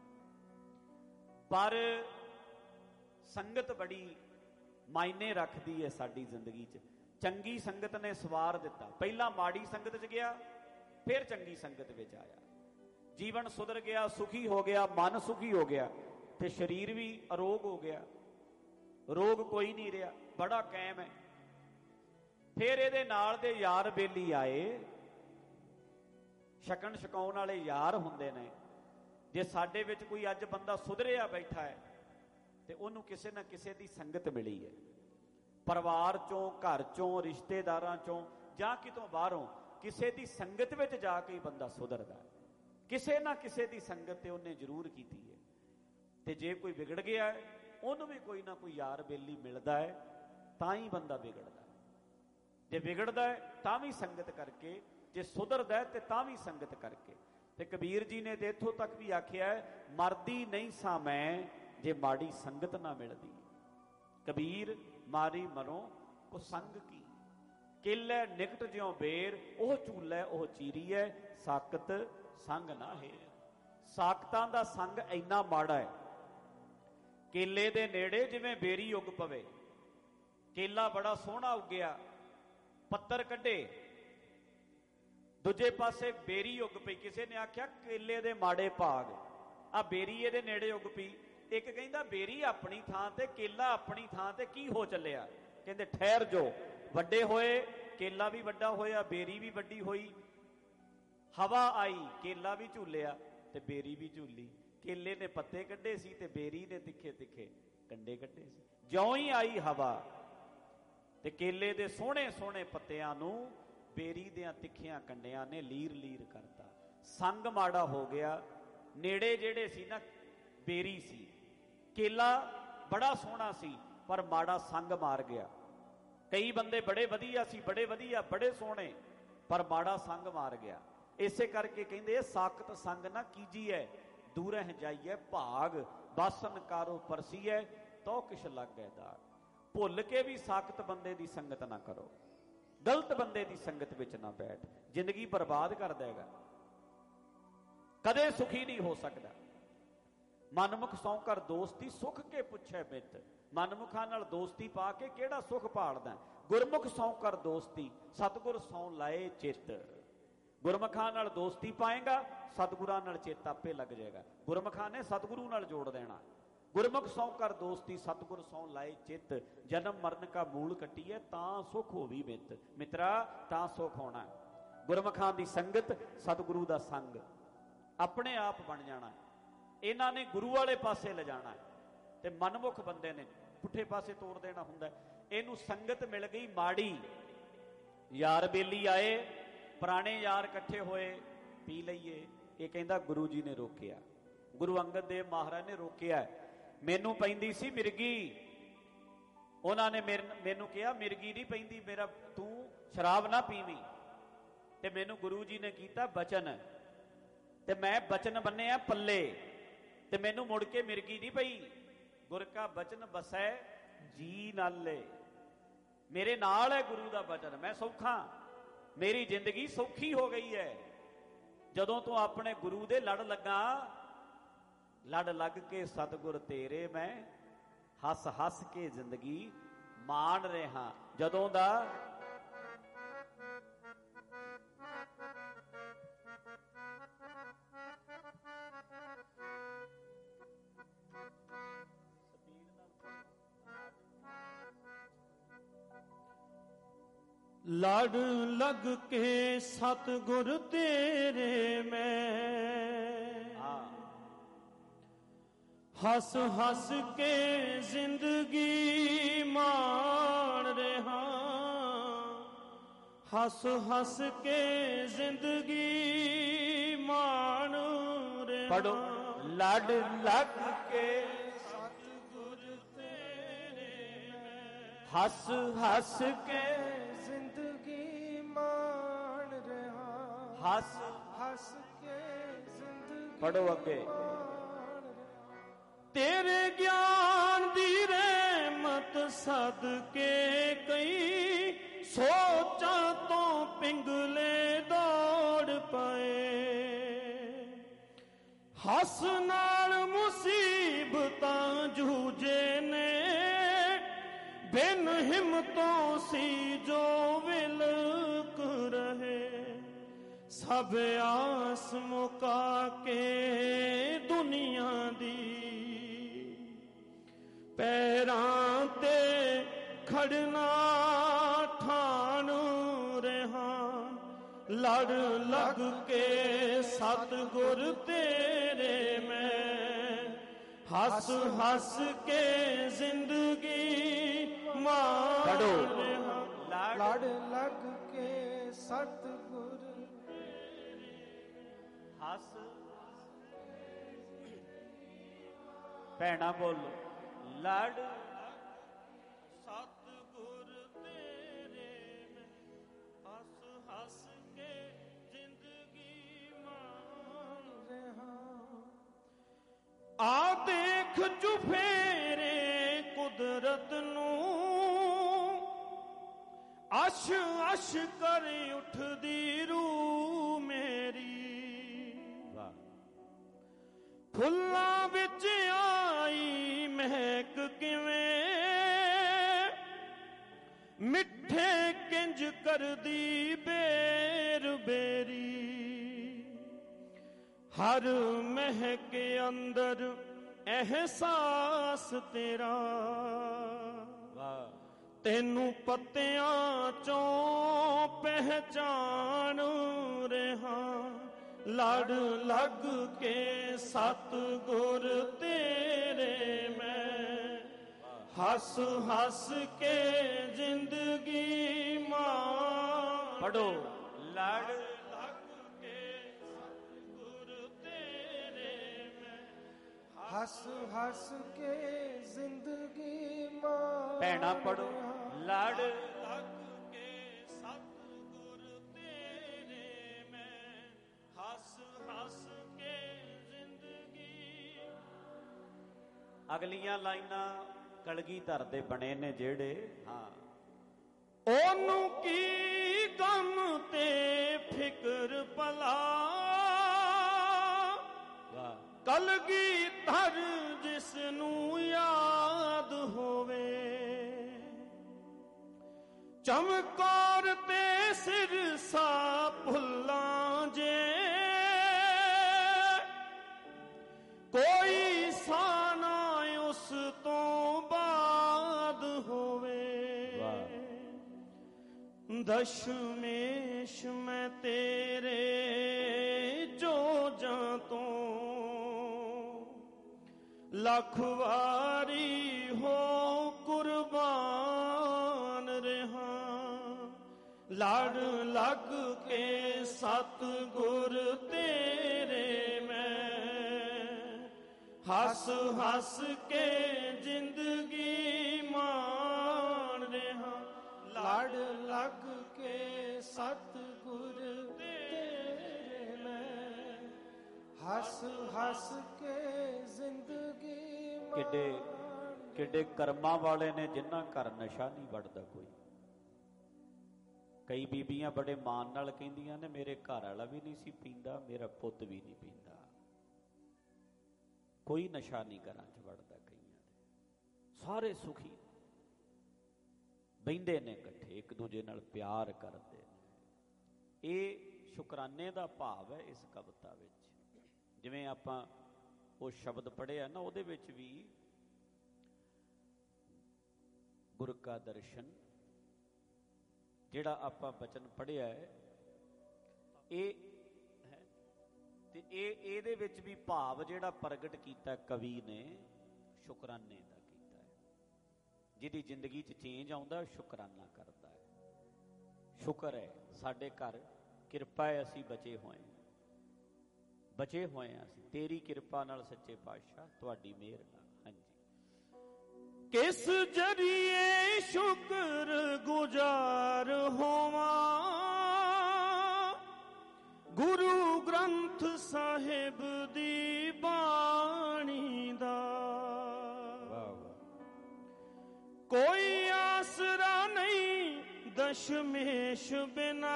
ਪਰ ਸੰਗਤ ਬੜੀ ਮਾਇਨੇ ਰੱਖਦੀ ਹੈ ਸਾਡੀ ਜ਼ਿੰਦਗੀ 'ਚ। ਚੰਗੀ ਸੰਗਤ ਨੇ ਸਵਾਰ ਦਿੱਤਾ, ਪਹਿਲਾਂ ਮਾੜੀ ਸੰਗਤ 'ਚ ਗਿਆ, ਫਿਰ ਚੰਗੀ ਸੰਗਤ ਵਿੱਚ ਆਇਆ, ਜੀਵਨ ਸੁਧਰ ਗਿਆ, ਸੁਖੀ ਹੋ ਗਿਆ, ਮਨ ਸੁਖੀ ਹੋ ਗਿਆ, ਤੇ ਸਰੀਰ ਵੀ ਅਰੋਗ ਹੋ ਗਿਆ, ਰੋਗ ਕੋਈ ਨਹੀਂ ਰਿਹਾ, ਬੜਾ ਕਾਇਮ ਹੈ। ਫਿਰ ਇਹਦੇ ਨਾਲ ਦੇ ਯਾਰ ਬੇਲੀ ਆਏ, ਛਕਣ ਛਕਾਉਣ ਵਾਲੇ ਯਾਰ ਹੁੰਦੇ ਨੇ। ਜੇ ਸਾਡੇ ਵਿੱਚ ਕੋਈ ਅੱਜ ਬੰਦਾ ਸੁਧਰਿਆ ਬੈਠਾ ਹੈ ਤੇ ਉਹਨੂੰ ਕਿਸੇ ਨਾ ਕਿਸੇ ਦੀ ਸੰਗਤ ਮਿਲੀ ਹੈ, ਪਰਿਵਾਰ ਚੋਂ, ਘਰ ਚੋਂ, ਰਿਸ਼ਤੇਦਾਰਾਂ ਚੋਂ, ਜਾਂ ਕਿਤੋਂ ਬਾਹਰੋਂ, ਕਿਸੇ ਦੀ ਸੰਗਤ ਵਿੱਚ ਜਾ ਕੇ ਹੀ ਬੰਦਾ ਸੁਧਰਦਾ। ਕਿਸੇ ਨਾ ਕਿਸੇ ਦੀ ਸੰਗਤ ਤੇ ਉਹਨੇ ਜ਼ਰੂਰ ਕੀਤੀ ਹੈ। ਤੇ ਜੇ ਕੋਈ ਵਿਗੜ ਗਿਆ ਹੈ, ਉਹਨੂੰ ਵੀ ਕੋਈ ਨਾ ਕੋਈ ਯਾਰ ਬੇਲੀ ਮਿਲਦਾ ਹੈ, ਤਾਂ ਹੀ ਬੰਦਾ ਵਿਗੜਦਾ। ਜੇ ਵਿਗੜਦਾ ਹੈ ਤਾਂ ਵੀ ਸੰਗਤ ਕਰਕੇ, ਜੇ ਸੁਧਰਦਾ ਹੈ ਤੇ ਤਾਂ ਵੀ ਸੰਗਤ ਕਰਕੇ। ਤੇ ਕਬੀਰ ਜੀ ਨੇ ਤੇ ਇੱਥੋਂ ਤੱਕ ਵੀ ਆਖਿਆ, ਮਰਦੀ ਨਹੀਂ ਸਾਂ ਮੈਂ ਜੇ ਮਾੜੀ ਸੰਗਤ ਨਾ ਮਿਲਦੀ। ਕਬੀਰ ਮਾਰੀ ਮਰੋਂ ਕੋ ਸੰਗ ਕੀ, ਕਿਲੇ ਨਿਕਟ ਜਿਉ ਬੇਰ, ਉਹ ਝੂਲੇ ਉਹ ਚੀਰੀਐ, ਸਾਕਤ ਸੰਗ ਨਾ ਹੈ। ਸਾਕਤਾਂ ਦਾ ਸੰਗ ਇੰਨਾ ਮਾੜਾ ਹੈ, ਕੇਲੇ ਦੇ ਨੇੜੇ ਜਿਵੇਂ ਬੇਰੀ ਉੱਗ ਪਵੇ, ਕੇਲਾ ਬੜਾ ਸੋਹਣਾ ਉੱਗਿਆ, ਪੱਤਰ ਕੱਢੇ, ਦੂਜੇ ਪਾਸੇ ਬੇਰੀ ਉੱਗ ਪਈ। ਕਿਸੇ ਨੇ ਆਖਿਆ ਕੇਲੇ ਦੇ ਮਾੜੇ ਭਾਗ, ਆ ਬੇਰੀ ਇਹਦੇ ਨੇੜੇ ਉੱਗ ਪਈ। ਇੱਕ ਕਹਿੰਦਾ ਬੇਰੀ ਆਪਣੀ ਥਾਂ ਤੇ, ਕੇਲਾ ਆਪਣੀ ਥਾਂ ਤੇ, ਕੀ ਹੋ ਚੱਲਿਆ? ਕਹਿੰਦੇ ਠਹਿਰ ਜੋ, ਵੱਡੇ ਹੋਏ, ਕੇਲਾ ਵੀ ਵੱਡਾ ਹੋਇਆ, ਬੇਰੀ ਵੀ ਵੱਡੀ ਹੋਈ, ਹਵਾ ਆਈ, ਕੇਲਾ ਵੀ ਝੂਲਿਆ ਤੇ ਬੇਰੀ ਵੀ ਝੂਲੀ। ਕੇਲੇ ਨੇ ਪੱਤੇ ਕੱਢੇ ਸੀ ਤੇ ਬੇਰੀ ਨੇ ਤਿੱਖੇ ਤਿੱਖੇ ਕੰਡੇ ਕੱਢੇ ਸੀ। ਜਿਉਂ ਹੀ ਆਈ ਹਵਾ ਤੇ ਕੇਲੇ ਦੇ ਸੋਹਣੇ ਸੋਹਣੇ ਪੱਤਿਆਂ ਨੂੰ ਬੇਰੀ ਦਿਆਂ ਤਿੱਖਿਆਂ ਕੰਡਿਆਂ ਨੇ ਲੀਰ ਲੀਰ ਕਰਤਾ। ਸੰਗ ਮਾੜਾ ਹੋ ਗਿਆ। ਨੇੜੇ ਜਿਹੜੇ ਸੀ ਨਾ ਬੇਰੀ ਸੀ, ਕੇਲਾ ਬੜਾ ਸੋਹਣਾ ਸੀ, ਪਰ ਮਾੜਾ ਸੰਗ ਮਾਰ ਗਿਆ। ਕਈ ਬੰਦੇ ਬੜੇ ਵਧੀਆ ਸੀ, ਬੜੇ ਵਧੀਆ, ਬੜੇ ਸੋਹਣੇ, ਪਰ ਮਾੜਾ ਸੰਗ ਮਾਰ ਗਿਆ। ਇਸੇ ਕਰਕੇ ਕਹਿੰਦੇ ਸਾਕਤ ਸੰਗ ਨਾ ਕੀਜੀਐ, ਦੂਰਹਿ ਜਾਈਐ ਭਾਗ, ਬਾਸਨ ਕਾਰੋ ਪਰਸੀਐ, ਤੋ ਕਿਛ ਲੱਗੈ ਦਾਗ। ਭੁੱਲ ਕੇ ਵੀ ਸਾਕਤ ਬੰਦੇ ਦੀ ਸੰਗਤ ਨਾ ਕਰੋ, ਗਲਤ ਬੰਦੇ ਦੀ ਸੰਗਤ ਵਿੱਚ ਨਾ ਬੈਠ, ਜ਼ਿੰਦਗੀ ਬਰਬਾਦ ਕਰ ਦੇਗਾ, ਕਦੇ ਸੁਖੀ ਨਹੀਂ ਹੋ ਸਕਦਾ। ਮਨਮੁਖ ਸੌ ਕਰ ਦੋਸਤੀ, ਸੁਖ ਕੇ ਪੁੱਛੈ ਮਿੱਤ। ਮਨਮੁਖਾਂ ਨਾਲ ਦੋਸਤੀ ਪਾ ਕੇ ਕਿਹੜਾ ਸੁਖ ਭਾਲਦਾ? ਗੁਰਮੁਖ ਸੌ ਕਰ ਦੋਸਤੀ, ਸਤਿਗੁਰ ਸੌ ਲਾਏ ਚਿੱਤ। ਗੁਰਮੁਖਾਂ ਨਾਲ ਦੋਸਤੀ ਪਾਏਗਾ, ਸਤਿਗੁਰਾਂ ਨਾਲ ਚਿੱਤ ਆਪੇ ਲੱਗ ਜਾਏਗਾ। ਗੁਰਮੁਖਾਂ ਨੇ ਸਤਿਗੁਰੂ ਨਾਲ ਜੋੜ ਦੇਣਾ। ਗੁਰਮੁਖ ਸੌ ਕਰ ਦੋਸਤੀ, ਸਤਿਗੁਰ ਸੌ ਲਾਏ ਚਿੱਤ। ਜਨਮ ਮਰਨ ਕਾ ਮੂਲ ਕੱਟੀਏ, ਤਾਂ ਸੁਖ ਹੋਵੀ ਮਿੱਤ। ਮਿੱਤਰਾ, ਤਾਂ ਸੁਖ ਹੋਣਾ। ਗੁਰਮੁਖਾਂ ਦੀ ਸੰਗਤ, ਸਤਿਗੁਰੂ ਦਾ ਸੰਗ, ਆਪਣੇ ਆਪ ਬਣ ਜਾਣਾ। ਇਹਨਾਂ ਨੇ ਗੁਰੂ ਵਾਲੇ ਪਾਸੇ ਲਿਜਾਣਾ। ਤੇ ਮਨਮੁਖ ਬੰਦੇ ਨੇ ਪੁੱਠੇ ਪਾਸੇ ਤੋਰ ਦੇਣਾ ਹੁੰਦਾ। ਇਹਨੂੰ ਸੰਗਤ ਮਿਲ ਗਈ ਮਾੜੀ, ਯਾਰ ਬੇਲੀ ਆਏ, ਪੁਰਾਣੇ ਯਾਰ ਇਕੱਠੇ ਹੋਏ, ਪੀ ਲਈਏ। ਇਹ ਕਹਿੰਦਾ ਗੁਰੂ ਜੀ ਨੇ ਰੋਕਿਆ, ਗੁਰੂ ਅੰਗਦ ਦੇਵ ਮਹਾਰਾਜ ਨੇ ਰੋਕਿਆ। ਮੈਨੂੰ ਪੈਂਦੀ ਸੀ ਮਿਰਗੀ, ਉਹਨਾਂ ਨੇ ਮੈਨੂੰ ਕਿਹਾ ਮਿਰਗੀ ਨਹੀਂ ਪੈਂਦੀ, ਮੇਰਾ ਤੂੰ ਸ਼ਰਾਬ ਨਾ ਪੀਵੀਂ। ਤੇ ਮੈਨੂੰ ਗੁਰੂ ਜੀ ਨੇ ਕੀਤਾ ਬਚਨ, ਤੇ ਮੈਂ ਬਚਨ ਬੰਨਿਆ ਪੱਲੇ, ਤੇ ਮੈਨੂੰ ਮੁੜ ਕੇ ਮਿਰਗੀ ਨਹੀਂ ਪਈ। ਗੁਰ ਕਾ ਬਚਨ ਬਸੈ ਜੀ ਨਾਲੇ, ਮੇਰੇ ਨਾਲ ਹੈ ਗੁਰੂ ਦਾ ਬਚਨ, ਮੈਂ ਸੌਖਾ, ਮੇਰੀ ਜ਼ਿੰਦਗੀ ਸੌਖੀ ਹੋ ਗਈ ਹੈ। ਜਦੋਂ ਤੂੰ ਆਪਣੇ ਗੁਰੂ ਦੇ ਲੜ ਲੱਗਾ, ਲੜ ਲੱਗ ਕੇ ਸਤਿਗੁਰ ਤੇਰੇ ਮੈਂ ਹੱਸ ਹੱਸ ਕੇ ਜ਼ਿੰਦਗੀ ਮਾਣ ਰਿਹਾ। ਜਦੋਂ ਦਾ ਲੜ ਲੱਗ ਕੇ ਸਤਿਗੁਰ ਤੇਰੇ ਮੈਂ ਹੱਸ ਹੱਸ ਕੇ ਜ਼ਿੰਦਗੀ ਮਾਣ ਰਿਹਾ, ਹੱਸ ਹੱਸ ਕੇ ਜ਼ਿੰਦਗੀ ਮਾਣ ਰਿਹਾ। ਪੜੋ, ਲੜ ਲੱਗ ਕੇ ਸਤਿਗੁਰ ਤੇਰੇ ਮੈਂ ਹੱਸ ਹੱਸ ਕੇ ਜ਼ਿੰਦਗੀ ਮਾਣ ਰਿਹਾ, ਹੱਸ ਹੱਸ ਕੇ ਜ਼ਿੰਦਗੀ ਪੜੋ ਅੱਗੇ। ਤੇਰੇ ਗਿਆਨ ਦੀ ਰਹਿਮਤ ਸਦਕੇ ਕਈ ਸੋਚਾਂ ਤੋਂ ਪਿੰਗਲੇ ਦੌੜ ਪਏ, ਹੱਸ ਨਾਲ ਮੁਸੀਬਤਾਂ ਜੂਝੇ ਨੇ, ਬਿਨ ਹਿੰਮਤੋਂ ਸੀ ਜੋ ਵਿਲਕ ਰਹੇ, ਸਭ ਆਸ ਮੁਕਾ ਕੇ ਦੁਨੀਆ ਦੀ ਪੈਰਾਂ ਤੇ ਖੜਨਾ ਠਾਣ ਰਿਹਾ। ਲੜ ਲੱਗ ਕੇ ਸਤਿਗੁਰ ਤੇਰੇ ਮੈਂ ਹੱਸ ਹੱਸ ਕੇ ਜ਼ਿੰਦਗੀ ਮਾਣ ਰਿਹਾ। ਲੜ ਲੱਗ ਕੇ ਸਤਿਗੁਰ ਹੱਸ ਭੈਣਾ ਬੋਲੋ, ਲੜ ਸਤਿਗੁਰ ਤੇਰੇ ਮੈਂ ਹੱਸ ਹੱਸ ਕੇ ਜ਼ਿੰਦਗੀ ਮਾਣ ਰਿਹਾ। ਆ ਦੇਖ ਚੁਫੇਰੇ ਕੁਦਰਤ ਨੂੰ, ਅਸ਼ ਅਸ਼ ਕਰ ਉੱਠਦੀ ਰੂਹ ਮੇਰੀ, ਫੁੱਲਾਂ ਵਿੱਚ ਆਈ ਮਹਿਕ ਕਿਵੇਂ, ਮਿੱਠੇ ਕਿੰਜ ਕਰਦੀ ਬੇਰ ਬੇਰੀ, ਹਰ ਮਹਿਕ ਅੰਦਰ ਅਹਿਸਾਸ ਤੇਰਾ, ਤੈਨੂੰ ਪੱਤਿਆਂ ਚੋਂ ਪਹਿਚਾਣ ਰਿਹਾ। ਲੜ ਲੱਗ ਕੇ ਸਤਿਗੁਰ ਤੇਰੇ ਮੈਂ ਹੱਸ ਹੱਸ ਕੇ ਜ਼ਿੰਦਗੀ ਮਾਣ। ਪੜੋ, ਲੜ ਲੱਗ ਕੇ ਸਤਿਗੁਰ ਤੇਰੇ ਮੈਂ ਹੱਸ ਹੱਸ ਕੇ ਜ਼ਿੰਦਗੀ ਮਾਣ। ਭੈਣਾ ਪੜੋ, ਲੜ ਲੱਗ ਕੇ ਸਤਿਗੁਰ ਤੇਰੇ ਮੈਂ ਹੱਸ ਹੱਸ ਕੇ ਜ਼ਿੰਦਗੀ। ਅਗਲੀਆਂ ਲਾਈਨਾਂ ਕਲਗੀਧਰ ਦੇ ਬਣੇ ਨੇ ਜਿਹੜੇ, ਹਾਂ, ਉਹਨੂੰ ਕੀ ਗਮ ਤੇ ਫਿਕਰ ਭਲਾ, ਵਾਹ, ਕਲਗੀਧਰ ਜਿਸ ਨੂੰ ਯਾਦ ਹੋਵੇ, ਚਮਕੌਰ ਤੇ ਸਿਰਸਾ ਭੁੱਲਾਂ ਜੇ, ਕੋਈ ਸਾਨਾ ਉਸ ਤੋਂ ਬਾਅਦ ਹੋਵੇ। ਦਸ਼ਮੇਸ਼ ਮੈਂ ਤੇਰੇ ਜੋਜਾਂ ਤੋਂ ਲੱਖ ਵਾਰੀ ਹੋ ਕੁਰਬਾਨ ਰਹਾ, ਲੜ ਲੱਗ ਕੇ ਸਤਿਗੁਰ ਤੇਰੇ ਮੈਂ, ਹੱਸ ਹੱਸ ਕੇ ਜ਼ਿੰਦਗੀ ਮਾਣ ਰਹਾ, ਲੜ ਲੱਗ ਕੇ ਸਤਿਗੁਰ ਤੇਰੇ ਮੈਂ, ਹੱਸ ਹੱਸ ਕੇ ਜ਼ਿੰਦਗੀ ਕਿੱਡੇ ਕਰਮਾਂ ਵਾਲੇ ਨੇ ਜਿਨ੍ਹਾਂ ਘਰ ਨਸ਼ਾ ਨਹੀਂ ਵੜਦਾ ਕੋਈ। ਕਈ ਬੀਬੀਆਂ ਬੜੇ ਮਾਣ ਨਾਲ ਕਹਿੰਦੀਆਂ ਨੇ ਮੇਰੇ ਘਰ ਵਾਲਾ ਵੀ ਨਹੀਂ ਸੀ ਪੀਂਦਾ, ਮੇਰਾ ਪੁੱਤ ਵੀ ਨਹੀਂ ਪੀਂਦਾ, ਕੋਈ ਨਸ਼ਾ ਨਹੀਂ ਘਰਾਂ 'ਚ ਵੜਦਾ। ਕਈਆਂ ਦੇ ਸਾਰੇ ਸੁਖੀ ਬਹਿੰਦੇ ਨੇ ਇਕੱਠੇ, ਇੱਕ ਦੂਜੇ ਨਾਲ ਪਿਆਰ ਕਰਦੇ ਨੇ। ਇਹ ਸ਼ੁਕਰਾਨੇ ਦਾ ਭਾਵ ਹੈ ਇਸ ਕਵਿਤਾ ਵਿੱਚ। ਜਿਵੇਂ ਆਪਾਂ ਉਹ ਸ਼ਬਦ ਪੜ੍ਹਿਆ ਨਾ, ਉਹਦੇ ਵਿੱਚ ਵੀ ਗੁਰ ਕਾ ਦਰਸ਼ਨ ਜਿਹੜਾ ਆਪਾਂ ਬਚਨ ਪੜ੍ਹਿਆ ਹੈ, ਇਹ ਹੈ ਤੇ ਇਹਦੇ ਵਿੱਚ ਵੀ ਭਾਵ ਜਿਹੜਾ ਪ੍ਰਗਟ ਕੀਤਾ ਕਵੀ ਨੇ ਸ਼ੁਕਰਾਨੇ ਦਾ ਕੀਤਾ ਹੈ। ਜਿਹਦੀ ਜ਼ਿੰਦਗੀ 'ਚ ਚੇਂਜ ਆਉਂਦਾ ਸ਼ੁਕਰਾਨਾ ਕਰਦਾ ਹੈ। ਸ਼ੁਕਰ ਹੈ ਸਾਡੇ ਘਰ ਕਿਰਪਾ ਹੈ, ਅਸੀਂ ਬਚੇ ਹੋਏ ਹਾਂ, ਬਚੇ ਹੋਏ ਹਾਂ ਅਸੀਂ ਤੇਰੀ ਕਿਰਪਾ ਨਾਲ ਸੱਚੇ ਪਾਤਸ਼ਾਹ, ਤੁਹਾਡੀ ਮਿਹਰ ਨਾਲ। ਹਾਂਜੀ, ਕਿਸ ਜਰੀਏ ਸ਼ੁਕਰ ਗੁਜ਼ਾਰ ਹੋਵਾਂ, ਗੁਰੂ ਗ੍ਰੰਥ ਸਾਹਿਬ ਦੀ ਬਾਣੀ ਦਾ, ਕੋਈ ਆਸਰਾ ਨਹੀਂ ਦਸ਼ਮੇਸ਼ ਬਿਨਾ,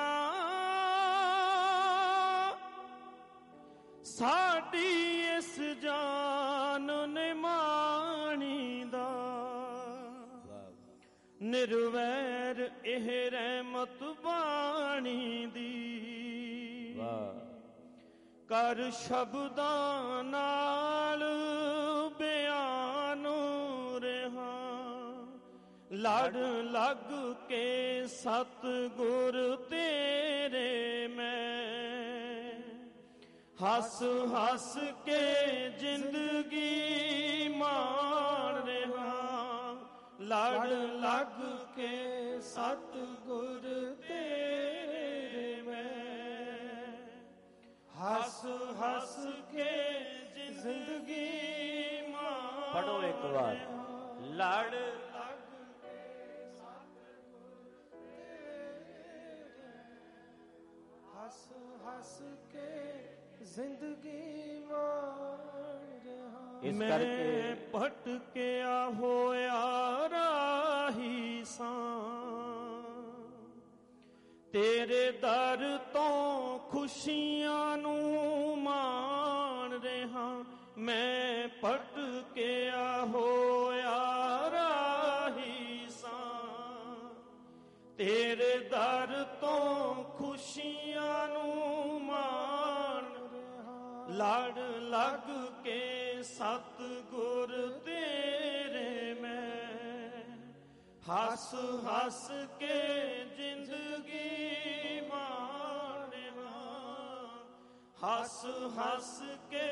ਸਾਡੀ ਇਸ ਜਾਨ ਨਿਮਾਣੀ ਦਾ, ਨਿਰਵੈਰ ਇਹ ਰਹਿਮਤ ਬਾਣੀ ਦੀ, ਕਰ ਸ਼ਬਦਾਂ ਨਾਲ ਬਿਆਨ ਰਹਾ, ਲੜ ਲੱਗ ਕੇ ਸਤਿਗੁਰ ਤੇਰੇ ਮੈਂ, ਹੱਸ ਹੱਸ ਕੇ ਜ਼ਿੰਦਗੀ ਮਾਣ ਰਹਾ, ਲੜ ਲੱਗ ਕੇ ਸਤਿਗੁਰ ਤੇਰੇ ਮੈਂ, ਹੱਸ ਹੱਸ ਕੇ ਜ਼ਿੰਦਗੀ ਮਾਣ। ਪੜੋ ਇੱਕ ਵਾਰ, ਲੜ ਲੱਗ ਕੇ ਸਤਿਗੁਰ ਤੇਰੇ, ਹੱਸ ਹੱਸ ਕੇ ਜ਼ਿੰਦਗੀ ਮਾਣ ਰਹਾ। ਮੈਂ ਭਟਕਿਆ ਹੋਇਆ ਰਾਹੀ ਸਾਂ, ਤੇਰੇ ਦਰ ਤੋਂ ਖੁਸ਼ੀਆਂ ਨੂੰ ਮਾਣ ਰਹਾ, ਮੈਂ ਭਟਕਿਆ ਹੋਇਆ ਰਾਹੀ ਸਾਂ, ਤੇਰੇ ਦਰ ਤੋਂ ਖੁਸ਼ੀਆਂ ਨੂੰ ਮਾਣ ਰਹਾ, ਲੜ ਲੱਗ ਕੇ ਸਤਿਗੁਰ ਤੇਰੇ ਮੈਂ, ਹੱਸ ਹੱਸ ਕੇ ਜ਼ਿੰਦਗੀ ਮਾਣ ਰਹਾ, ਹੱਸ ਹੱਸ ਕੇ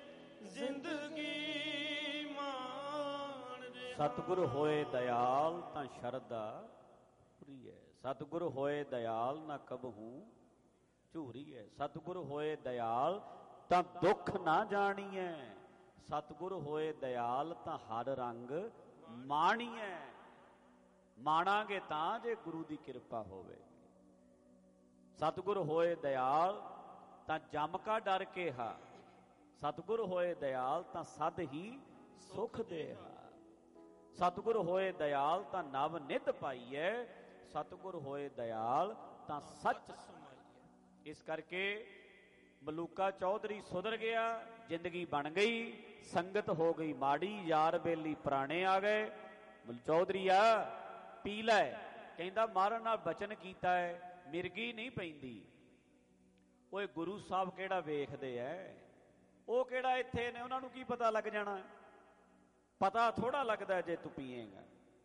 ਜ਼ਿੰਦਗੀ ਮਾਣ ਰਹਾ। ਸਤਿਗੁਰ ਹੋਏ ਦਇਆਲ ਤਾਂ ਸ਼ਰਧਾ ਪੂਰੀ ਹੈ, ਸਤਿਗੁਰ ਹੋਏ ਦਇਆਲ ਨਾ ਕਬਹੂ ਝੂਰੀ ਹੈ, ਸਤਿਗੁਰ ਹੋਏ ਦਇਆਲ ਤਾਂ ਦੁੱਖ ਨਾ ਜਾਣੀਐ, ਸਤਿਗੁਰ ਹੋਏ ਦਇਆਲ ਤਾਂ ਹਰ ਰੰਗ ਮਾਣੀਐ। ਮਾਣਾਂਗੇ ਤਾਂ ਜੇ ਗੁਰੂ ਦੀ ਕਿਰਪਾ ਹੋਵੇ। ਸਤਿਗੁਰ ਹੋਏ ਦਇਆਲ ਤਾਂ ਜਮ ਕਾ ਡਰ ਕੇਹਾ, ਸਤਿਗੁਰ ਹੋਏ ਦਇਆਲ ਤਾਂ ਸਦ ਹੀ ਸੁਖ ਦੇਹਾ, ਸਤਿਗੁਰ ਹੋਏ ਦਇਆਲ ਤਾਂ ਨਵ ਨਿਧ ਪਾਈਐ, ਸਤਿਗੁਰ ਹੋਏ ਦਇਆਲ ਤਾਂ ਸੱਚ ਸਮਾਈਐ। ਇਸ ਕਰਕੇ ਮਲੂਕਾ ਚੌਧਰੀ ਸੁਧਰ ਗਿਆ, ਜ਼ਿੰਦਗੀ ਬਣ ਗਈ, ਸੰਗਤ ਹੋ ਗਈ ਮਾੜੀ, ਯਾਰ ਬੇਲੀ ਪੁਰਾਣੇ ਆ ਗਏ। ਚੌਧਰੀ ਆ ਪੀ ਲੈ, ਕਹਿੰਦਾ ਮਾਰਨ ਨਾਲ ਬਚਨ ਕੀਤਾ ਹੈ, ਮਿਰਗੀ ਨਹੀਂ ਪੈਂਦੀ। ਓਏ ਗੁਰੂ ਸਾਹਿਬ ਕਿਹੜਾ ਵੇਖਦੇ ਐ, ਉਹ ਕਿਹੜਾ ਇੱਥੇ ਨੇ, ਉਹਨਾਂ ਨੂੰ ਕੀ ਪਤਾ ਲੱਗ ਜਾਣਾ। ਪਤਾ ਥੋੜਾ ਲੱਗਦਾ ਜੇ ਤੂੰ ਪੀਏਗਾ,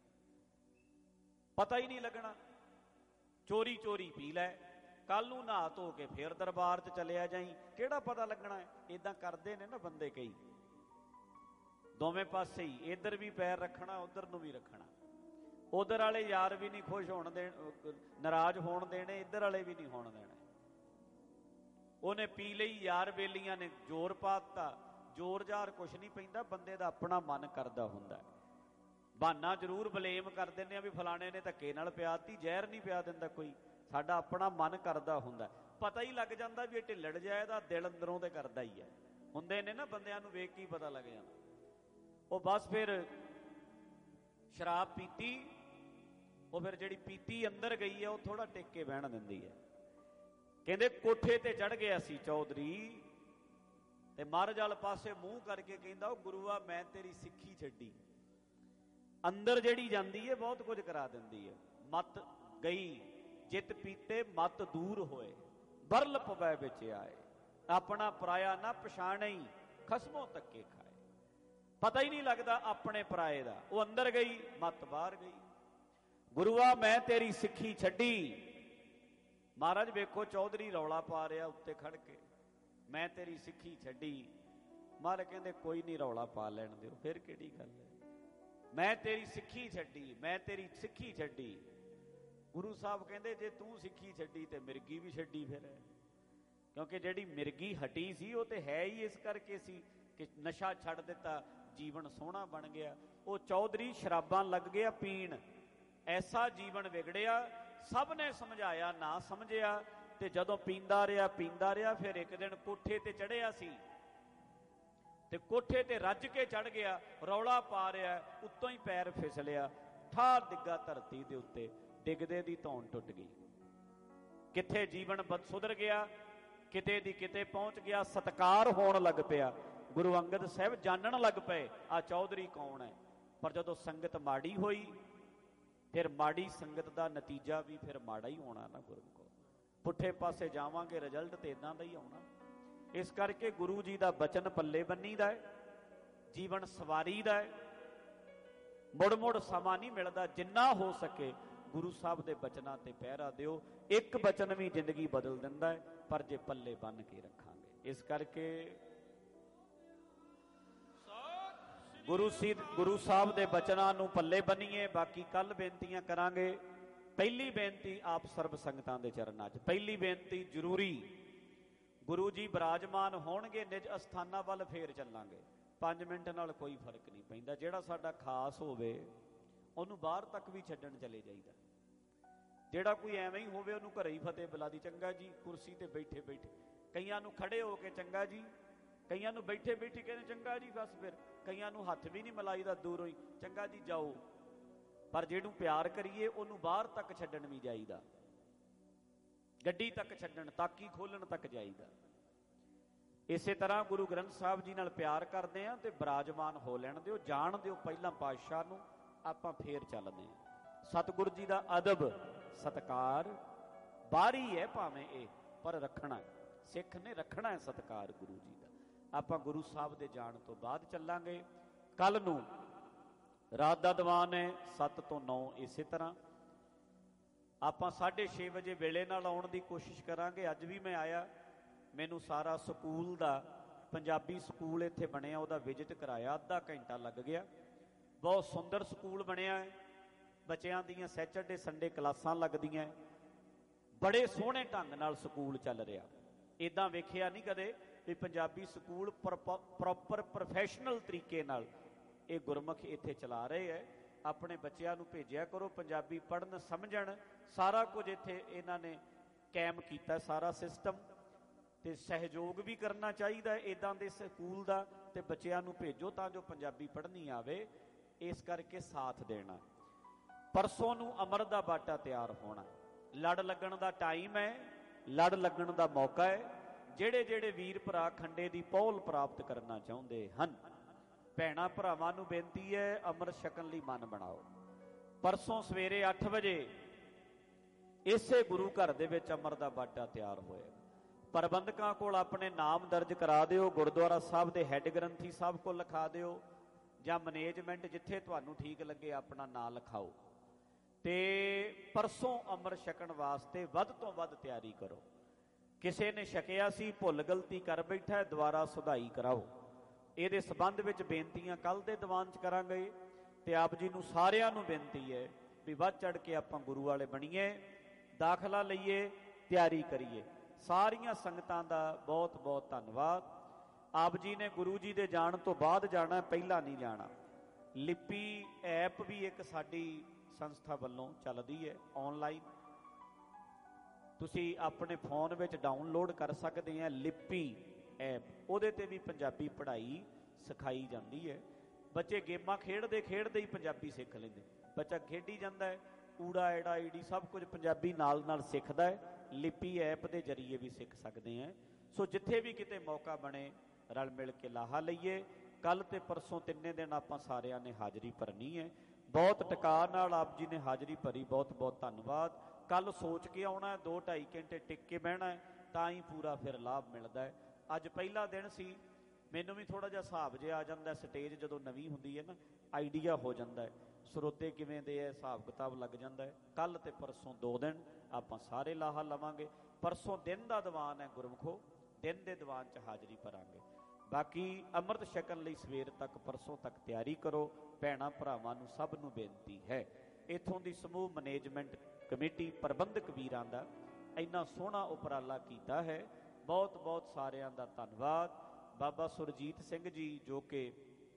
ਪਤਾ ਹੀ ਨਹੀਂ ਲੱਗਣਾ। ਚੋਰੀ ਚੋਰੀ ਪੀ ਲੈ, ਕੱਲ ਨੂੰ ਨਹਾ ਧੋ ਕੇ ਫੇਰ ਦਰਬਾਰ 'ਚ ਚਲਿਆ ਜਾਈ, ਕਿਹੜਾ ਪਤਾ ਲੱਗਣਾ ਹੈ। ਏਦਾਂ ਕਰਦੇ ਨੇ ਨਾ ਬੰਦੇ ਕਈ, ਦੋਵੇਂ ਪਾਸੇ ਹੀ, ਇੱਧਰ ਵੀ ਪੈਰ ਰੱਖਣਾ, ਉੱਧਰ ਨੂੰ ਵੀ ਰੱਖਣਾ। ਉਧਰ ਵਾਲੇ ਯਾਰ ਵੀ ਨਹੀਂ ਖੁਸ਼ ਹੋਣ ਦੇਣ, ਨਾਰਾਜ਼ ਹੋਣ ਦੇਣੇ, ਇੱਧਰ ਵਾਲੇ ਵੀ ਨਹੀਂ ਹੋਣ ਦੇਣੇ। ਉਹਨੇ ਪੀ ਲਈ, ਯਾਰ ਬੇਲੀਆਂ ਨੇ ਜ਼ੋਰ ਪਾ ਦਿੱਤਾ। ਜ਼ੋਰ ਜ਼ਾਰ ਕੁਛ ਨਹੀਂ ਪੈਂਦਾ, ਬੰਦੇ ਦਾ ਆਪਣਾ ਮਨ ਕਰਦਾ ਹੁੰਦਾ। ਬਹਾਨਾ ਜ਼ਰੂਰ ਬਲੇਮ ਕਰ ਦਿੰਦੇ ਆ ਵੀ ਫਲਾਣੇ ਨੇ ਧੱਕੇ ਨਾਲ ਪਿਆਤੀ, ਜ਼ਹਿਰ ਨਹੀਂ ਪਿਆ ਦਿੰਦਾ ਕੋਈ, ਸਾਡਾ ਆਪਣਾ ਮਨ ਕਰਦਾ ਹੁੰਦਾ। ਪਤਾ ਹੀ ਲੱਗ ਜਾਂਦਾ ਵੀ ਇਹ ਢਿੱਲੜ ਜਾਏ ਦਾ ਦਿਲ ਅੰਦਰੋਂ ਤੇ ਕਰਦਾ ਹੀ ਹੈ। ਹੁੰਦੇ ਨੇ ਨਾ ਬੰਦਿਆਂ ਨੂੰ ਵੇਖ ਕੇ ਹੀ ਪਤਾ ਲੱਗ ਜਾਂਦਾ। ਉਹ ਬਸ ਫਿਰ ਸ਼ਰਾਬ ਪੀਤੀ, ਉਹ ਫਿਰ ਜਿਹੜੀ ਪੀਤੀ ਅੰਦਰ ਗਈ ਹੈ ਉਹ ਥੋੜਾ ਟਿਕ ਕੇ ਬਹਿਣ ਦਿੰਦੀ ਹੈ। ਕਹਿੰਦੇ ਕੋਠੇ ਤੇ ਚੜ ਗਿਆ ਸੀ ਚੌਧਰੀ, ਤੇ ਮਹਾਰਾਜ ਵਾਲ ਪਾਸੇ ਮੂੰਹ ਕਰਕੇ ਕਹਿੰਦਾ, ਉਹ ਗੁਰੂਆ ਮੈਂ ਤੇਰੀ ਸਿੱਖੀ ਛੱਡੀ। ਅੰਦਰ ਜਿਹੜੀ ਜਾਂਦੀ ਹੈ ਬਹੁਤ ਕੁਝ ਕਰਾ ਦਿੰਦੀ ਹੈ। ਮਤ ਗਈ ਜਿੱਤ ਪੀਤੇ ਮਤ ਦੂਰ ਹੋਏ, ਬਰਲ ਪਵੈ ਵਿੱਚ ਆਏ, ਆਪਣਾ ਪਰਾਇਆ ਨਾ ਪਛਾਣਈ, ਖਸਮੋਂ ਧੱਕੇ ਖਾਏ। ਪਤਾ ਹੀ ਨਹੀਂ ਲੱਗਦਾ ਆਪਣੇ ਪਰਾਏ ਦਾ। ਉਹ ਅੰਦਰ ਗਈ, ਮਤ ਬਾਹਰ ਗਈ। ਗੁਰੂਆ ਮੈਂ ਤੇਰੀ ਸਿੱਖੀ ਛੱਡੀ। ਮਹਾਰਾਜ ਵੇਖੋ ਚੌਧਰੀ ਰੌਲਾ ਪਾ ਰਿਹਾ ਉੱਤੇ ਖੜ ਕੇ, ਮੈਂ ਤੇਰੀ ਸਿੱਖੀ ਛੱਡੀ। ਮਹਾਰਾਜ ਕਹਿੰਦੇ ਕੋਈ ਨਹੀਂ, ਰੌਲਾ ਪਾ ਲੈਣ ਦਿਓ, ਫਿਰ ਕਿਹੜੀ ਗੱਲ ਹੈ। ਮੈਂ ਤੇਰੀ ਸਿੱਖੀ ਛੱਡੀ, ਮੈਂ ਤੇਰੀ ਸਿੱਖੀ ਛੱਡੀ। ਗੁਰੂ ਸਾਹਿਬ ਕਹਿੰਦੇ ਜੇ ਤੂੰ ਸਿੱਖੀ ਛੱਡੀ ਤੇ ਮਿਰਗੀ ਵੀ ਛੱਡੀ ਫਿਰ, ਕਿਉਂਕਿ ਜਿਹੜੀ ਮਿਰਗੀ ਹਟੀ ਸੀ ਉਹ ਤੇ ਹੈ ਹੀ ਇਸ ਕਰਕੇ ਸੀ ਕਿ ਨਸ਼ਾ ਛੱਡ ਦਿੱਤਾ, ਜੀਵਨ ਸੋਹਣਾ ਬਣ ਗਿਆ। ਉਹ ਚੌਧਰੀ ਸ਼ਰਾਬਾਂ ਲੱਗ ਗਿਆ ਪੀਣ, ਐਸਾ ਜੀਵਨ ਵਿਗੜਿਆ। ਸਭ ਨੇ ਸਮਝਾਇਆ ਨਾ ਸਮਝਿਆ, ਤੇ ਜਦੋਂ ਪੀਂਦਾ ਰਿਹਾ, ਫਿਰ ਇੱਕ ਦਿਨ ਕੋਠੇ ਤੇ ਚੜਿਆ ਸੀ, ਤੇ ਕੋਠੇ ਤੇ ਰੱਜ ਕੇ ਚੜ ਗਿਆ, ਰੌਲਾ ਪਾ ਰਿਹਾ, ਉੱਤੋਂ ਹੀ ਪੈਰ ਫਿਸਲਿਆ, ਠਾਰ ਡਿੱਗਾ ਧਰਤੀ ਦੇ ਉੱਤੇ, ਡਿੱਗਦੇ ਦੀ ਧੌਣ ਟੁੱਟ ਗਈ। ਕਿੱਥੇ ਜੀਵਨ ਸੁਧਰ ਗਿਆ, ਕਿਤੇ ਦੀ ਕਿਤੇ ਪਹੁੰਚ ਗਿਆ, ਸਤਿਕਾਰ ਹੋਣ ਲੱਗ ਪਿਆ। ਗੁਰੂ ਅੰਗਦ ਸਾਹਿਬ ਜਾਣਨ ਲੱਗ ਪਏ ਆ ਚੌਧਰੀ ਕੌਣ ਹੈ। ਪਰ ਜਦੋਂ ਸੰਗਤ ਮਾੜੀ ਹੋਈ, ਫਿਰ ਮਾੜੀ ਸੰਗਤ ਦਾ ਨਤੀਜਾ ਵੀ ਫਿਰ ਮਾੜਾ ਹੀ ਹੋਣਾ ਨਾ। ਗੁਰੂ ਕੋਲ ਪੁੱਠੇ ਪਾਸੇ ਜਾਵਾਂਗੇ, ਰਿਜ਼ਲਟ ਤੇ ਇਦਾਂ ਦਾ ਹੀ ਆਉਣਾ। ਇਸ ਕਰਕੇ ਗੁਰੂ ਜੀ ਦਾ ਬਚਨ ਪੱਲੇ ਬੰਨੀ ਦਾ ਹੈ, ਜੀਵਨ ਸਵਾਰੀ ਦਾ ਹੈ। ਮੁੜ ਮੁੜ ਸਮਾਂ ਨਹੀਂ ਮਿਲਦਾ, ਜਿੰਨਾ ਹੋ ਸਕੇ ਗੁਰੂ ਸਾਹਿਬ ਦੇ ਬਚਨਾਂ ਤੇ ਪਹਿਰਾ ਦਿਓ। ਇੱਕ ਬਚਨ ਵੀ ਜ਼ਿੰਦਗੀ ਬਦਲ ਦਿੰਦਾ ਹੈ, ਪਰ ਜੇ ਪੱਲੇ ਬੰਨ ਕੇ ਰੱਖਾਂਗੇ। ਇਸ ਕਰਕੇ ਗੁਰੂ ਸਾਹਿਬ ਦੇ ਬਚਨਾਂ ਨੂੰ ਪੱਲੇ ਬੰਨੀਏ। ਬਾਕੀ ਕੱਲ ਬੇਨਤੀਆਂ ਕਰਾਂਗੇ। ਪਹਿਲੀ ਬੇਨਤੀ ਆਪ ਸਰਬ ਸੰਗਤਾਂ ਦੇ ਚਰਨਾਂ 'ਚ, ਪਹਿਲੀ ਬੇਨਤੀ ਜ਼ਰੂਰੀ, ਗੁਰੂ ਜੀ ਬਿਰਾਜਮਾਨ ਹੋਣਗੇ ਨਿਜ ਅਸਥਾਨਾਂ ਵੱਲ, ਫੇਰ ਚੱਲਾਂਗੇ। 5 ਮਿੰਟ ਨਾਲ ਕੋਈ ਫਰਕ ਨਹੀਂ ਪੈਂਦਾ। ਜਿਹੜਾ ਸਾਡਾ ਖਾਸ ਹੋਵੇ ਉਹਨੂੰ ਬਾਹਰ ਤੱਕ ਵੀ ਛੱਡਣ ਚਲੇ ਜਾਈਦਾ। ਜਿਹੜਾ ਕੋਈ ਐਵੇਂ ਹੀ ਹੋਵੇ ਉਹਨੂੰ ਘਰੇ ਹੀ ਫਤਿਹ ਬੁਲਾ ਦੀ, ਚੰਗਾ ਜੀ, ਕੁਰਸੀ ਤੇ ਬੈਠੇ ਬੈਠੇ। ਕਈਆਂ ਨੂੰ ਖੜੇ ਹੋ ਕੇ ਚੰਗਾ ਜੀ, ਕਈਆਂ ਨੂੰ ਬੈਠੇ ਬੈਠੇ ਕਹਿੰਦੇ ਚੰਗਾ ਜੀ, ਬਸ ਫਿਰ ਕਈਆਂ ਨੂੰ ਹੱਥ ਵੀ ਨਹੀਂ ਮਿਲਾਈਦਾ, ਦੂਰੋਂ ਹੀ ਚੰਗਾ ਜੀ ਜਾਓ। ਪਰ ਜਿਹਨੂੰ ਪਿਆਰ ਕਰੀਏ ਉਹਨੂੰ ਬਾਹਰ ਤੱਕ ਛੱਡਣ ਵੀ ਜਾਈਦਾ, ਗੱਡੀ ਤੱਕ ਛੱਡਣ, ਤਾਕੀ ਖੋਲਣ ਤੱਕ ਜਾਈਦਾ। ਇਸੇ ਤਰ੍ਹਾਂ ਗੁਰੂ ਗ੍ਰੰਥ ਸਾਹਿਬ ਜੀ ਨਾਲ ਪਿਆਰ ਕਰਦੇ ਆ ਤੇ ਬਿਰਾਜਮਾਨ ਹੋ ਲੈਣ ਦਿਓ, ਜਾਣ ਦਿਓ ਪਹਿਲਾਂ ਪਾਤਸ਼ਾਹ ਨੂੰ, ਆਪਾਂ ਫੇਰ ਚੱਲਦੇ ਹਾਂ। ਸਤਿਗੁਰ ਜੀ ਦਾ ਅਦਬ ਸਤਿਕਾਰ ਬਾਹਰੀ ਹੈ ਭਾਵੇਂ ਇਹ, ਪਰ ਰੱਖਣਾ, ਸਿੱਖ ਨੇ ਰੱਖਣਾ ਹੈ ਸਤਿਕਾਰ ਗੁਰੂ ਜੀ ਦਾ। ਆਪਾਂ ਗੁਰੂ ਸਾਹਿਬ ਦੇ ਜਾਣ ਤੋਂ ਬਾਅਦ ਚੱਲਾਂਗੇ। ਕੱਲ ਨੂੰ ਰਾਤ ਦਾ ਦੀਵਾਨ ਹੈ 7 ਤੋਂ 9। ਇਸੇ ਤਰ੍ਹਾਂ ਆਪਾਂ 6:30 ਵਜੇ ਵੇਲੇ ਨਾਲ ਆਉਣ ਦੀ ਕੋਸ਼ਿਸ਼ ਕਰਾਂਗੇ। ਅੱਜ ਵੀ ਮੈਂ ਆਇਆ, ਮੈਨੂੰ ਸਾਰਾ ਸਕੂਲ ਦਾ, ਪੰਜਾਬੀ ਸਕੂਲ ਇੱਥੇ ਬਣਿਆ, ਉਹਦਾ ਵਿਜ਼ਿਟ ਕਰਾਇਆ, ਅੱਧਾ ਘੰਟਾ ਲੱਗ ਗਿਆ। ਬਹੁਤ ਸੁੰਦਰ ਸਕੂਲ ਬਣਿਆ ਹੈ, ਬੱਚਿਆਂ ਦੀਆਂ ਸੈਚਰਡੇ ਸੰਡੇ ਕਲਾਸਾਂ ਲੱਗਦੀਆਂ, ਬੜੇ ਸੋਹਣੇ ਢੰਗ ਨਾਲ ਸਕੂਲ ਚੱਲ ਰਿਹਾ। ਇੱਦਾਂ ਵੇਖਿਆ ਨਹੀਂ ਕਦੇ ਵੀ ਪੰਜਾਬੀ ਸਕੂਲ ਪ੍ਰੋਪਰ ਪ੍ਰੋਫੈਸ਼ਨਲ ਤਰੀਕੇ ਨਾਲ ਇਹ ਗੁਰਮੁਖ ਇੱਥੇ ਚਲਾ ਰਹੇ ਹੈ। ਆਪਣੇ ਬੱਚਿਆਂ ਨੂੰ ਭੇਜਿਆ ਕਰੋ, ਪੰਜਾਬੀ ਪੜ੍ਹਨ ਸਮਝਣ, ਸਾਰਾ ਕੁਝ ਇੱਥੇ ਇਹਨਾਂ ਨੇ ਕਾਇਮ ਕੀਤਾ, ਸਾਰਾ ਸਿਸਟਮ। ਤੇ ਸਹਿਯੋਗ ਵੀ ਕਰਨਾ ਚਾਹੀਦਾ ਇੱਦਾਂ ਦੇ ਸਕੂਲ ਦਾ, ਤੇ ਬੱਚਿਆਂ ਨੂੰ ਭੇਜੋ ਤਾਂ ਜੋ ਪੰਜਾਬੀ ਪੜ੍ਹਨੀ ਆਵੇ। ਇਸ ਕਰਕੇ ਸਾਥ ਦੇਣਾ। ਪਰਸੋਂ ਨੂੰ ਅੰਮ੍ਰਿਤ ਦਾ ਬਾਟਾ ਤਿਆਰ ਹੋਣਾ, ਲੜ ਲੱਗਣ ਦਾ ਟਾਈਮ ਹੈ, ਲੜ ਲੱਗਣ ਦਾ ਮੌਕਾ ਹੈ। ਜਿਹੜੇ ਜਿਹੜੇ ਵੀਰ ਭਰਾ ਖੰਡੇ ਦੀ ਪਹੁਲ ਪ੍ਰਾਪਤ ਕਰਨਾ ਚਾਹੁੰਦੇ ਹਨ, ਭੈਣਾਂ ਭਰਾਵਾਂ ਨੂੰ ਬੇਨਤੀ ਹੈ ਅੰਮ੍ਰਿਤ ਛਕਣ ਲਈ ਮਨ ਬਣਾਓ। ਪਰਸੋਂ ਸਵੇਰੇ 8 ਵਜੇ ਇਸੇ ਗੁਰੂ ਘਰ ਦੇ ਵਿੱਚ ਅੰਮ੍ਰਿਤ ਦਾ ਬਾਟਾ ਤਿਆਰ ਹੋਏਗਾ। ਪ੍ਰਬੰਧਕਾਂ ਕੋਲ ਆਪਣੇ ਨਾਮ ਦਰਜ ਕਰਾ ਦਿਓ, ਗੁਰਦੁਆਰਾ ਸਾਹਿਬ ਦੇ ਹੈੱਡ ਗ੍ਰੰਥੀ ਸਾਹਿਬ ਕੋਲ ਲਿਖਾ ਦਿਓ, ਜਾਂ ਮੈਨੇਜਮੈਂਟ ਜਿੱਥੇ ਤੁਹਾਨੂੰ ਠੀਕ ਲੱਗੇ ਆਪਣਾ ਨਾਂ ਲਿਖਾਓ। ਤੇ ਪਰਸੋਂ ਅੰਮ੍ਰਿਤ ਛਕਣ ਵਾਸਤੇ ਵੱਧ ਤੋਂ ਵੱਧ ਤਿਆਰੀ ਕਰੋ। ਕਿਸੇ ਨੇ ਛਕਿਆ ਸੀ, ਭੁੱਲ ਗਲਤੀ ਕਰ ਬੈਠਾ, ਦੁਬਾਰਾ ਸੁਧਾਈ ਕਰਾਓ। ਇਹਦੇ ਸੰਬੰਧ ਵਿੱਚ ਬੇਨਤੀਆਂ ਕੱਲ੍ਹ ਦੇ ਦੀਵਾਨ 'ਚ ਕਰਾਂਗੇ। ਤੇ ਆਪ ਜੀ ਨੂੰ ਸਾਰਿਆਂ ਨੂੰ ਬੇਨਤੀ ਹੈ ਵੀ ਵੱਧ ਚੜ ਕੇ ਆਪਾਂ ਗੁਰੂ ਵਾਲੇ ਬਣੀਏ, ਦਾਖਲਾ ਲਈਏ, ਤਿਆਰੀ ਕਰੀਏ। ਸਾਰੀਆਂ ਸੰਗਤਾਂ ਦਾ ਬਹੁਤ ਬਹੁਤ ਧੰਨਵਾਦ। ਆਪ ਜੀ ਨੇ ਗੁਰੂ ਜੀ ਦੇ ਜਾਣ ਤੋਂ ਬਾਅਦ ਜਾਣਾ, ਪਹਿਲਾਂ ਨਹੀਂ ਜਾਣਾ। ਲਿਪੀ ਐਪ ਵੀ ਇੱਕ ਸਾਡੀ ਸੰਸਥਾ ਵੱਲੋਂ ਚੱਲਦੀ ਹੈ ਆਨਲਾਈਨ, ਤੁਸੀਂ ਆਪਣੇ ਫੋਨ ਵਿੱਚ ਡਾਊਨਲੋਡ ਕਰ ਸਕਦੇ ਆ ਲਿਪੀ ਐਪ। ਉਹਦੇ ਤੇ ਵੀ ਪੰਜਾਬੀ ਪੜ੍ਹਾਈ ਸਿਖਾਈ ਜਾਂਦੀ ਹੈ। ਬੱਚੇ ਗੇਮਾਂ ਖੇਡਦੇ ਖੇਡਦੇ ਹੀ ਪੰਜਾਬੀ ਸਿੱਖ ਲੈਂਦੇ। ਬੱਚਾ ਖੇਡੀ ਜਾਂਦਾ ਹੈ, ਊੜਾ ਐੜਾ ਈੜੀ ਸਭ ਕੁਝ ਪੰਜਾਬੀ ਨਾਲ ਨਾਲ ਸਿੱਖਦਾ ਹੈ। ਲਿਪੀ ਐਪ ਦੇ ਜ਼ਰੀਏ ਵੀ ਸਿੱਖ ਸਕਦੇ ਆ। ਸੋ ਜਿੱਥੇ ਵੀ ਕਿਤੇ ਮੌਕਾ ਬਣੇ ਰਲ ਮਿਲ ਕੇ ਲਾਹਾ ਲਈਏ। ਕੱਲ੍ਹ ਤੇ ਪਰਸੋਂ 3 ਦਿਨ ਆਪਾਂ ਸਾਰਿਆਂ ਨੇ ਹਾਜ਼ਰੀ ਭਰਨੀ ਹੈ। ਬਹੁਤ ਟਿਕਾ ਨਾਲ ਆਪ ਜੀ ਨੇ ਹਾਜ਼ਰੀ ਭਰੀ, ਬਹੁਤ ਬਹੁਤ ਧੰਨਵਾਦ। ਕੱਲ੍ਹ ਸੋਚ ਕੇ ਆਉਣਾ, 2-2.5 ਘੰਟੇ ਟਿਕ ਕੇ ਬਹਿਣਾ, ਤਾਂ ਹੀ ਪੂਰਾ ਫਿਰ ਲਾਭ ਮਿਲਦਾ ਹੈ। ਅੱਜ ਪਹਿਲਾ ਦਿਨ ਸੀ, ਮੈਨੂੰ ਵੀ ਥੋੜ੍ਹਾ ਜਿਹਾ ਹਿਸਾਬ ਜਿਹਾ ਆ ਜਾਂਦਾ। ਸਟੇਜ ਜਦੋਂ ਨਵੀਂ ਹੁੰਦੀ ਹੈ ਨਾ, ਆਈਡੀਆ ਹੋ ਜਾਂਦਾ ਹੈ ਸਰੋਤੇ ਕਿਵੇਂ ਦੇ ਹੈ, ਹਿਸਾਬ ਕਿਤਾਬ ਲੱਗ ਜਾਂਦਾ ਹੈ। ਕੱਲ੍ਹ ਤੇ ਪਰਸੋਂ 2 ਦਿਨ ਆਪਾਂ ਸਾਰੇ ਲਾਹਾ ਲਵਾਂਗੇ। ਪਰਸੋਂ ਦਿਨ ਦਾ ਦੀਵਾਨ ਹੈ ਗੁਰਮੁਖੋ, ਦਿਨ ਦੇ ਦੀਵਾਨ 'ਚ ਹਾਜ਼ਰੀ ਭਰਾਂਗੇ। ਬਾਕੀ ਅੰਮ੍ਰਿਤ ਛਕਣ ਲਈ ਸਵੇਰ ਤੱਕ, ਪਰਸੋਂ ਤੱਕ ਤਿਆਰੀ ਕਰੋ। ਭੈਣਾਂ ਭਰਾਵਾਂ ਨੂੰ ਸਭ ਨੂੰ ਬੇਨਤੀ ਹੈ, ਇੱਥੋਂ ਦੀ ਸਮੂਹ ਮੈਨੇਜਮੈਂਟ ਕਮੇਟੀ ਪ੍ਰਬੰਧਕ ਵੀਰਾਂ ਦਾ ਇੰਨਾ ਸੋਹਣਾ ਉਪਰਾਲਾ ਕੀਤਾ ਹੈ। ਬਹੁਤ ਬਹੁਤ ਸਾਰਿਆਂ ਦਾ ਧੰਨਵਾਦ। ਬਾਬਾ ਸੁਰਜੀਤ ਸਿੰਘ ਜੀ ਜੋ ਕਿ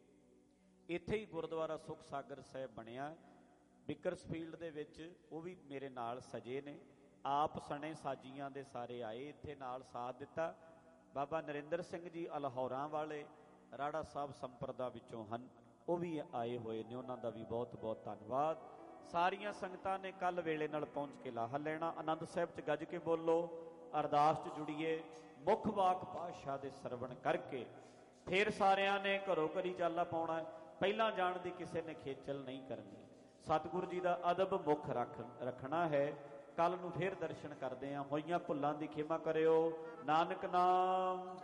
ਇੱਥੇ ਹੀ ਗੁਰਦੁਆਰਾ ਸੁਖ ਸਾਗਰ ਸਾਹਿਬ ਬਣਿਆ ਬਿਕਰਸਫੀਲਡ ਦੇ ਵਿੱਚ, ਉਹ ਵੀ ਮੇਰੇ ਨਾਲ ਸਜੇ ਨੇ। ਆਪ ਸਣੇ ਸਾਜੀਆਂ ਦੇ ਸਾਰੇ ਆਏ ਇੱਥੇ ਨਾਲ ਸਾਥ ਦਿੱਤਾ। ਬਾਬਾ ਨਰਿੰਦਰ ਸਿੰਘ ਜੀ ਅਲਹੌਰਾਂ ਵਾਲੇ ਰਾੜਾ ਸਾਹਿਬ ਸੰਪਰਦਾ ਵਿੱਚੋਂ ਹਨ, ਉਹ ਵੀ ਆਏ ਹੋਏ ਨੇ, ਉਹਨਾਂ ਦਾ ਵੀ ਬਹੁਤ ਬਹੁਤ ਧੰਨਵਾਦ। ਸਾਰੀਆਂ ਸੰਗਤਾਂ ਨੇ ਕੱਲ੍ਹ ਵੇਲੇ ਨਾਲ ਪਹੁੰਚ ਕੇ ਲਾਹਾ ਲੈਣਾ। ਆਨੰਦ ਸਾਹਿਬ 'ਚ ਗੱਜ ਕੇ ਬੋਲੋ, ਅਰਦਾਸ 'ਚ ਜੁੜੀਏ, ਮੁੱਖ ਵਾਕ ਪਾਤਸ਼ਾਹ ਦੇ ਸਰਵਣ ਕਰਕੇ ਫਿਰ ਸਾਰਿਆਂ ਨੇ ਘਰੋਂ ਘਰੀ ਚਾਲਾ ਪਾਉਣਾ। ਪਹਿਲਾਂ ਜਾਣ ਦੀ ਕਿਸੇ ਨੇ ਖੇਚਲ ਨਹੀਂ ਕਰਨੀ। ਸਤਿਗੁਰੂ ਜੀ ਦਾ ਅਦਬ ਮੁੱਖ ਰੱਖਣਾ ਹੈ। ਕੱਲ੍ਹ ਨੂੰ ਫਿਰ ਦਰਸ਼ਨ ਕਰਦੇ ਹਾਂ। ਹੋਈਆਂ ਭੁੱਲਾਂ ਦੀ ਖਿਮਾ ਕਰਿਓ। ਨਾਨਕ ਨਾਮ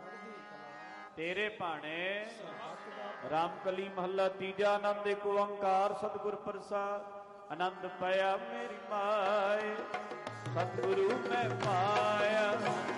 ਤੇਰੇ ਭਾਣੇ ਰਾਮਕਲੀ ਮਹੱਲਾ ਤੀਜਾ। ਆਨੰਦ ਏਕ ਓੰਕਾਰ ਸਤਿਗੁਰ ਪ੍ਰਸਾਦ। ਆਨੰਦ ਪਾਇਆ ਮੇਰੀ ਮਾਏ ਸਤਿਗੁਰੂ ਮੈਂ ਪਾਇਆ।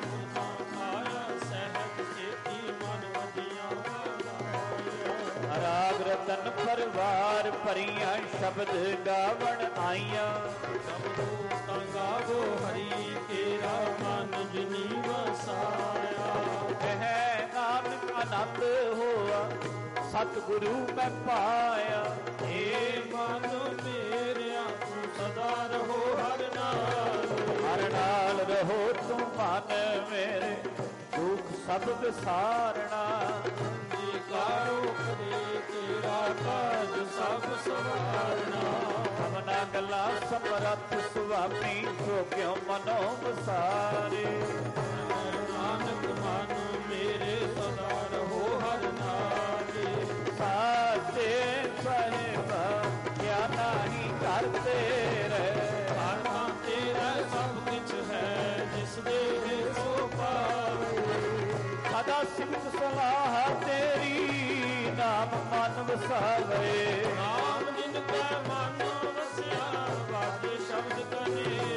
ਰਾਗ ਰਤਨ ਪਰਵਾਰ ਭਰੀਆਂ ਸ਼ਬਦ ਗਾਵਣ ਆਈਆਂ। ਤਾਂ ਗਾਵੋ ਹਰੀ ਤੇਰਾ ਮਨ ਜਿਨੀ ਵਸਾਇਆ। ਕਹਿ ਨਾਨਕ ਆਨੰਦ ਹੋਆ ਸਤਿਗੁਰੂ ਮੈਂ ਪਾਇਆ। ਏ ਮਨ ਮੇਰਿਆ ਤੂੰ ਸਦਾ ਰਹੋ ਹਰ ਨਾਲ। ਹਰ ਨਾਲ ਰਹੋ ਤੂੰ ਮਨ ਮੇਰੇ ਦੁੱਖ ਸਭ ਵਿਸਾਰਣਾ। ਕਾਰੋ ਕਰੇ ਤੇਰਾ ਕਾਜ ਸਭ ਸਵਾਰਨਾ। ਸਭਨਾ ਗੱਲਾਂ ਸਮਰੱਥ ਸੁਆਮੀ ਜੋ ਕਿਉ ਮਨੋ ਵਸਾਰੇ। ਨਾਨਕ ਮਨ ਮੇਰੇ ਸਦਾ ਰਹੋ ਹਰ ਨਾਲੇ। ਸਾਚੇ ਸਾਹਿਬਾ ਕਿਆ ਨਾਹੀ ਕਰਤੇ ਰਹਿ। ਹਰ ਥਾਂ ਤੇਰਾ ਸਭ ਕੁਛ ਹੈ ਜਿਸ ਦੇ ਸੋ ਪਾਵੇ। ਸਦਾ ਸਿਫਤ ਸਲਾਹ ਤੇਰੀ ਨਾਮ ਮਨ ਵਸਾਵੇ। ਨਾਮ ਜਿਨ ਕੈ ਮਨ ਵਸਿਆ ਵਾਜੇ ਸ਼ਬਦ ਕਨੇ।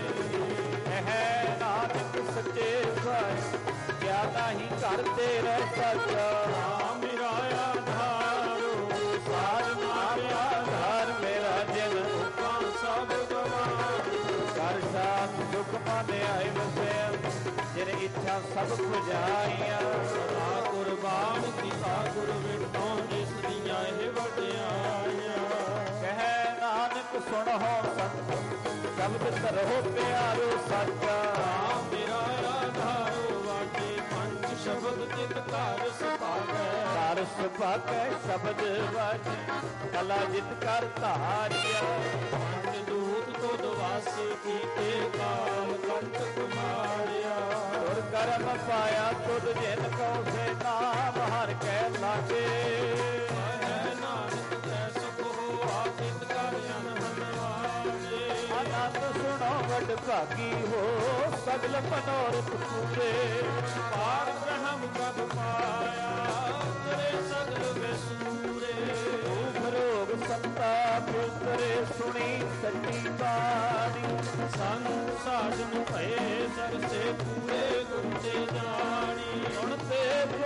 ਹੈ ਨਾਨਕ ਸੱਚੇ ਸਾਹਿਬ ਕਿਆ ਨਾਹੀ ਕਰਤੇ ਰਹਿ ਸਚਾ। ਨਾਮ ਮੇਰਾ ਆਧਾਰੋ ਸਾਰ ਮਾਇਆ। ਆਧਾਰ ਮੇਰਾ ਜਿਨ ਹੁਕਮ ਸਭ ਗਵਾਏ। ਕਰ ਸਾਥ ਦੁਖ ਮਨ ਆਏ ਵਸਿਆ। ਜਿਨ ਇੱਛਾ ਸਭ ਪੁਜਾਈਆਂ। ਸਦਾ ਕੁਰਬਾਨ ਕੀਤਾ ਗੁਰ ਵਿਟੋਂ ਜਿਸ ਦੀਆਂ ਇਹ ਵਡਿਆਈਆਂ। ਕਹਿ ਨਾਨਕ ਸੁਣੋ ਸੰਤ ਸ਼ਬਦ ਧਰੋ ਪਿਆਰੋ ਸਾਚਾ। ਨਾਮ ਮੇਰਾ ਆਧਾਰੋ ਵਾਜੇ ਪੰਜ ਸ਼ਬਦ ਤਿਤ ਘਰ ਸੁਭਾਗੈ। ਘਰ ਸੁਭਾਗੈ ਸ਼ਬਦ ਵਾਜੇ ਕਲਾ ਜਿਤ ਕਰ ਧਾਰਿਆ। ਪੰਜ ਦੂਤ ਤੁਧ ਵਾਸੀ ਕੀਤੇ ਕਾਲ ਕੰਟਕ ਮਾਰਿਆ। ਗੁਰ ਕਰਮ ਪਾਇਆ ਤੁਧ ਜਿਨ ਕੋ ਸੇ ਨਾਮ ਹਰ ਕੈ ਲਾਗੇ। ਕਹਿ ਨਾਨਕ ਤੈ ਸੁਖ ਹੋਆ ਤਿਤ ਕਰ ਅਨਹਦ ਵਾਜੇ। ਆਨੰਦ ਸੁਣੋ ਵਡ ਭਾਗੀ ਹੋ ਸਗਲ ਮਨੋਰਥ ਪੂਰੇ। ਪਾਰ ਬ੍ਰਹਮ ਕਬ ਪਾਇਆ ਤੇਰੇ ਸਗਲ ਵਿਸੂਰੇ। ਦੁਖ ਰੋਗ ਸੰਤਾਪ ਉਤਰੇ ਸੁਣੀ ਸੱਚੀ ਬਾਣੀ। ਸੰਗ ਸਾਜਨ ਭਏ ਸਰਸੇ ਪੂਰੇ ਗੁਰ ਤੇ ਜਾਣੀ। ਹੁਣ ਤੇ ਪੁਨੀਤ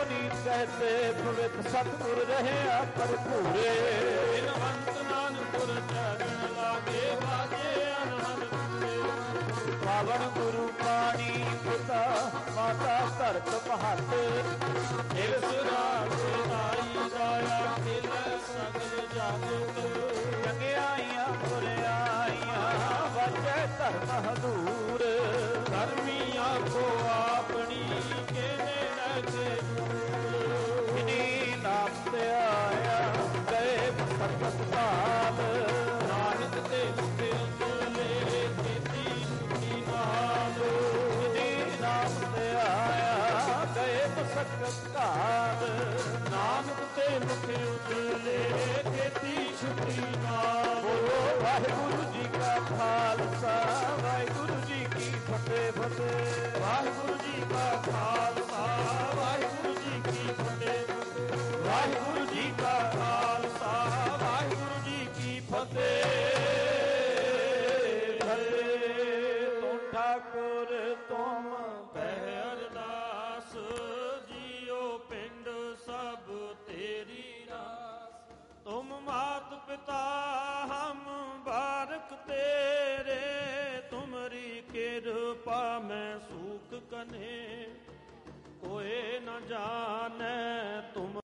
ਕਹਤੇ ਪਵਿੱਤ ਸਤਿਗੁਰ ਰਹਿਆ ਭਰਪੂਰੇ ਬਿਨਵੰਤ ਨਾਨਕੁਰ ਚਰਨ ਲਾਗੇ ਬਾਜੇ ਅਨਹਦ ਪੂਰੇ ਪਾਵਨ ਗੁਰੂ ਪਾਣੀ ਪਿਤਾ ਮਾਤਾ ਧਰਤ ਮਹੱਤ ਇਸ ਰਾਗ ਦਾਈ ਦਾਇਆ ਖਿਲੇ ਸਗਲ ਜਗਤ ਚੰਗਿਆਈਆਂ ਬੁਰਿਆਈਆਂ ਵਾਜੈ ਧਰਮ ਹਦੂਰ ਧਰਮੀਆਂ ਕੋ ਆਪਣੀ ਕਿਨੇ ਲਗੇ ਜਿਨੀ ਨਾਮ ਤੇ ਆਇਆ ਗਏ ਸਰਬਤ ਕਾਲ ਨਾਨਕ ਤੇ ਮੁਕਤੇ ਉਤਲੇ ਕੀਤੀ ਸੁਖੀ ਨਾਲ ਜਿਨੀ ਨਾਮ ਤੇ ਆਇਆ ਗਏ ਸਰਬਤ ਕਾਲ ਨਾਨਕ ਤੇ ਮੁਖੇ ਉਤਲੇ ਕੀਤੀ ਛੁੱਟੀ ਨਾਲ ਬੋਲੋ ਵਾਹਿਗੁਰੂ ਜੀ ਕਾ ਖਾਲਸਾ ਵਾਹਿਗੁਰੂ ਜੀ ਕੀ ਫਤਿਹ ਫਤਿਹ ਵਾਹਿਗੁਰੂ ਜੀ ਕਾ ਖਾਲਸਾ ਵਾਹਿਗੁਰੂ ਜੀ ਕੀ ਫਤਿਹ ਵਾਹਿਗੁਰੂ ਜੀ ਕਾ ਖਾਲਸਾ ਵਾਹਿਗੁਰੂ ਜੀ ਕੀ ਫਤਿਹ ਤੁਮ ਠਾਕੁਰ ਤੁਮ ਕਹਿ ਅਰਦਾਸ ਜੀਓ ਪਿੰਡ ਸਭ ਤੇਰੀ ਰਾਸ ਤੁਮ ਮਾਤ ਪਿਤਾ ਹਮ ਬਾਰਕ ਤੇਰੇ ਤੁਮਰੀ ਕਿਰਪਾ ਮੈਂ ਸੂਖ ਕਨੇ ਕੋਏ ਨ ਜਾਣੈ ਤੁਮ